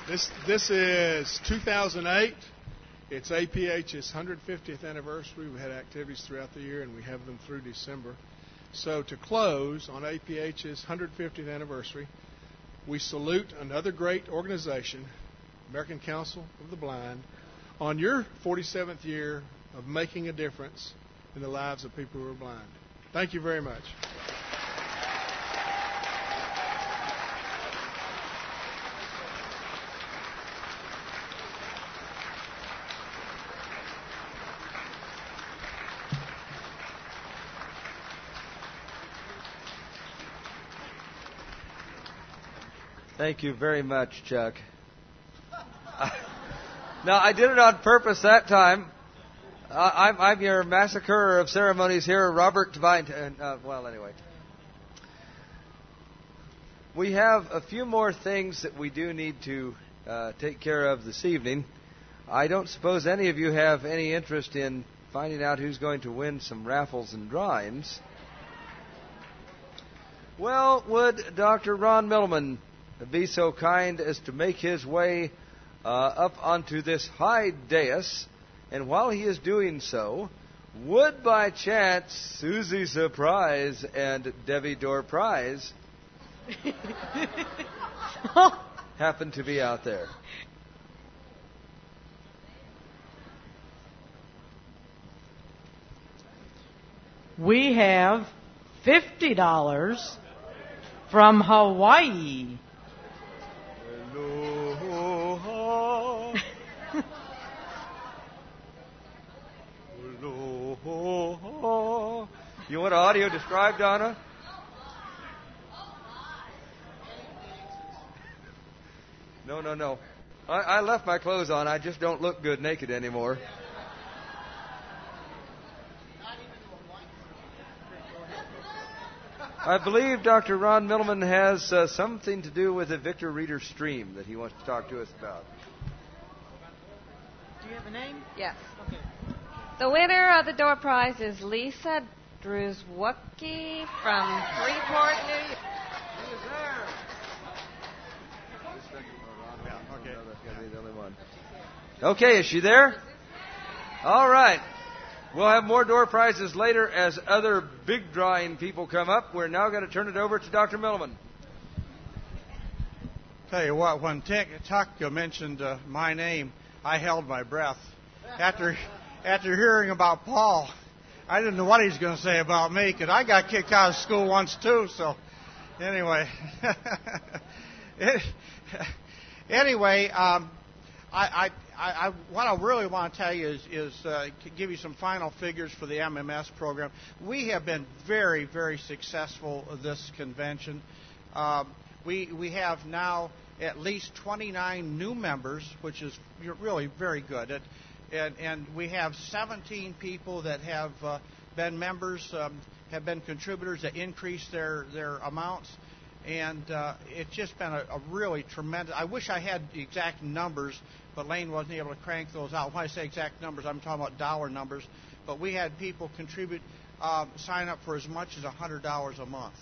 This this is two thousand eight. It's A P H's one hundred fiftieth anniversary. We had activities throughout the year, and we have them through December. So to close on A P H's one hundred fiftieth anniversary, we salute another great organization, American Council of the Blind, on your forty-seventh year of making a difference in the lives of people who are blind. Thank you very much. Thank you very much, Chuck. No, I did it on purpose that time. Uh, I'm, I'm your massacrer of ceremonies here, Robert Devine. Uh, well, anyway. We have a few more things that we do need to uh, take care of this evening. I don't suppose any of you have any interest in finding out who's going to win some raffles and drawings. Well, would Doctor Ron Milliman be so kind as to make his way uh, up onto this high dais, and while he is doing so, would by chance Susie Surprise and Debbie Door Prize happen to be out there? We have fifty dollars from Hawaii. Aloha. Aloha. You want audio described, Donna? No, no, no. I, I left my clothes on. I just don't look good naked anymore. I believe Doctor Ron Milliman has uh, something to do with the Victor Reader stream that he wants to talk to us about. Do you have a name? Yes. Okay. The winner of the door prize is Lisa Druzwocki from Freeport, New York. Okay, is she there? All right. We'll have more door prizes later as other big drawing people come up. We're now going to turn it over to Doctor Milliman. Tell you what, when Tuck mentioned uh, my name, I held my breath. After after hearing about Paul, I didn't know what he was going to say about me, because I got kicked out of school once too. So anyway, it, anyway, um, I, I, I, what I really want to tell you is, is uh, to give you some final figures for the M M S program. We have been very, very successful at this convention. Uh, we we have now at least twenty-nine new members, which is really very good. It, and, and we have seventeen people that have uh, been members, um, have been contributors that increased their, their amounts. And uh, it's just been a, a really tremendous. I wish I had the exact numbers, but Lane wasn't able to crank those out. When I say exact numbers, I'm talking about dollar numbers. But we had people contribute, uh, sign up for as much as one hundred dollars a month.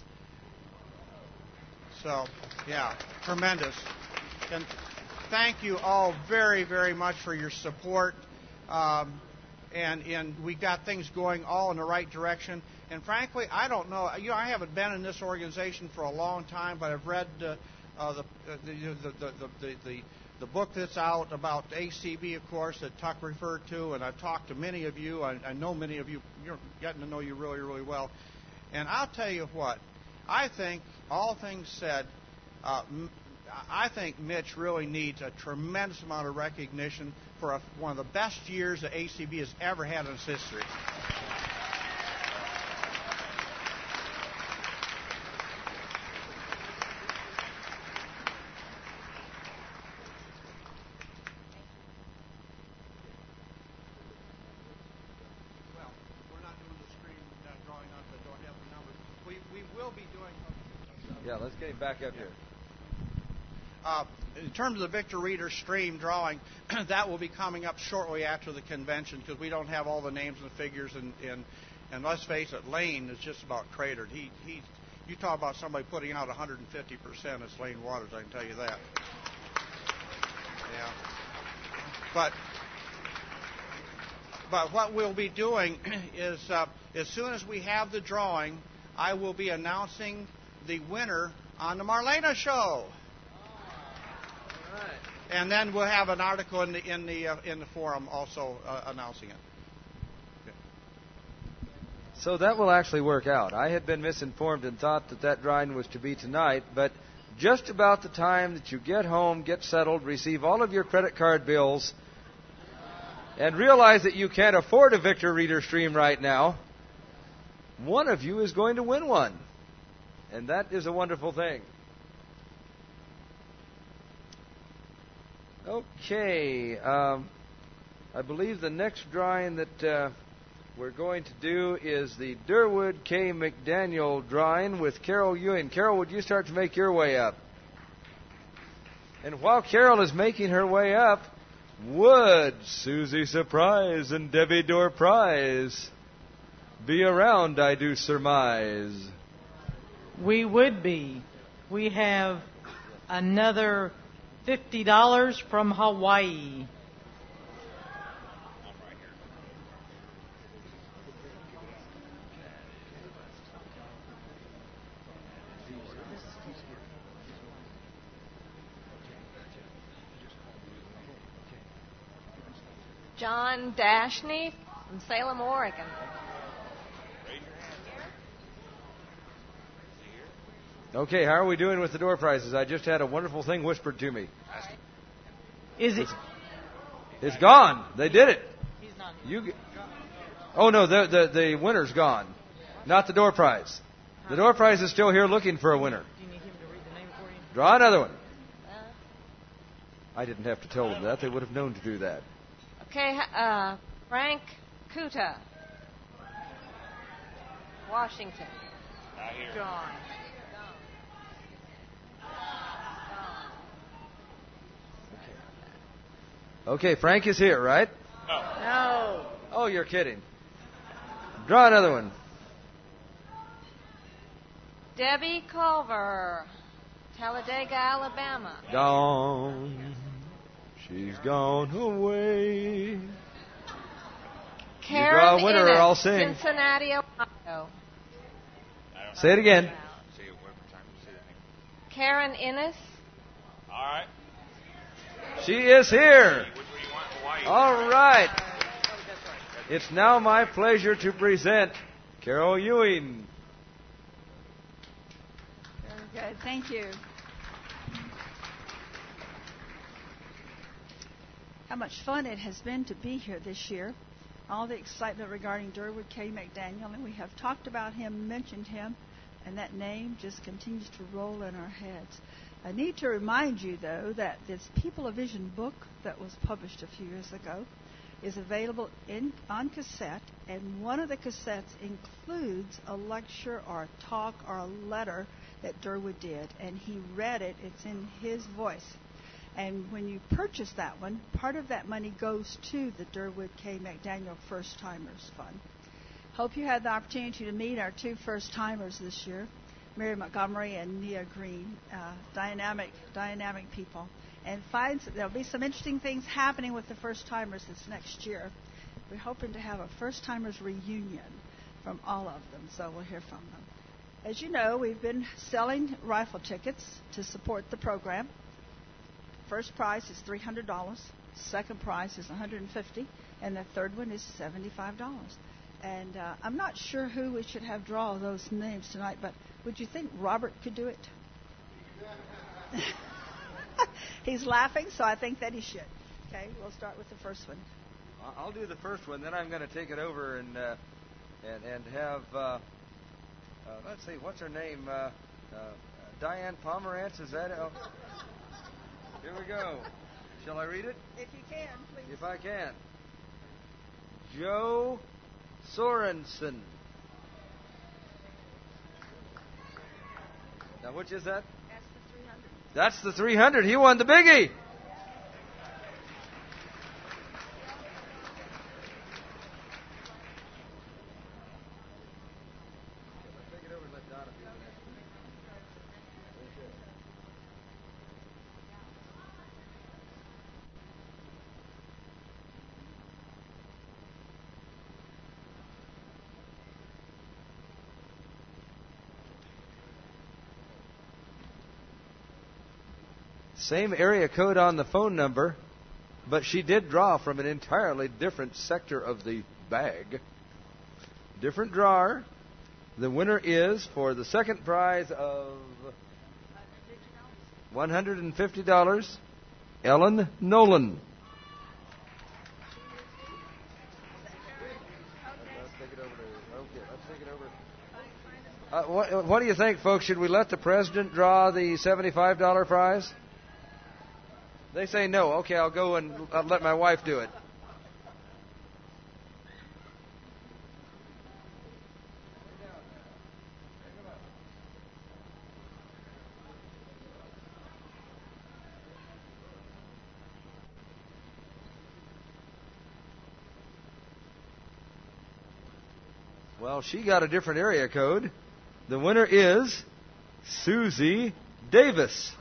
So, yeah, tremendous. And thank you all very, very much for your support. Um, and, and we got things going all in the right direction. And frankly, I don't know. You know, I haven't been in this organization for a long time, but I've read uh, uh, the, uh, the, the, the, the, the, the book that's out about A C B, of course, that Tuck referred to, and I've talked to many of you. I, I know many of you. You're getting to know you really, really well. And I'll tell you what. I think, all things said, uh, I think Mitch really needs a tremendous amount of recognition for a, one of the best years that A C B has ever had in its history. Yeah, let's get him back up here. Uh, in terms of the Victor Reader stream drawing, that will be coming up shortly after the convention, because we don't have all the names and the figures. And, and, and let's face it, Lane is just about cratered. He, he, you talk about somebody putting out one hundred fifty percent, it's Lane Waters, I can tell you that. Yeah. But but what we'll be doing is uh, as soon as we have the drawing, I will be announcing the winner on the Marlena Show. And then we'll have an article in the in the uh, in the forum also uh, announcing it. Okay. So that will actually work out. I had been misinformed and thought that that drawing was to be tonight, but just about the time that you get home, get settled, receive all of your credit card bills, and realize that you can't afford a Victor Reader Stream right now, one of you is going to win one. And that is a wonderful thing. Okay, um, I believe the next drawing that uh, we're going to do is the Durwood K. McDaniel drawing with Carol Ewing. Carol, would you start to make your way up? And while Carol is making her way up, would Susie Surprise and Debbie Door Prize be around, I do surmise? We would be. We have another fifty dollars from Hawaii. John Dashney from Salem, Oregon. Okay, how are we doing with the door prizes? I just had a wonderful thing whispered to me. Is it? It's, it's gone. They did it. He's not here. You. Oh no, the, the the winner's gone. Not the door prize. The door prize is still here looking for a winner. Do you need him to read the name for you? Draw another one. I didn't have to tell them that. They would have known to do that. Okay, uh, Frank Kuta, Washington. Not here. Gone. Okay, Frank is here, right? No. No. Oh, you're kidding. Draw another one. Debbie Culver, Talladega, Alabama. Gone. She's gone away. Karen you draw a winner Innes, or I'll sing. Cincinnati, Ohio. Say it again. Karen Innes. All right. She is here. All right. It's now my pleasure to present Carol Ewing. Very good. Thank you. How much fun it has been to be here this year. All the excitement regarding Durwood K. McDaniel, and we have talked about him, mentioned him, and that name just continues to roll in our heads. I need to remind you, though, that this People of Vision book that was published a few years ago is available in, on cassette, and one of the cassettes includes a lecture or a talk or a letter that Durwood did, and he read it. It's in his voice. And when you purchase that one, part of that money goes to the Durwood K. McDaniel First Timers Fund. Hope you had the opportunity to meet our two first timers this year, Mary Montgomery and Nia Green, uh, dynamic, dynamic people. And finds that there'll be some interesting things happening with the first timers this next year. We're hoping to have a first timers reunion from all of them, so we'll hear from them. As you know, we've been selling rifle tickets to support the program. First prize is three hundred dollars, second prize is one hundred fifty dollars, and the third one is seventy-five dollars. And uh, I'm not sure who we should have draw those names tonight, but would you think Robert could do it? He's laughing, so I think that he should. Okay, we'll start with the first one. I'll do the first one, then I'm going to take it over and uh, and and have uh, uh, let's see, what's her name? Uh, uh, Diane Pomerantz, is that it? Oh. Here we go. Shall I read it? If you can, please. If I can. Joe Sorensen. Now, which is that? That's the three hundred. That's the three hundred. He won the biggie. Same area code on the phone number, but she did draw from an entirely different sector of the bag. Different drawer. The winner is, for the second prize of one hundred fifty dollars, Ellen Nolan. Uh, what, what do you think, folks? Should we let the president draw the seventy-five dollars prize? They say no. Okay, I'll go and I'll let my wife do it. Well, she got a different area code. The winner is Susie Davis.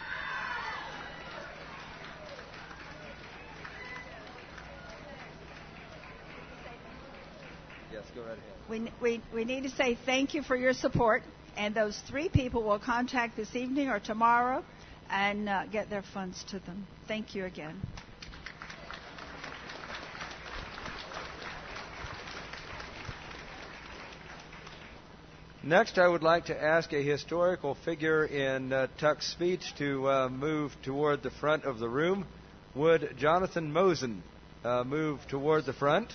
Yes, go right ahead. We, we, we need to say thank you for your support, and those three people will contact this evening or tomorrow and uh, get their funds to them. Thank you again. Next, I would like to ask a historical figure in uh, Tuck's speech to uh, move toward the front of the room. Would Jonathan Mosen uh, move toward the front?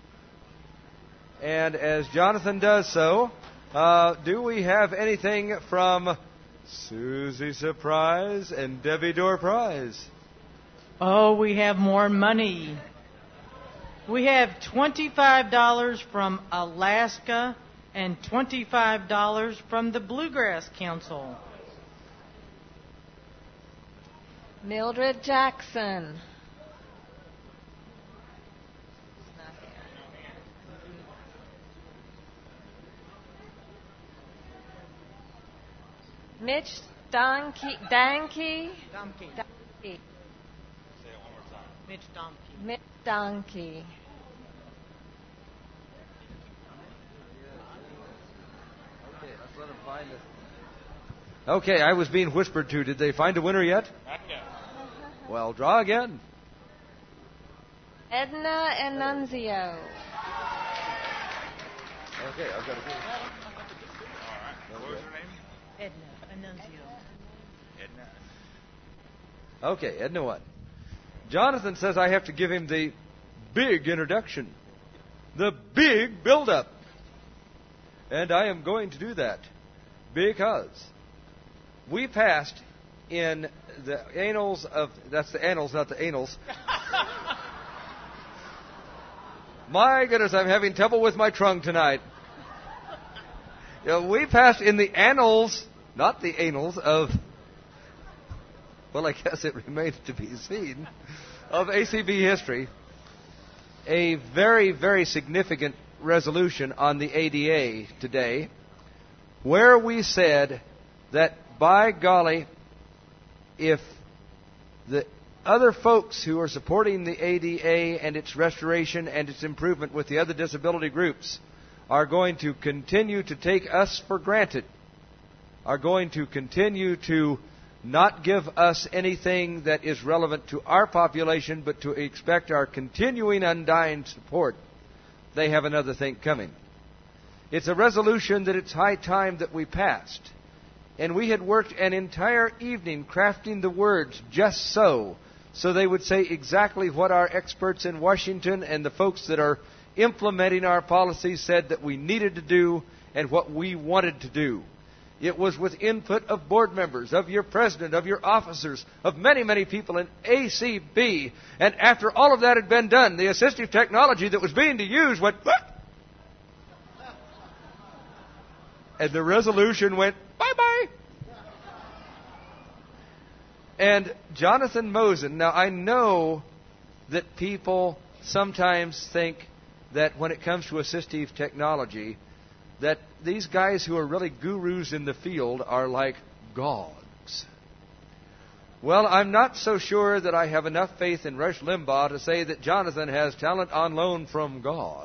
And as Jonathan does so, uh, do we have anything from Susie Surprise and Debbie Door Prize? Oh, we have more money. We have twenty-five dollars from Alaska and twenty-five dollars from the Bluegrass Council. Mildred Jackson. Mitch Donkey. Danke. Donkey. Donkey. Say it one more time. Mitch Donkey. Mitch Donkey. Okay, I was being whispered to. Did they find a winner yet? Not yet. Well, draw again. Edna Annunzio. Okay, I've got to go. All right. What was her name? Edna Annunzio. Edna. Okay, Edna won. Jonathan says I have to give him the big introduction, the big build-up. And I am going to do that because we passed in the annals of, that's the annals, not the annals. My goodness, I'm having trouble with my tongue tonight. You know, we passed in the annals, not the annals of, well, I guess it remains to be seen, of A C B history, a very, very significant resolution on the A D A today, where we said that, by golly, if the other folks who are supporting the A D A and its restoration and its improvement with the other disability groups are going to continue to take us for granted, are going to continue to not give us anything that is relevant to our population, but to expect our continuing undying support, they have another thing coming. It's a resolution that it's high time that we passed. And we had worked an entire evening crafting the words just so, so they would say exactly what our experts in Washington and the folks that are implementing our policies said that we needed to do and what we wanted to do. It was with input of board members, of your president, of your officers, of many, many people in A C B. And after all of that had been done, the assistive technology that was being used went, what? And the resolution went, bye-bye. And Jonathan Mosen, now I know that people sometimes think that when it comes to assistive technology, that these guys who are really gurus in the field are like gods. Well, I'm not so sure that I have enough faith in Rush Limbaugh to say that Jonathan has talent on loan from God.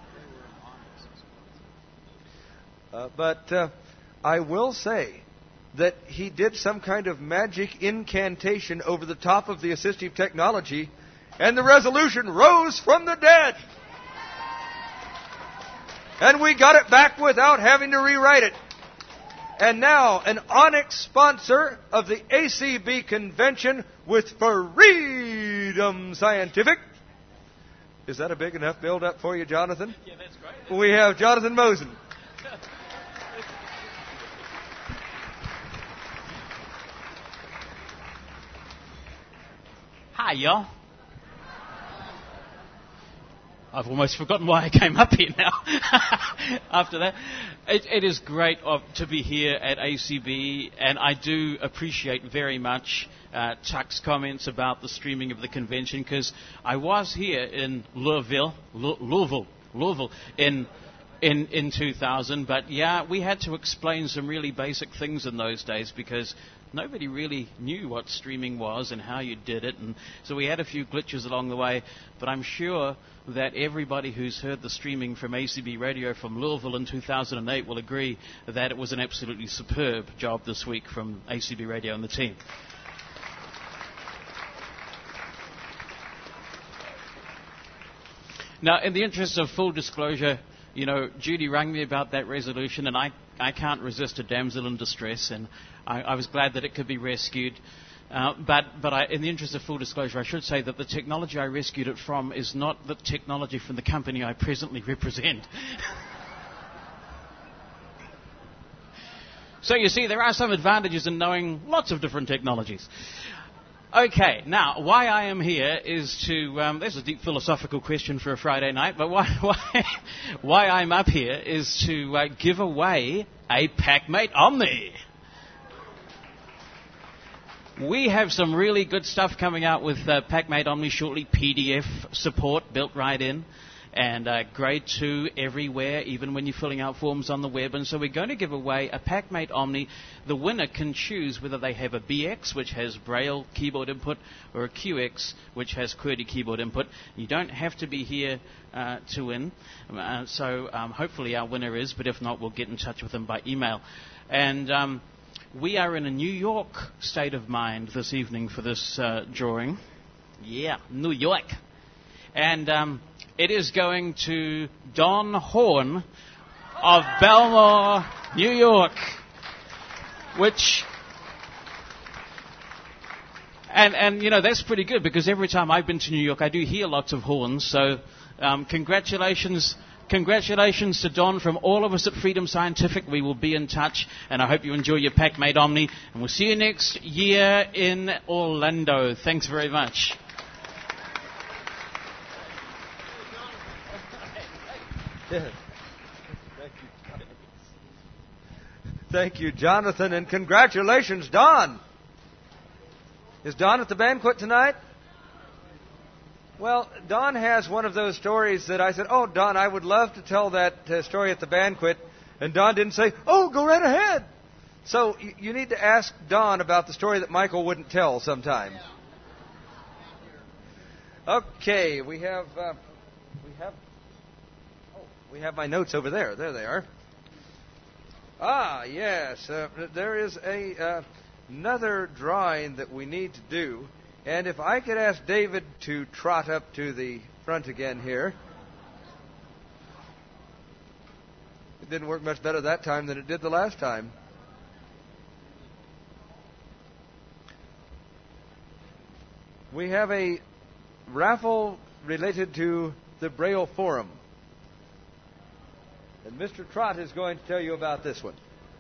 Uh, but uh, I will say that he did some kind of magic incantation over the top of the assistive technology, and the resolution rose from the dead. And we got it back without having to rewrite it. And now, an Onyx sponsor of the A C B convention with Freedom Scientific. Is that a big enough build-up for you, Jonathan? Yeah, that's great. We have Jonathan Mosen. Hi, y'all. I've almost forgotten why I came up here now. After that, it, it is great of, to be here at A C B, and I do appreciate very much uh, Chuck's comments about the streaming of the convention, because I was here in Louisville, Lou- Louisville, Louisville in in in two thousand. But yeah, we had to explain some really basic things in those days because nobody really knew what streaming was and how you did it, and so we had a few glitches along the way. But I'm sure that everybody who's heard the streaming from A C B Radio from Louisville in two thousand eight will agree that it was an absolutely superb job this week from A C B Radio and the team. Now, in the interest of full disclosure, you know, Judy rang me about that resolution, and I, I can't resist a damsel in distress, and I, I was glad that it could be rescued. Uh, but but I, in the interest of full disclosure, I should say that the technology I rescued it from is not the technology from the company I presently represent. So you see, there are some advantages in knowing lots of different technologies. Okay, now, why I am here is to, um, there's a deep philosophical question for a Friday night, but why why, why I'm up here is to uh, give away a PackMate Omni. We have some really good stuff coming out with uh, PackMate Omni shortly, P D F support built right in, and uh, grade two everywhere, even when you're filling out forms on the web. And so we're going to give away a PackMate Omni. The winner can choose whether they have a B X, which has Braille keyboard input, or a Q X, which has QWERTY keyboard input. You don't have to be here uh, to win. Uh, so um, hopefully our winner is, but if not, we'll get in touch with them by email. And Um, we are in a New York state of mind this evening for this uh, drawing. Yeah, New York. And um, it is going to Don Horn of Belmore, New York, which... And, and, you know, that's pretty good because every time I've been to New York, I do hear lots of horns. So um, congratulations... Congratulations to Don from all of us at Freedom Scientific. We will be in touch, and I hope you enjoy your PackMate Omni. And we'll see you next year in Orlando. Thanks very much. Thank you, Jonathan, and congratulations, Don. Is Don at the banquet tonight? Well, Don has one of those stories that I said, oh, Don, I would love to tell that uh, story at the banquet. And Don didn't say, oh, go right ahead. So y- you need to ask Don about the story that Michael wouldn't tell sometimes. Okay, we have, uh, we have, oh, we have my notes over there. There they are. Ah, yes, uh, there is a uh, another drawing that we need to do. And if I could ask David to trot up to the front again here. It didn't work much better that time than it did the last time. We have a raffle related to the Braille Forum. And Mister Trott is going to tell you about this one.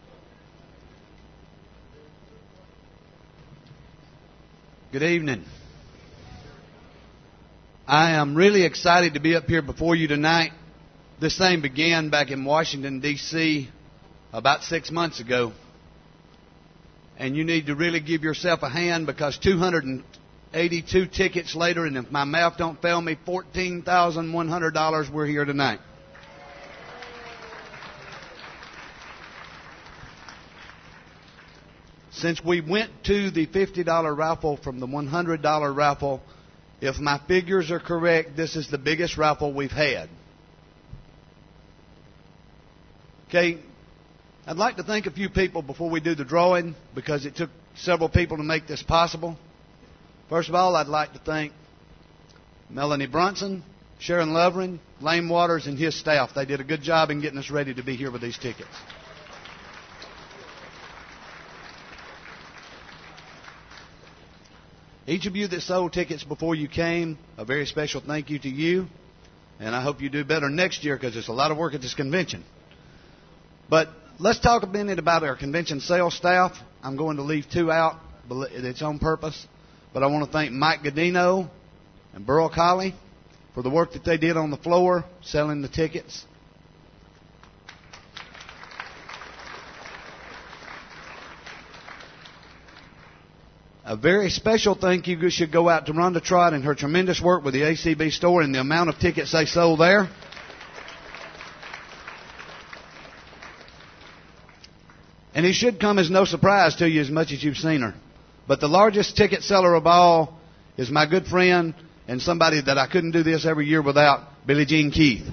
Good evening. I am really excited to be up here before you tonight. This thing began back in Washington, D C about six months ago. And you need to really give yourself a hand because two hundred eighty-two tickets later, and if my math don't fail me, fourteen thousand one hundred dollars, we're here tonight. Since we went to the fifty dollar raffle from the one hundred dollar raffle, if my figures are correct, this is the biggest raffle we've had. Okay, I'd like to thank a few people before we do the drawing because it took several people to make this possible. First of all, I'd like to thank Melanie Brunson, Sharon Lovering, Lane Waters, and his staff. They did a good job in getting us ready to be here with these tickets. Each of you that sold tickets before you came, a very special thank you to you. And I hope you do better next year because there's a lot of work at this convention. But let's talk a minute about our convention sales staff. I'm going to leave two out at its own purpose. But I want to thank Mike Godino and Burl Colley for the work that they did on the floor selling the tickets. A very special thank you should go out to Rhonda Trott and her tremendous work with the A C B store and the amount of tickets they sold there. And it should come as no surprise to you as much as you've seen her. But the largest ticket seller of all is my good friend and somebody that I couldn't do this every year without, Billie Jean Keith.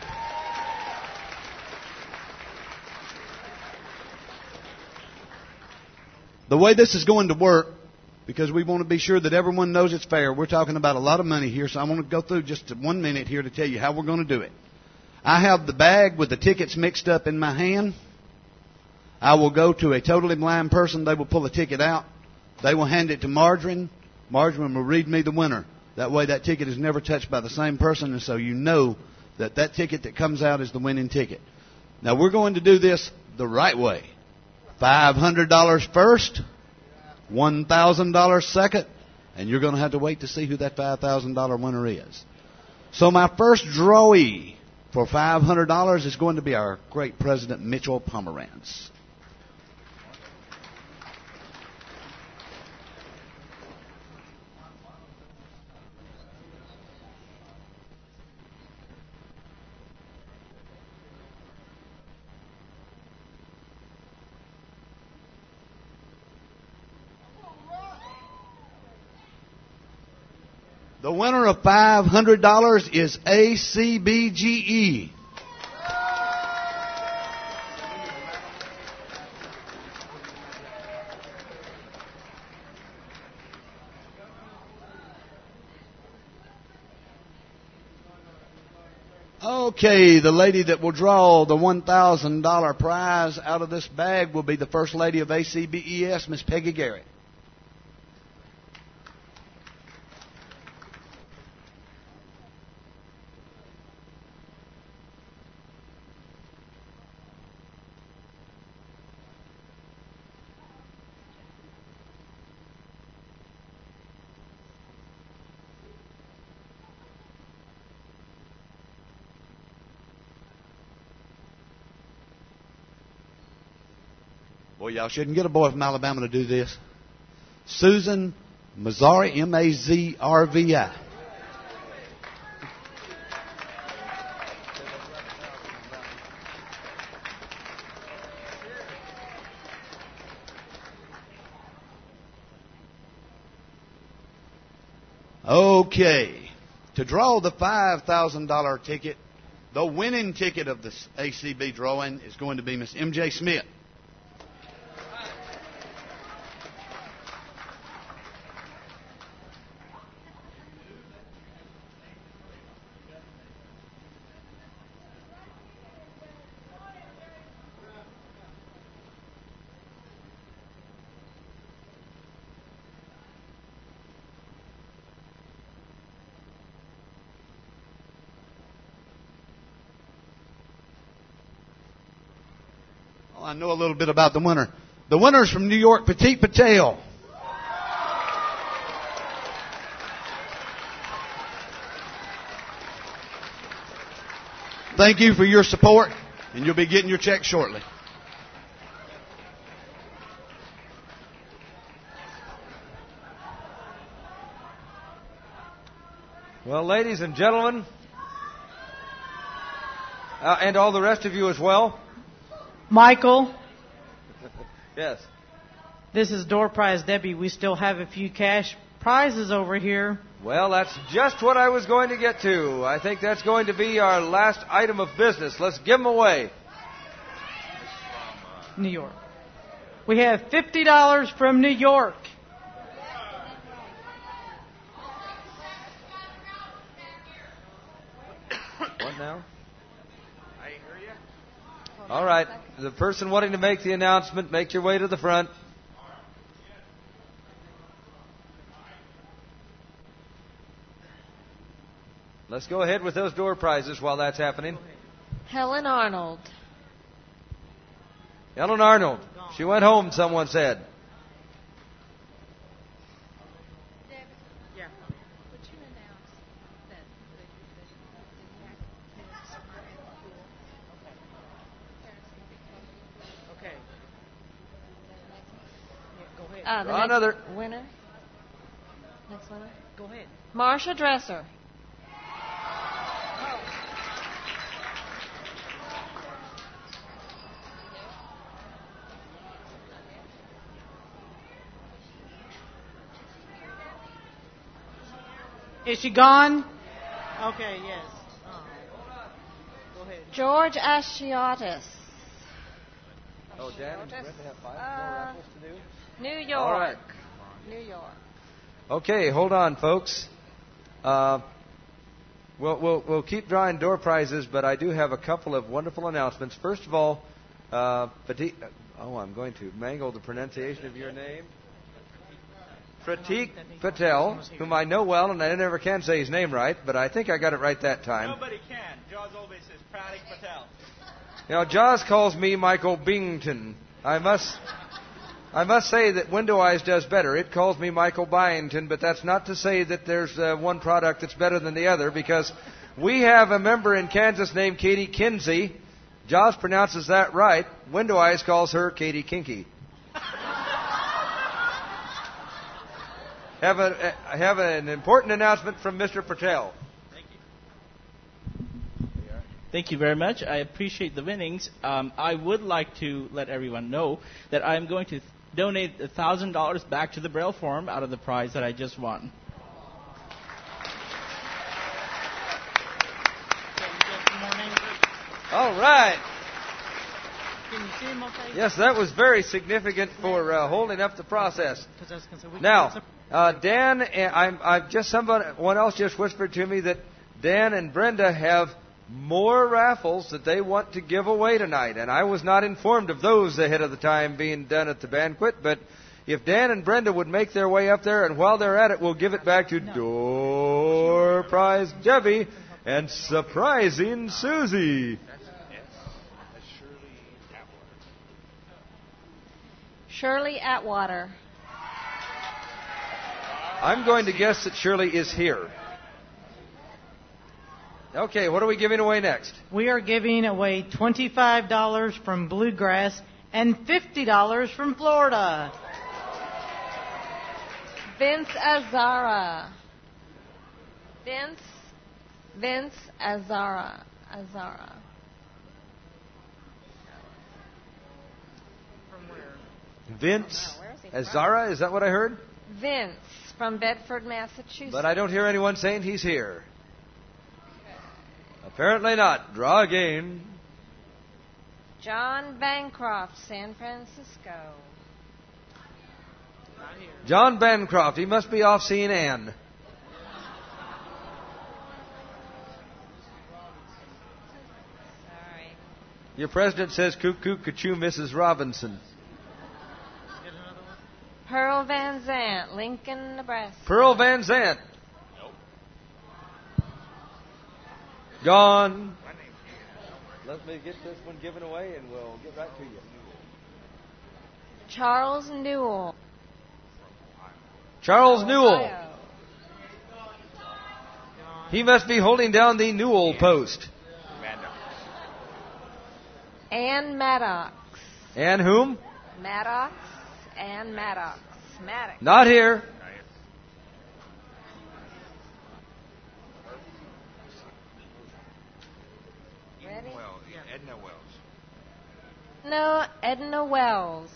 The way this is going to work, because we want to be sure that everyone knows it's fair. We're talking about a lot of money here, so I want to go through just one minute here to tell you how we're going to do it. I have the bag with the tickets mixed up in my hand. I will go to a totally blind person. They will pull a ticket out. They will hand it to Margarine. Margarine will read me the winner. That way that ticket is never touched by the same person, and so you know that that ticket that comes out is the winning ticket. Now, we're going to do this the right way. five hundred dollars first. one thousand dollars second, and you're going to have to wait to see who that five thousand dollars winner is. So my first drawee for five hundred dollars is going to be our great President Mitchell Pomerantz. The winner of five hundred dollars is A C B G E. Okay, the lady that will draw the one thousand dollars prize out of this bag will be the First Lady of A C B E S, Miss Peggy Garrett. Boy, y'all shouldn't get a boy from Alabama to do this. Susan Mazzari, M A Z R V I. Okay. To draw the five thousand dollars ticket, the winning ticket of this A C B drawing is going to be Miss M J Smith. I know a little bit about the winner. The winner is from New York, Petit Patel. Thank you for your support, and you'll be getting your check shortly. Well, ladies and gentlemen, uh, and all the rest of you as well. Michael. Yes. This is door prize Debbie. We still have a few cash prizes over here. Well, that's just what I was going to get to. I think that's going to be our last item of business. Let's give them away. New York. We have fifty dollars from New York. What now? I hear you. All right. The person wanting to make the announcement, make your way to the front. Let's go ahead with those door prizes while that's happening. Helen Arnold. Ellen Arnold. She went home, someone said. Uh, the Draw next another. winner. Next winner. Go ahead. Marsha Dresser. Is she gone? Okay, yes. Oh. Go ahead. George Asciatis. Oh, Dan and Brenda have five more Uh, raffles to do? New York. All right. New York. Okay, hold on, folks. Uh, we'll, we'll, we'll keep drawing door prizes, but I do have a couple of wonderful announcements. First of all, uh, Pratik, oh, I'm going to mangle the pronunciation of your name. Pratik Patel, whom I know well, and I never can say his name right, but I think I got it right that time. Nobody can. Jaws always says Pratik Patel. Now, Jaws calls me Michael Bington. I must, I must say that Window Eyes does better. It calls me Michael Byington, but that's not to say that there's uh, one product that's better than the other, because we have a member in Kansas named Katie Kinsey. Jaws pronounces that right. Window Eyes calls her Katie Kinky. Have a, I have an important announcement from Mister Patel. Thank you very much. I appreciate the winnings. Um, I would like to let everyone know that I'm going to donate one thousand dollars back to the Braille Forum out of the prize that I just won. All right. Can you see him okay? Yes, that was very significant for uh, holding up the process. 'Cause I was gonna say, we- Now, uh, Dan, and I'm, I've just someone else just whispered to me that Dan and Brenda have more raffles that they want to give away tonight, and I was not informed of those ahead of the time being done at the banquet. But if Dan and Brenda would make their way up there, and while they're at it, we'll give it back to Door Prize Debbie and Surprising Susie. Shirley Atwater. I'm going to guess that Shirley is here. Okay, what are we giving away next? We are giving away twenty-five dollars from Bluegrass and fifty dollars from Florida. Vince Azara. Vince. Vince Azara. Azara. From where? Vince Oh, where is he Azara, is that what I heard? Vince from Bedford, Massachusetts. But I don't hear anyone saying he's here. Apparently not. Draw again. John Bancroft, San Francisco. John Bancroft. He must be off seeing Anne. Sorry. Your president says cuckoo, cuckoo, Missus Robinson. Pearl Van Zant, Lincoln, Nebraska. Pearl Van Zant. Gone. Let me get this one given away and we'll get right to you. Charles Newell. Charles Newell. Ohio. He must be holding down the Newell post. Ann Maddox. And whom? Maddox. Ann Maddox. Maddox. Not here. Ready? Well, Edna Wells. No, Edna Wells.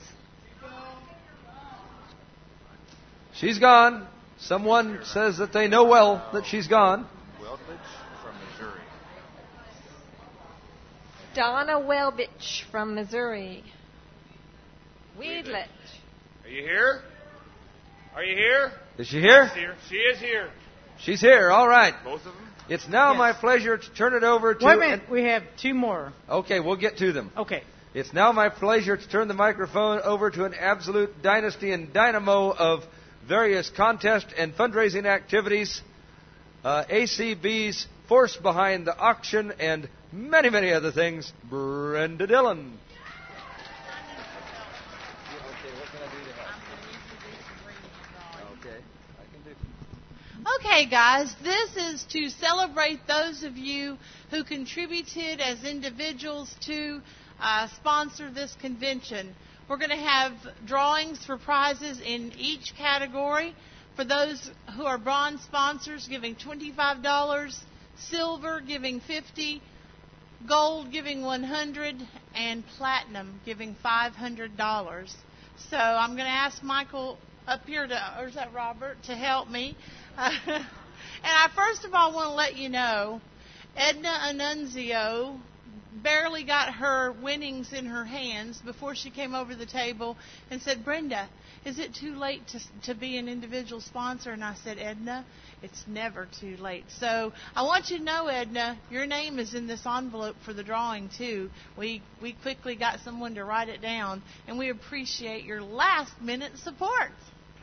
She's gone. Someone says that they know well that she's gone. Welbridge from Missouri. Donna Welbich from Missouri. Weedlich. Are you here? Are you here? Is she here? She's here. She is here. She's here. All right. Both of them? It's now Yes. my pleasure to turn it over to... Wait a minute. We have two more. Okay, we'll get to them. Okay. It's now my pleasure to turn the microphone over to an absolute dynasty and dynamo of various contest and fundraising activities, uh, A C B's force behind the auction, and many, many other things, Brenda Dillon. Okay, guys, this is to celebrate those of you who contributed as individuals to uh, sponsor this convention. We're going to have drawings for prizes in each category. For those who are bronze sponsors, giving twenty-five dollars, silver giving fifty dollars, gold giving one hundred dollars, and platinum giving five hundred dollars. So I'm going to ask Michael up here, to, or is that Robert, to help me. Uh, and I first of all want to let you know, Edna Annunzio barely got her winnings in her hands before she came over the table and said, Brenda, is it too late to, to be an individual sponsor? And I said, Edna, it's never too late. So I want you to know, Edna, your name is in this envelope for the drawing, too. We, we quickly got someone to write it down, and we appreciate your last-minute support.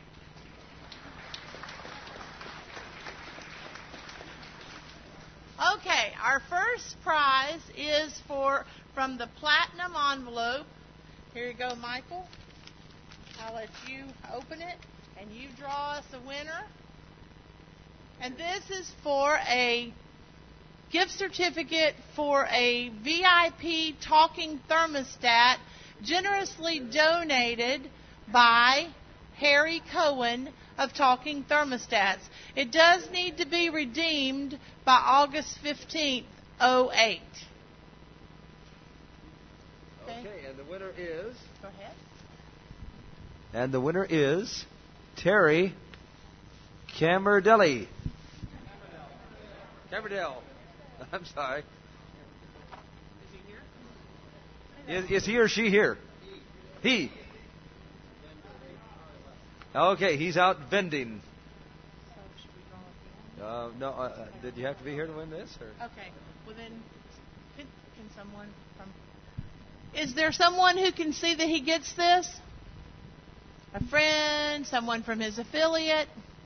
Okay, our first prize is for from the platinum envelope. Here you go, Michael. I'll let you open it, and you draw us a winner. And this is for a gift certificate for a V I P talking thermostat generously donated by Harry Cohen of Talking Thermostats. It does need to be redeemed by August fifteenth, oh eight. Okay, and the winner is... Go ahead. And the winner is Terry Camerdelli. Camerdell. I'm sorry. Is he here? Is, is he or she here? He. Okay, he's out vending. Uh, no, uh, uh, did you have to be here to win this? Or? Okay. Well then, can, can someone from? Is there someone who can see that he gets this? A friend, someone from his affiliate.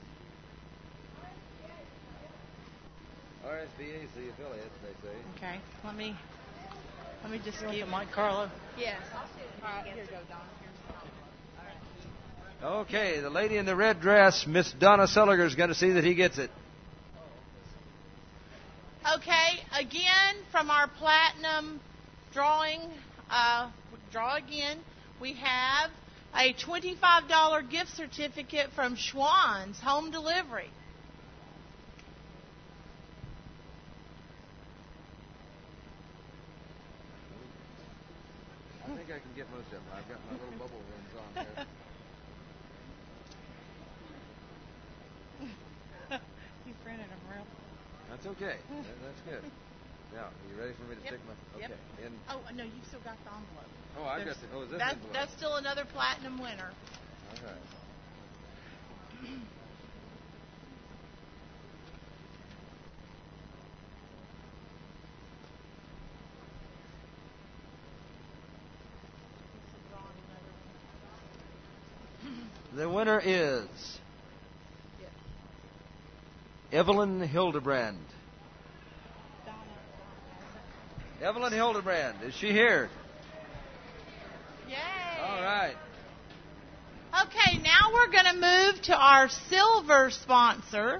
R S B A is the affiliate, they say. Okay. Let me. Let me just You want give the mic, Carla? Yes. I'll see it. All right. Here you go, Don. Okay, the lady in the red dress, Miss Donna Sulliger, is going to see that he gets it. Okay, again, from our platinum drawing, uh, draw again, we have a twenty-five dollars gift certificate from Schwann's Home Delivery. I think I can get most of them. I've got my little bubble ones on there. You printed them real. That's okay. That, that's good. Now, are you ready for me to Yep. stick my... Yep. Okay. In, Oh, no, you've still got the envelope. oh, I've There's- got the... Oh, is this That, envelope? that's still another platinum winner. All right. The winner is Evelyn Hildebrand. Evelyn Hildebrand, is she here? Yay! All right. Okay, now we're going to move to our silver sponsor.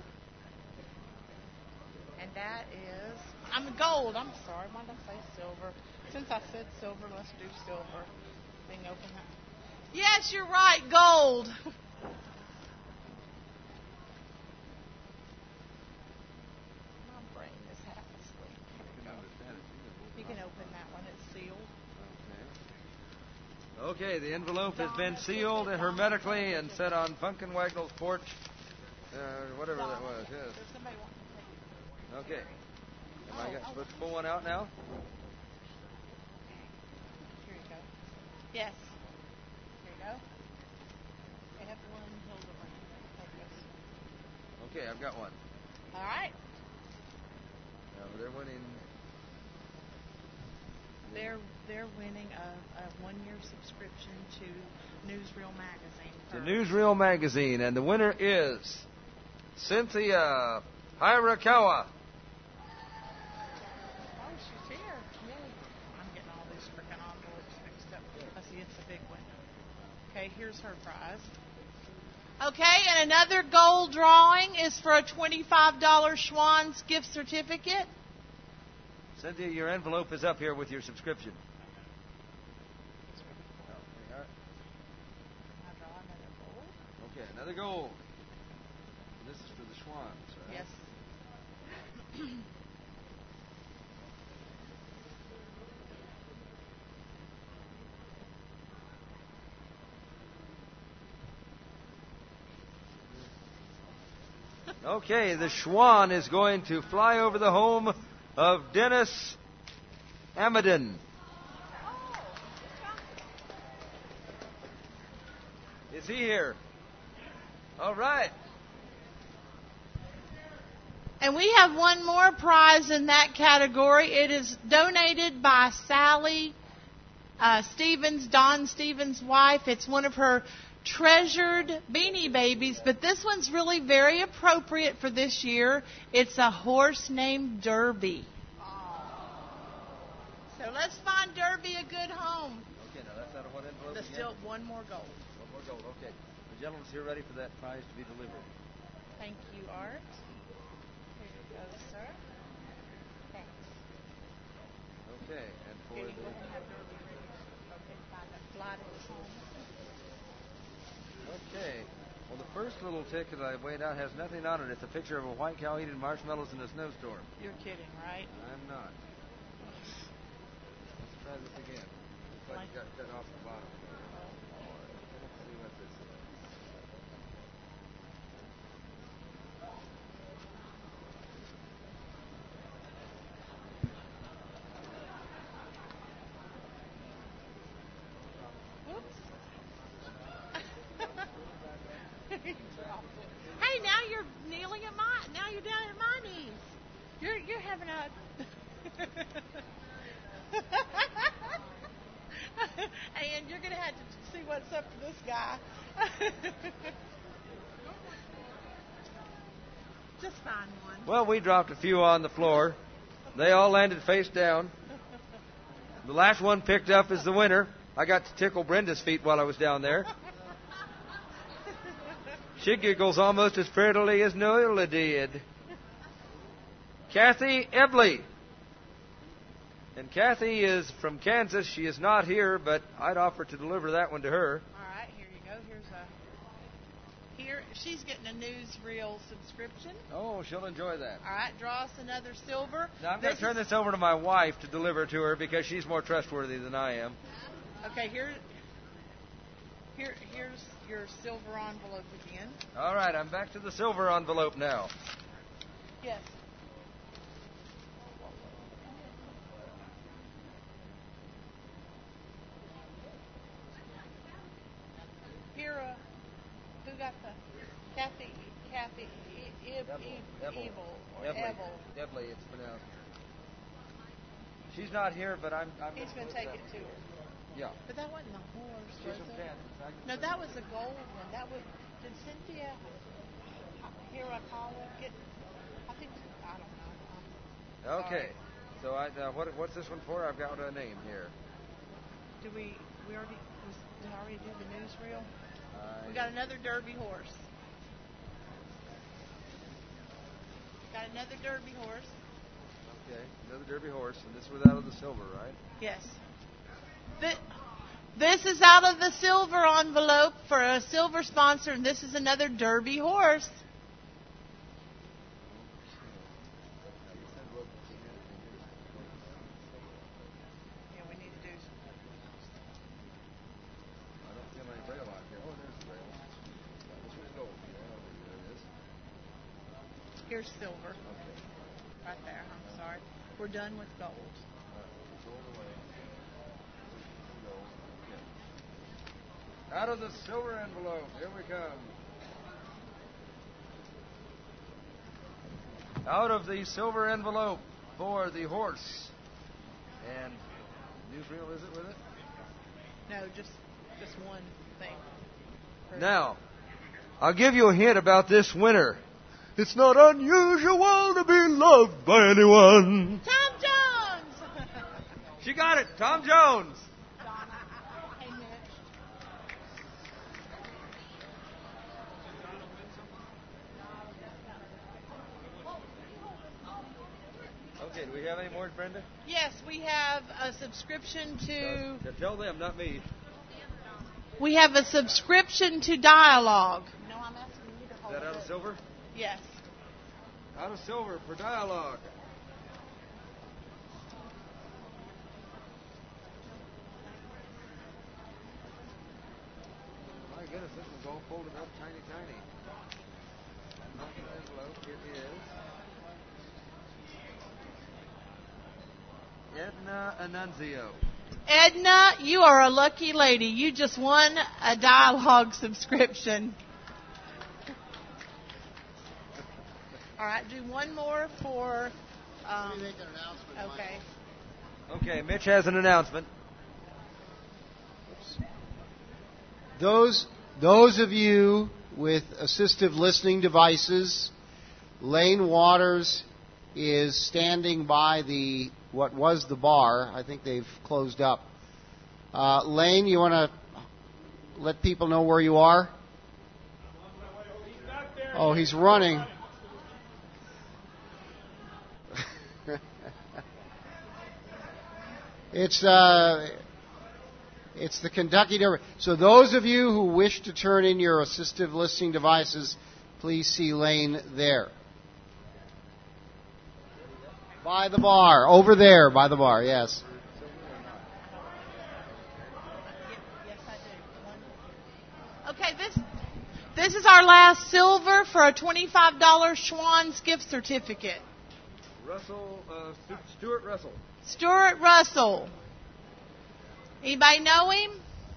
And that is, I'm gold. I'm sorry. Why did I say silver? Since I said silver, let's do silver. Thing open that. Yes, you're right. Gold. My brain is half asleep. Here we go. You can open that one. It's sealed. Okay, the envelope has been sealed hermetically and set on Funkin' Wagnall's porch, uh, whatever that was. Yes. Does somebody want to take it? Okay. Am I got- supposed to pull one out now? Here you go. Yes. Here you go. They have one Hildebrand. Okay, I've got one. All right. Now they're winning. They're they're winning a, a one-year subscription to Newsreel magazine. To Newsreel magazine, and the winner is Cynthia Hirakawa. Oh, she's here. Yay. I'm getting all these freaking envelopes mixed up. I see it's a big one. Okay, here's her prize. Okay, and another gold drawing is for a twenty-five dollars Schwann's gift certificate. Cynthia, your envelope is up here with your subscription. Okay, another gold. And this is for the Schwanns, right? Yes. Okay, the Schwann is going to fly over the home of Dennis Amadon. Is he here? All right. And we have one more prize in that category. It is donated by Sally uh, Stevens, Don Stevens' wife. It's one of her treasured Beanie Babies, but this one's really very appropriate for this year. It's a horse named Derby. So let's find Derby a good home. Okay, now that's out of what envelope There's again? still one more gold. One more gold, okay. The gentleman's here ready for that prize to be delivered. Thank you, Art. Here you go, sir. Thanks. Okay, and for Here the... you go and have Derby ready. Okay, find a flight at his home. Okay. Well, the first little ticket I weighed out has nothing on it. It's a picture of a white cow eating marshmallows in a snowstorm. You're kidding, right? I'm not. Let's try this again. Looks like it got cut off the bottom. Let's see what this is. Hey, now you're kneeling at my, now you're down at my knees. You're you're having a. And you're gonna have to see what's up to this guy. Just find one. Well, we dropped a few on the floor. They all landed face down. The last one picked up is the winner. I got to tickle Brenda's feet while I was down there. She giggles almost as prettily as Nola did. Kathy Ebley. And Kathy is from Kansas. She is not here, but I'd offer to deliver that one to her. All right, here you go. Here's a. Here, she's getting a newsreel subscription. Oh, she'll enjoy that. All right, draw us another silver. Now, I'm going to turn this over to my wife to deliver to her because she's more trustworthy than I am. Okay, here, here, here's your silver envelope again. All right, I'm back to the silver envelope now. Yes. Here, uh, who got the Kathy, Kathy, e- Eve, Eve, Evil, or Ebley. Evil? Ebley, it's pronounced. She's not here, but I'm. I'm He's going to take it to her. Yeah. But that wasn't the horse, She's was from it? Kansas. I can No, see that it. was a gold one. That was. Did Cynthia Hirakawa get? I think I don't know. I'm Okay. So I, uh, what, what's this one for? I've got a name here. Do we? We already. Was, did I already do the newsreel? I- We got another Derby horse. Got another Derby horse. Okay, another Derby horse, and this was out of the silver, right? Yes. Th- This is out of the silver envelope for a silver sponsor, and this is another Derby horse. Yeah, we need to do. I don't see any braille on here. Oh, there's the braille. This one's gold. Yeah, there it is. Here's silver. Right there. I'm sorry. We're done with gold. Out of the silver envelope, here we come. Out of the silver envelope for the horse. And newsreel, is it with it? No, just just one thing. Now, I'll give you a hint about this winner. It's not unusual to be loved by anyone. Tom Jones! She got it, Tom Jones. Hey, Mitch. Okay, do we have any more, Brenda? Yes, we have a subscription to. Uh, tell them, not me. We have a subscription to Dialogue. No, I'm asking you to Is hold that out of it. silver? Yes. Out of silver for Dialogue. My goodness, this is all folded up tiny, tiny. Envelope, it is Edna Annunzio. Edna, you are a lucky lady. You just won a Dialogue subscription. All right, do one more for. Um, okay. Okay, Mitch has an announcement. Those those of you with assistive listening devices, Lane Waters is standing by the what was the bar. I think they've closed up. Uh, Lane, you want to let people know where you are? Oh, he's running. It's uh, it's the Kentucky Derby. So those of you who wish to turn in your assistive listening devices, please see Lane there. By the bar. Over there, by the bar, yes. Okay, this this is our last silver for a twenty-five dollars Schwann's gift certificate. Russell, uh, Stuart Russell. Stuart Russell. Anybody know him?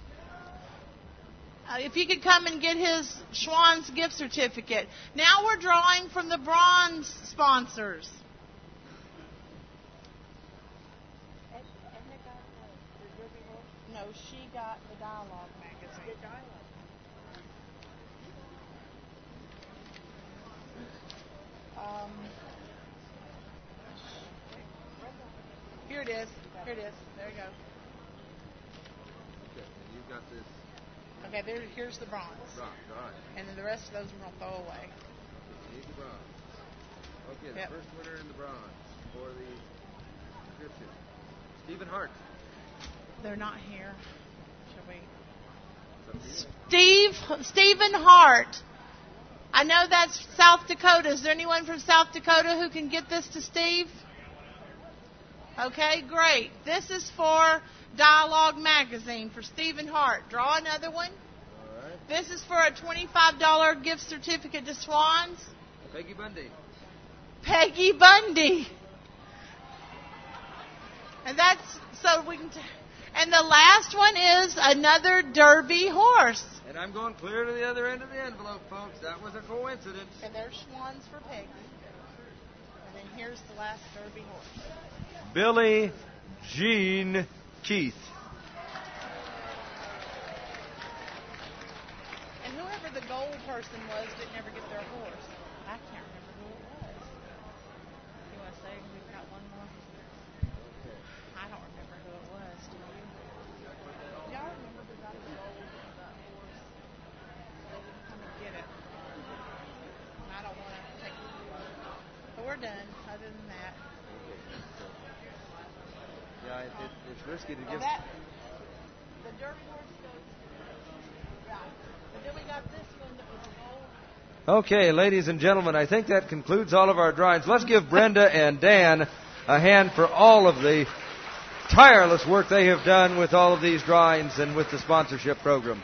Uh, if you could come and get his Schwann's gift certificate. Now we're drawing from the bronze sponsors. No, she got the Dialogue magazine. Um, here it is. Here it is. There you go. Okay, and you've got this. Okay, there, here's the bronze. Bronze, all right. And then the rest of those we're going to throw away. You need the bronze. Okay, the Yep. first winner in the bronze for the subscription. Stephen Hart. They're not here. Should we? Steve, Stephen Hart. I know that's South Dakota. Is there anyone from South Dakota who can get this to Steve? Okay, great. This is for Dialogue Magazine for Stephen Hart. Draw another one. All right. This is for a twenty-five dollars gift certificate to Swans. Peggy Bundy. Peggy Bundy. And that's so we can. T- and the last one is another Derby horse. And I'm going clear to the other end of the envelope, folks. That was a coincidence. And there's Swans for Peggy. And then here's the last Derby horse. Billie Jean Keith. And whoever the gold person was didn't ever get their horse. I can't remember who it was. You want to say we've got one more? I don't remember who it was. Do you? Y'all remember who got the gold uh, horse? They didn't come and get it. And I don't want to take it. But we're done. Other than that. Yeah, it, it, it's risky to Oh, give. that, the Derby horse goes. Right. And then we got this one that was gold. Okay, ladies and gentlemen, I think that concludes all of our drawings. Let's give Brenda and Dan a hand for all of the tireless work they have done with all of these drawings and with the sponsorship program.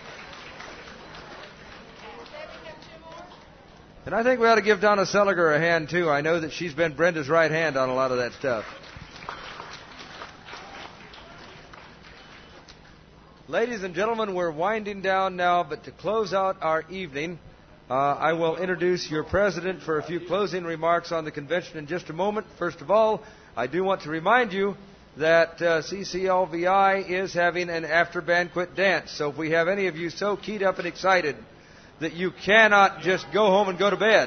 And I think we ought to give Donna Seliger a hand, too. I know that she's been Brenda's right hand on a lot of that stuff. Ladies and gentlemen, we're winding down now, but to close out our evening, uh, I will introduce your president for a few closing remarks on the convention in just a moment. First of all, I do want to remind you that uh, C C L V I is having an after-banquet dance. So if we have any of you so keyed up and excited that you cannot just go home and go to bed,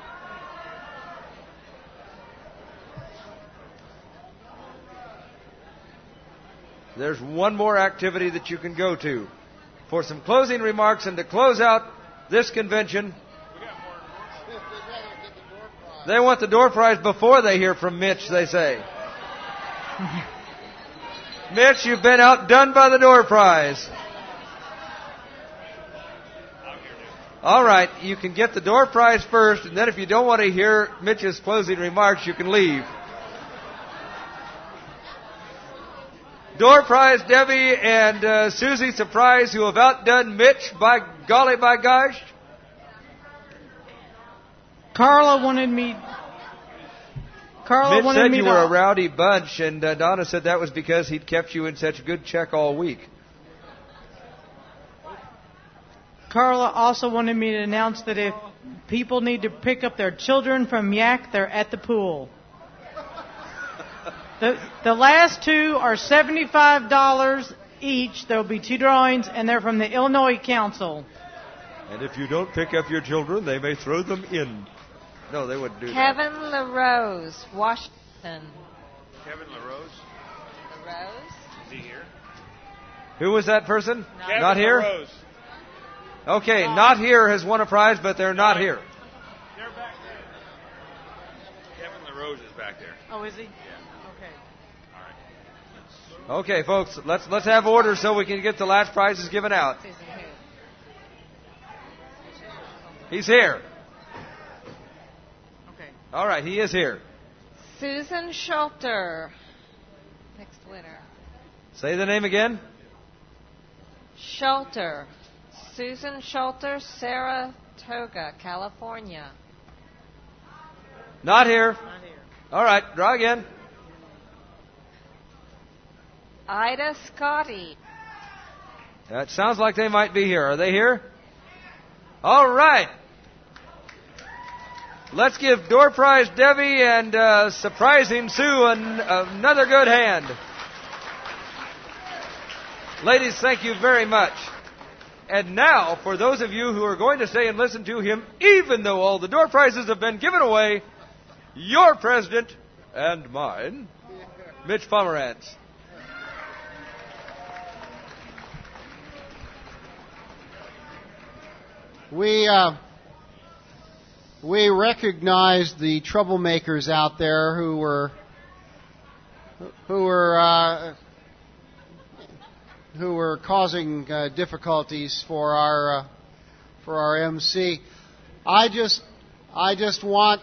there's one more activity that you can go to for some closing remarks and to close out this convention. They want the door prize before they hear from Mitch, they say. Mitch, you've been outdone by the door prize. All right, you can get the door prize first, and then if you don't want to hear Mitch's closing remarks, you can leave. Door prize, Debbie and uh, Susie Surprise, who have outdone Mitch by golly, by gosh. Carla wanted me. Carla Mitch wanted said me you to. were a rowdy bunch, and uh, Donna said that was because he'd kept you in such good check all week. Carla also wanted me to announce that if people need to pick up their children from Yak, they're at the pool. The, the last two are seventy-five dollars each. There will be two drawings, and they're from the Illinois Council. And if you don't pick up your children, they may throw them in. No, they wouldn't do Kevin that. LaRose, Washington. Kevin LaRose? LaRose? Is he here? Who was that person? Kevin Not here? LaRose. Okay, not here has won a prize, but they're not here. They're back there. Kevin LaRose is back there. Oh, is he? Yeah. Okay. Okay, folks, let's let's have order so we can get the last prizes given out. He's here. Okay. All right, he is here. Susan Schulter, next winner. Say the name again. Schulter. Susan Schulter, Saratoga, California. Not here. Not here. All right, draw again. Ida Scotty. That sounds like they might be here. Are they here? All right. Let's give door prize Debbie and uh, surprising Sue an, another good hand. Ladies, thank you very much. And now, for those of you who are going to stay and listen to him, even though all the door prizes have been given away, your president and mine, Mitch Pomerantz. We uh, we recognize the troublemakers out there who were who were uh, who were causing uh, difficulties for our uh, for our M C. I just I just want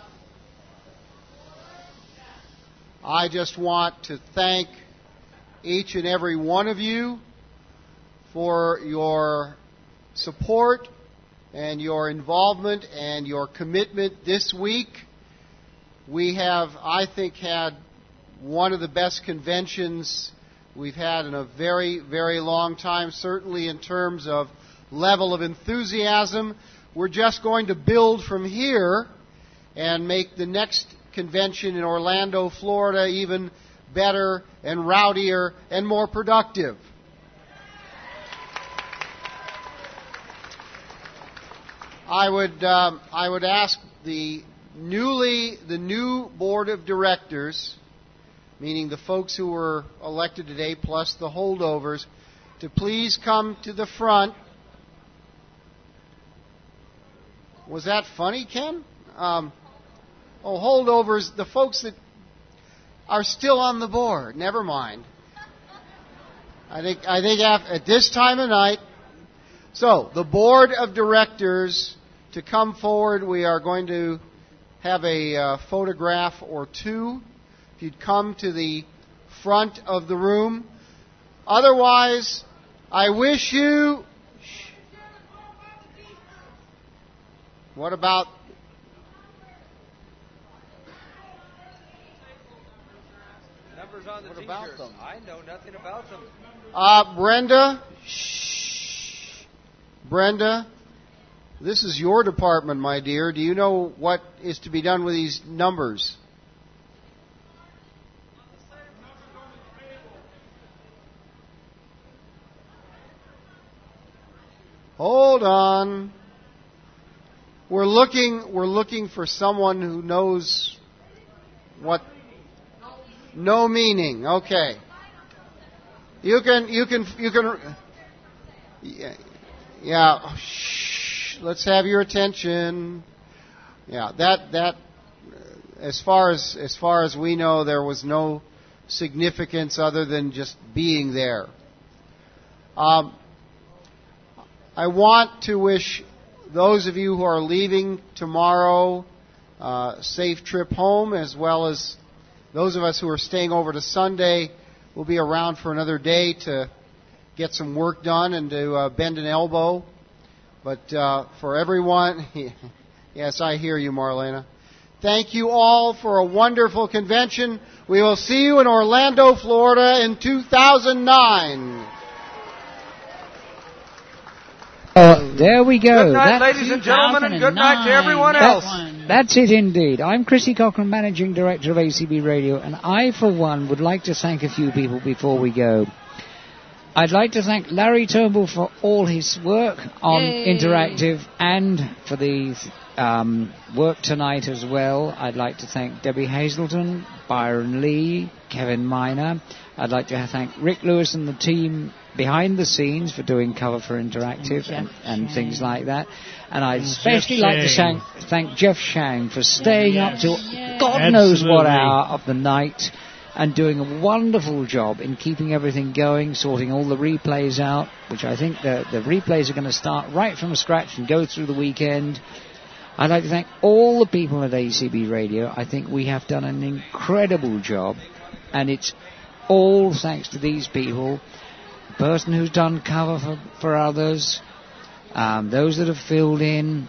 I just want to thank each and every one of you for your support and your involvement and your commitment this week. We have, I think, had one of the best conventions we've had in a very, very long time, certainly in terms of level of enthusiasm. We're just going to build from here and make the next convention in Orlando, Florida, even better and rowdier and more productive. I would um, I would ask the newly the new board of directors, meaning the folks who were elected today plus the holdovers, to please come to the front. Was that funny, Ken? Um, oh, holdovers, the folks that are still on the board. Never mind. I think I think at this time of night. So the board of directors to come forward. We are going to have a uh, photograph or two. If you'd come to the front of the room. Otherwise, I wish you... What about... Numbers on the What t-shirts? about them? I know nothing about them. Uh, Brenda, shh. Brenda, this is your department, my dear. Do you know what is to be done with these numbers? Hold on. We're looking we're looking for someone who knows what no meaning. Okay. You can you can you can yeah, yeah. Shh, let's have your attention. Yeah, that that as far as as far as we know, there was no significance other than just being there. Um, I want to wish those of you who are leaving tomorrow uh, safe trip home, as well as those of us who are staying over to Sunday. We'll be around for another day to get some work done and to uh, bend an elbow. But uh, for everyone, yes, I hear you, Marlena. Thank you all for a wonderful convention. We will see you in Orlando, Florida in two thousand nine. Uh, there we go. Good night, That's ladies and gentlemen, and good night to everyone else. That's it indeed. I'm Chrissy Cochran, Managing Director of A C B Radio, and I, for one, would like to thank a few people before we go. I'd like to thank Larry Turnbull for all his work on Yay. Interactive and for the um, work tonight as well. I'd like to thank Debbie Hazelton, Byron Lee, Kevin Miner. I'd like to thank Rick Lewis and the team behind the scenes for doing cover for Interactive and, and things like that. And I'd especially Jeff like to Shang. thank, thank Jeff Shang for staying Yes. up till Yes. God knows what Absolutely. hour of the night and doing a wonderful job in keeping everything going, sorting all the replays out, which I think the, the replays are going to start right from scratch and go through the weekend. I'd like to thank all the people at A C B Radio. I think we have done an incredible job, and it's all thanks to these people. The person who's done cover for, for others, um, those that have filled in.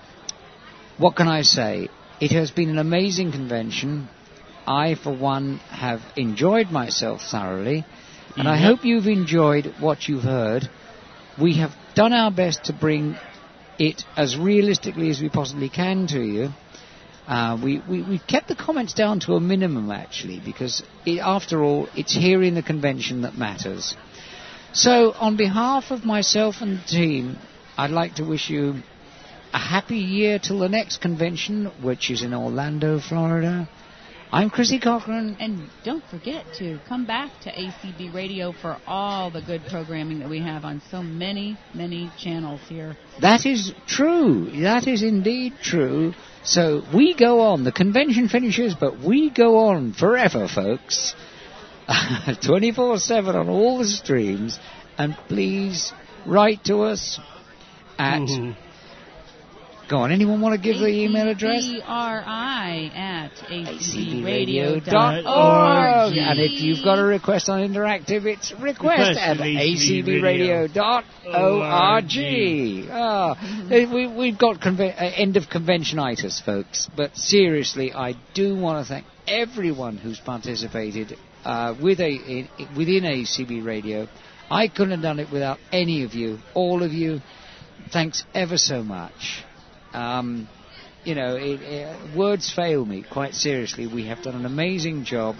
What can I say? It has been an amazing convention. I, for one, have enjoyed myself thoroughly, and I Yep. hope you've enjoyed what you've heard. We have done our best to bring it as realistically as we possibly can to you. Uh, we, we, we've kept the comments down to a minimum, actually, because it, after all, it's here in the convention that matters. So, on behalf of myself and the team, I'd like to wish you a happy year till the next convention, which is in Orlando, Florida. I'm Chrissy Cochran. And don't forget to come back to A C B Radio for all the good programming that we have on so many, many channels here. That is true. That is indeed true. So we go on. The convention finishes, but we go on forever, folks. twenty-four seven on all the streams. And please write to us at... Mm-hmm. Go on, anyone want to give the email address? A C B R I at A C B radio radio dot org. And if you've got a request on Interactive, it's request, Request at at A C B radio dot org. Ah, we, we've got conve- uh, end of conventionitis, folks. But seriously, I do want to thank everyone who's participated uh, with a, in, within A C B Radio. I couldn't have done it without any of you, all of you. Thanks ever so much. Um, you know, it, it, words fail me, quite seriously. We have done an amazing job.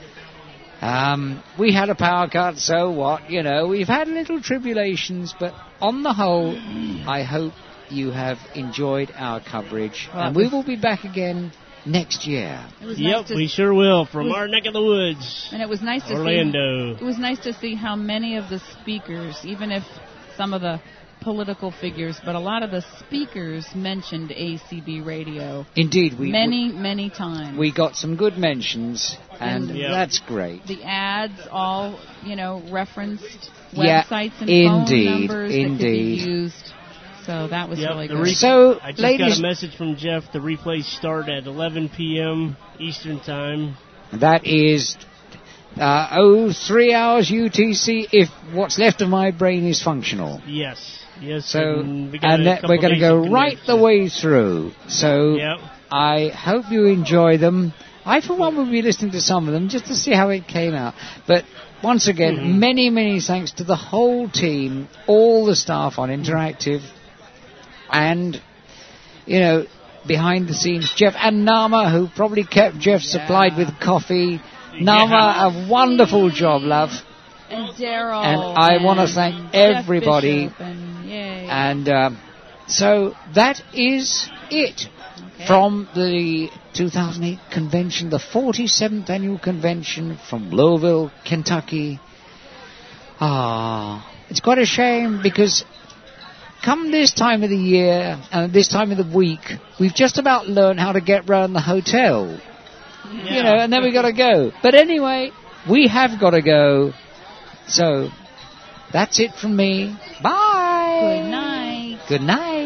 Um, we had a power cut, so what? You know, we've had little tribulations, but on the whole, I hope you have enjoyed our coverage. Well, and we will be back again next year. It was Yep, nice to we sure will, from it was- our neck of the woods. And it was nice to Orlando. see. It was nice to see how many of the speakers, even if some of the political figures, but a lot of the speakers mentioned A C B Radio. Indeed, we many, many times. we got some good mentions, and Yep. that's great. The ads all, you know, referenced Yeah, websites and indeed, phone numbers that could be indeed. used. So that was Yep, really the good. re- So, I just ladies- got a message from Jeff. The replays start at eleven p.m. Eastern Time. That is uh, oh, three hours U T C if what's left of my brain is functional. Yes. Yes. So, and we got and a that couple we're going to days go of right the way through. So, Yep. I hope you enjoy them. I, for one, will be listening to some of them just to see how it came out. But once again, Mm-hmm. many, many thanks to the whole team, all the staff on Interactive, and, you know, behind the scenes, Jeff and Nama, who probably kept Jeff yeah. supplied with coffee. Nama, Yeah. a wonderful job, love. And Daryl. And I and want to thank Jeff everybody. Bishop and, yay. And um, so that is it Okay. from the two thousand eight convention, the forty-seventh annual convention from Louisville, Kentucky. Ah, it's quite a shame because come this time of the year and this time of the week, we've just about learned how to get round the hotel. Yeah. You know, and then we got to go. But anyway, we have got to go. So that's it from me. Bye. Good night. Good night.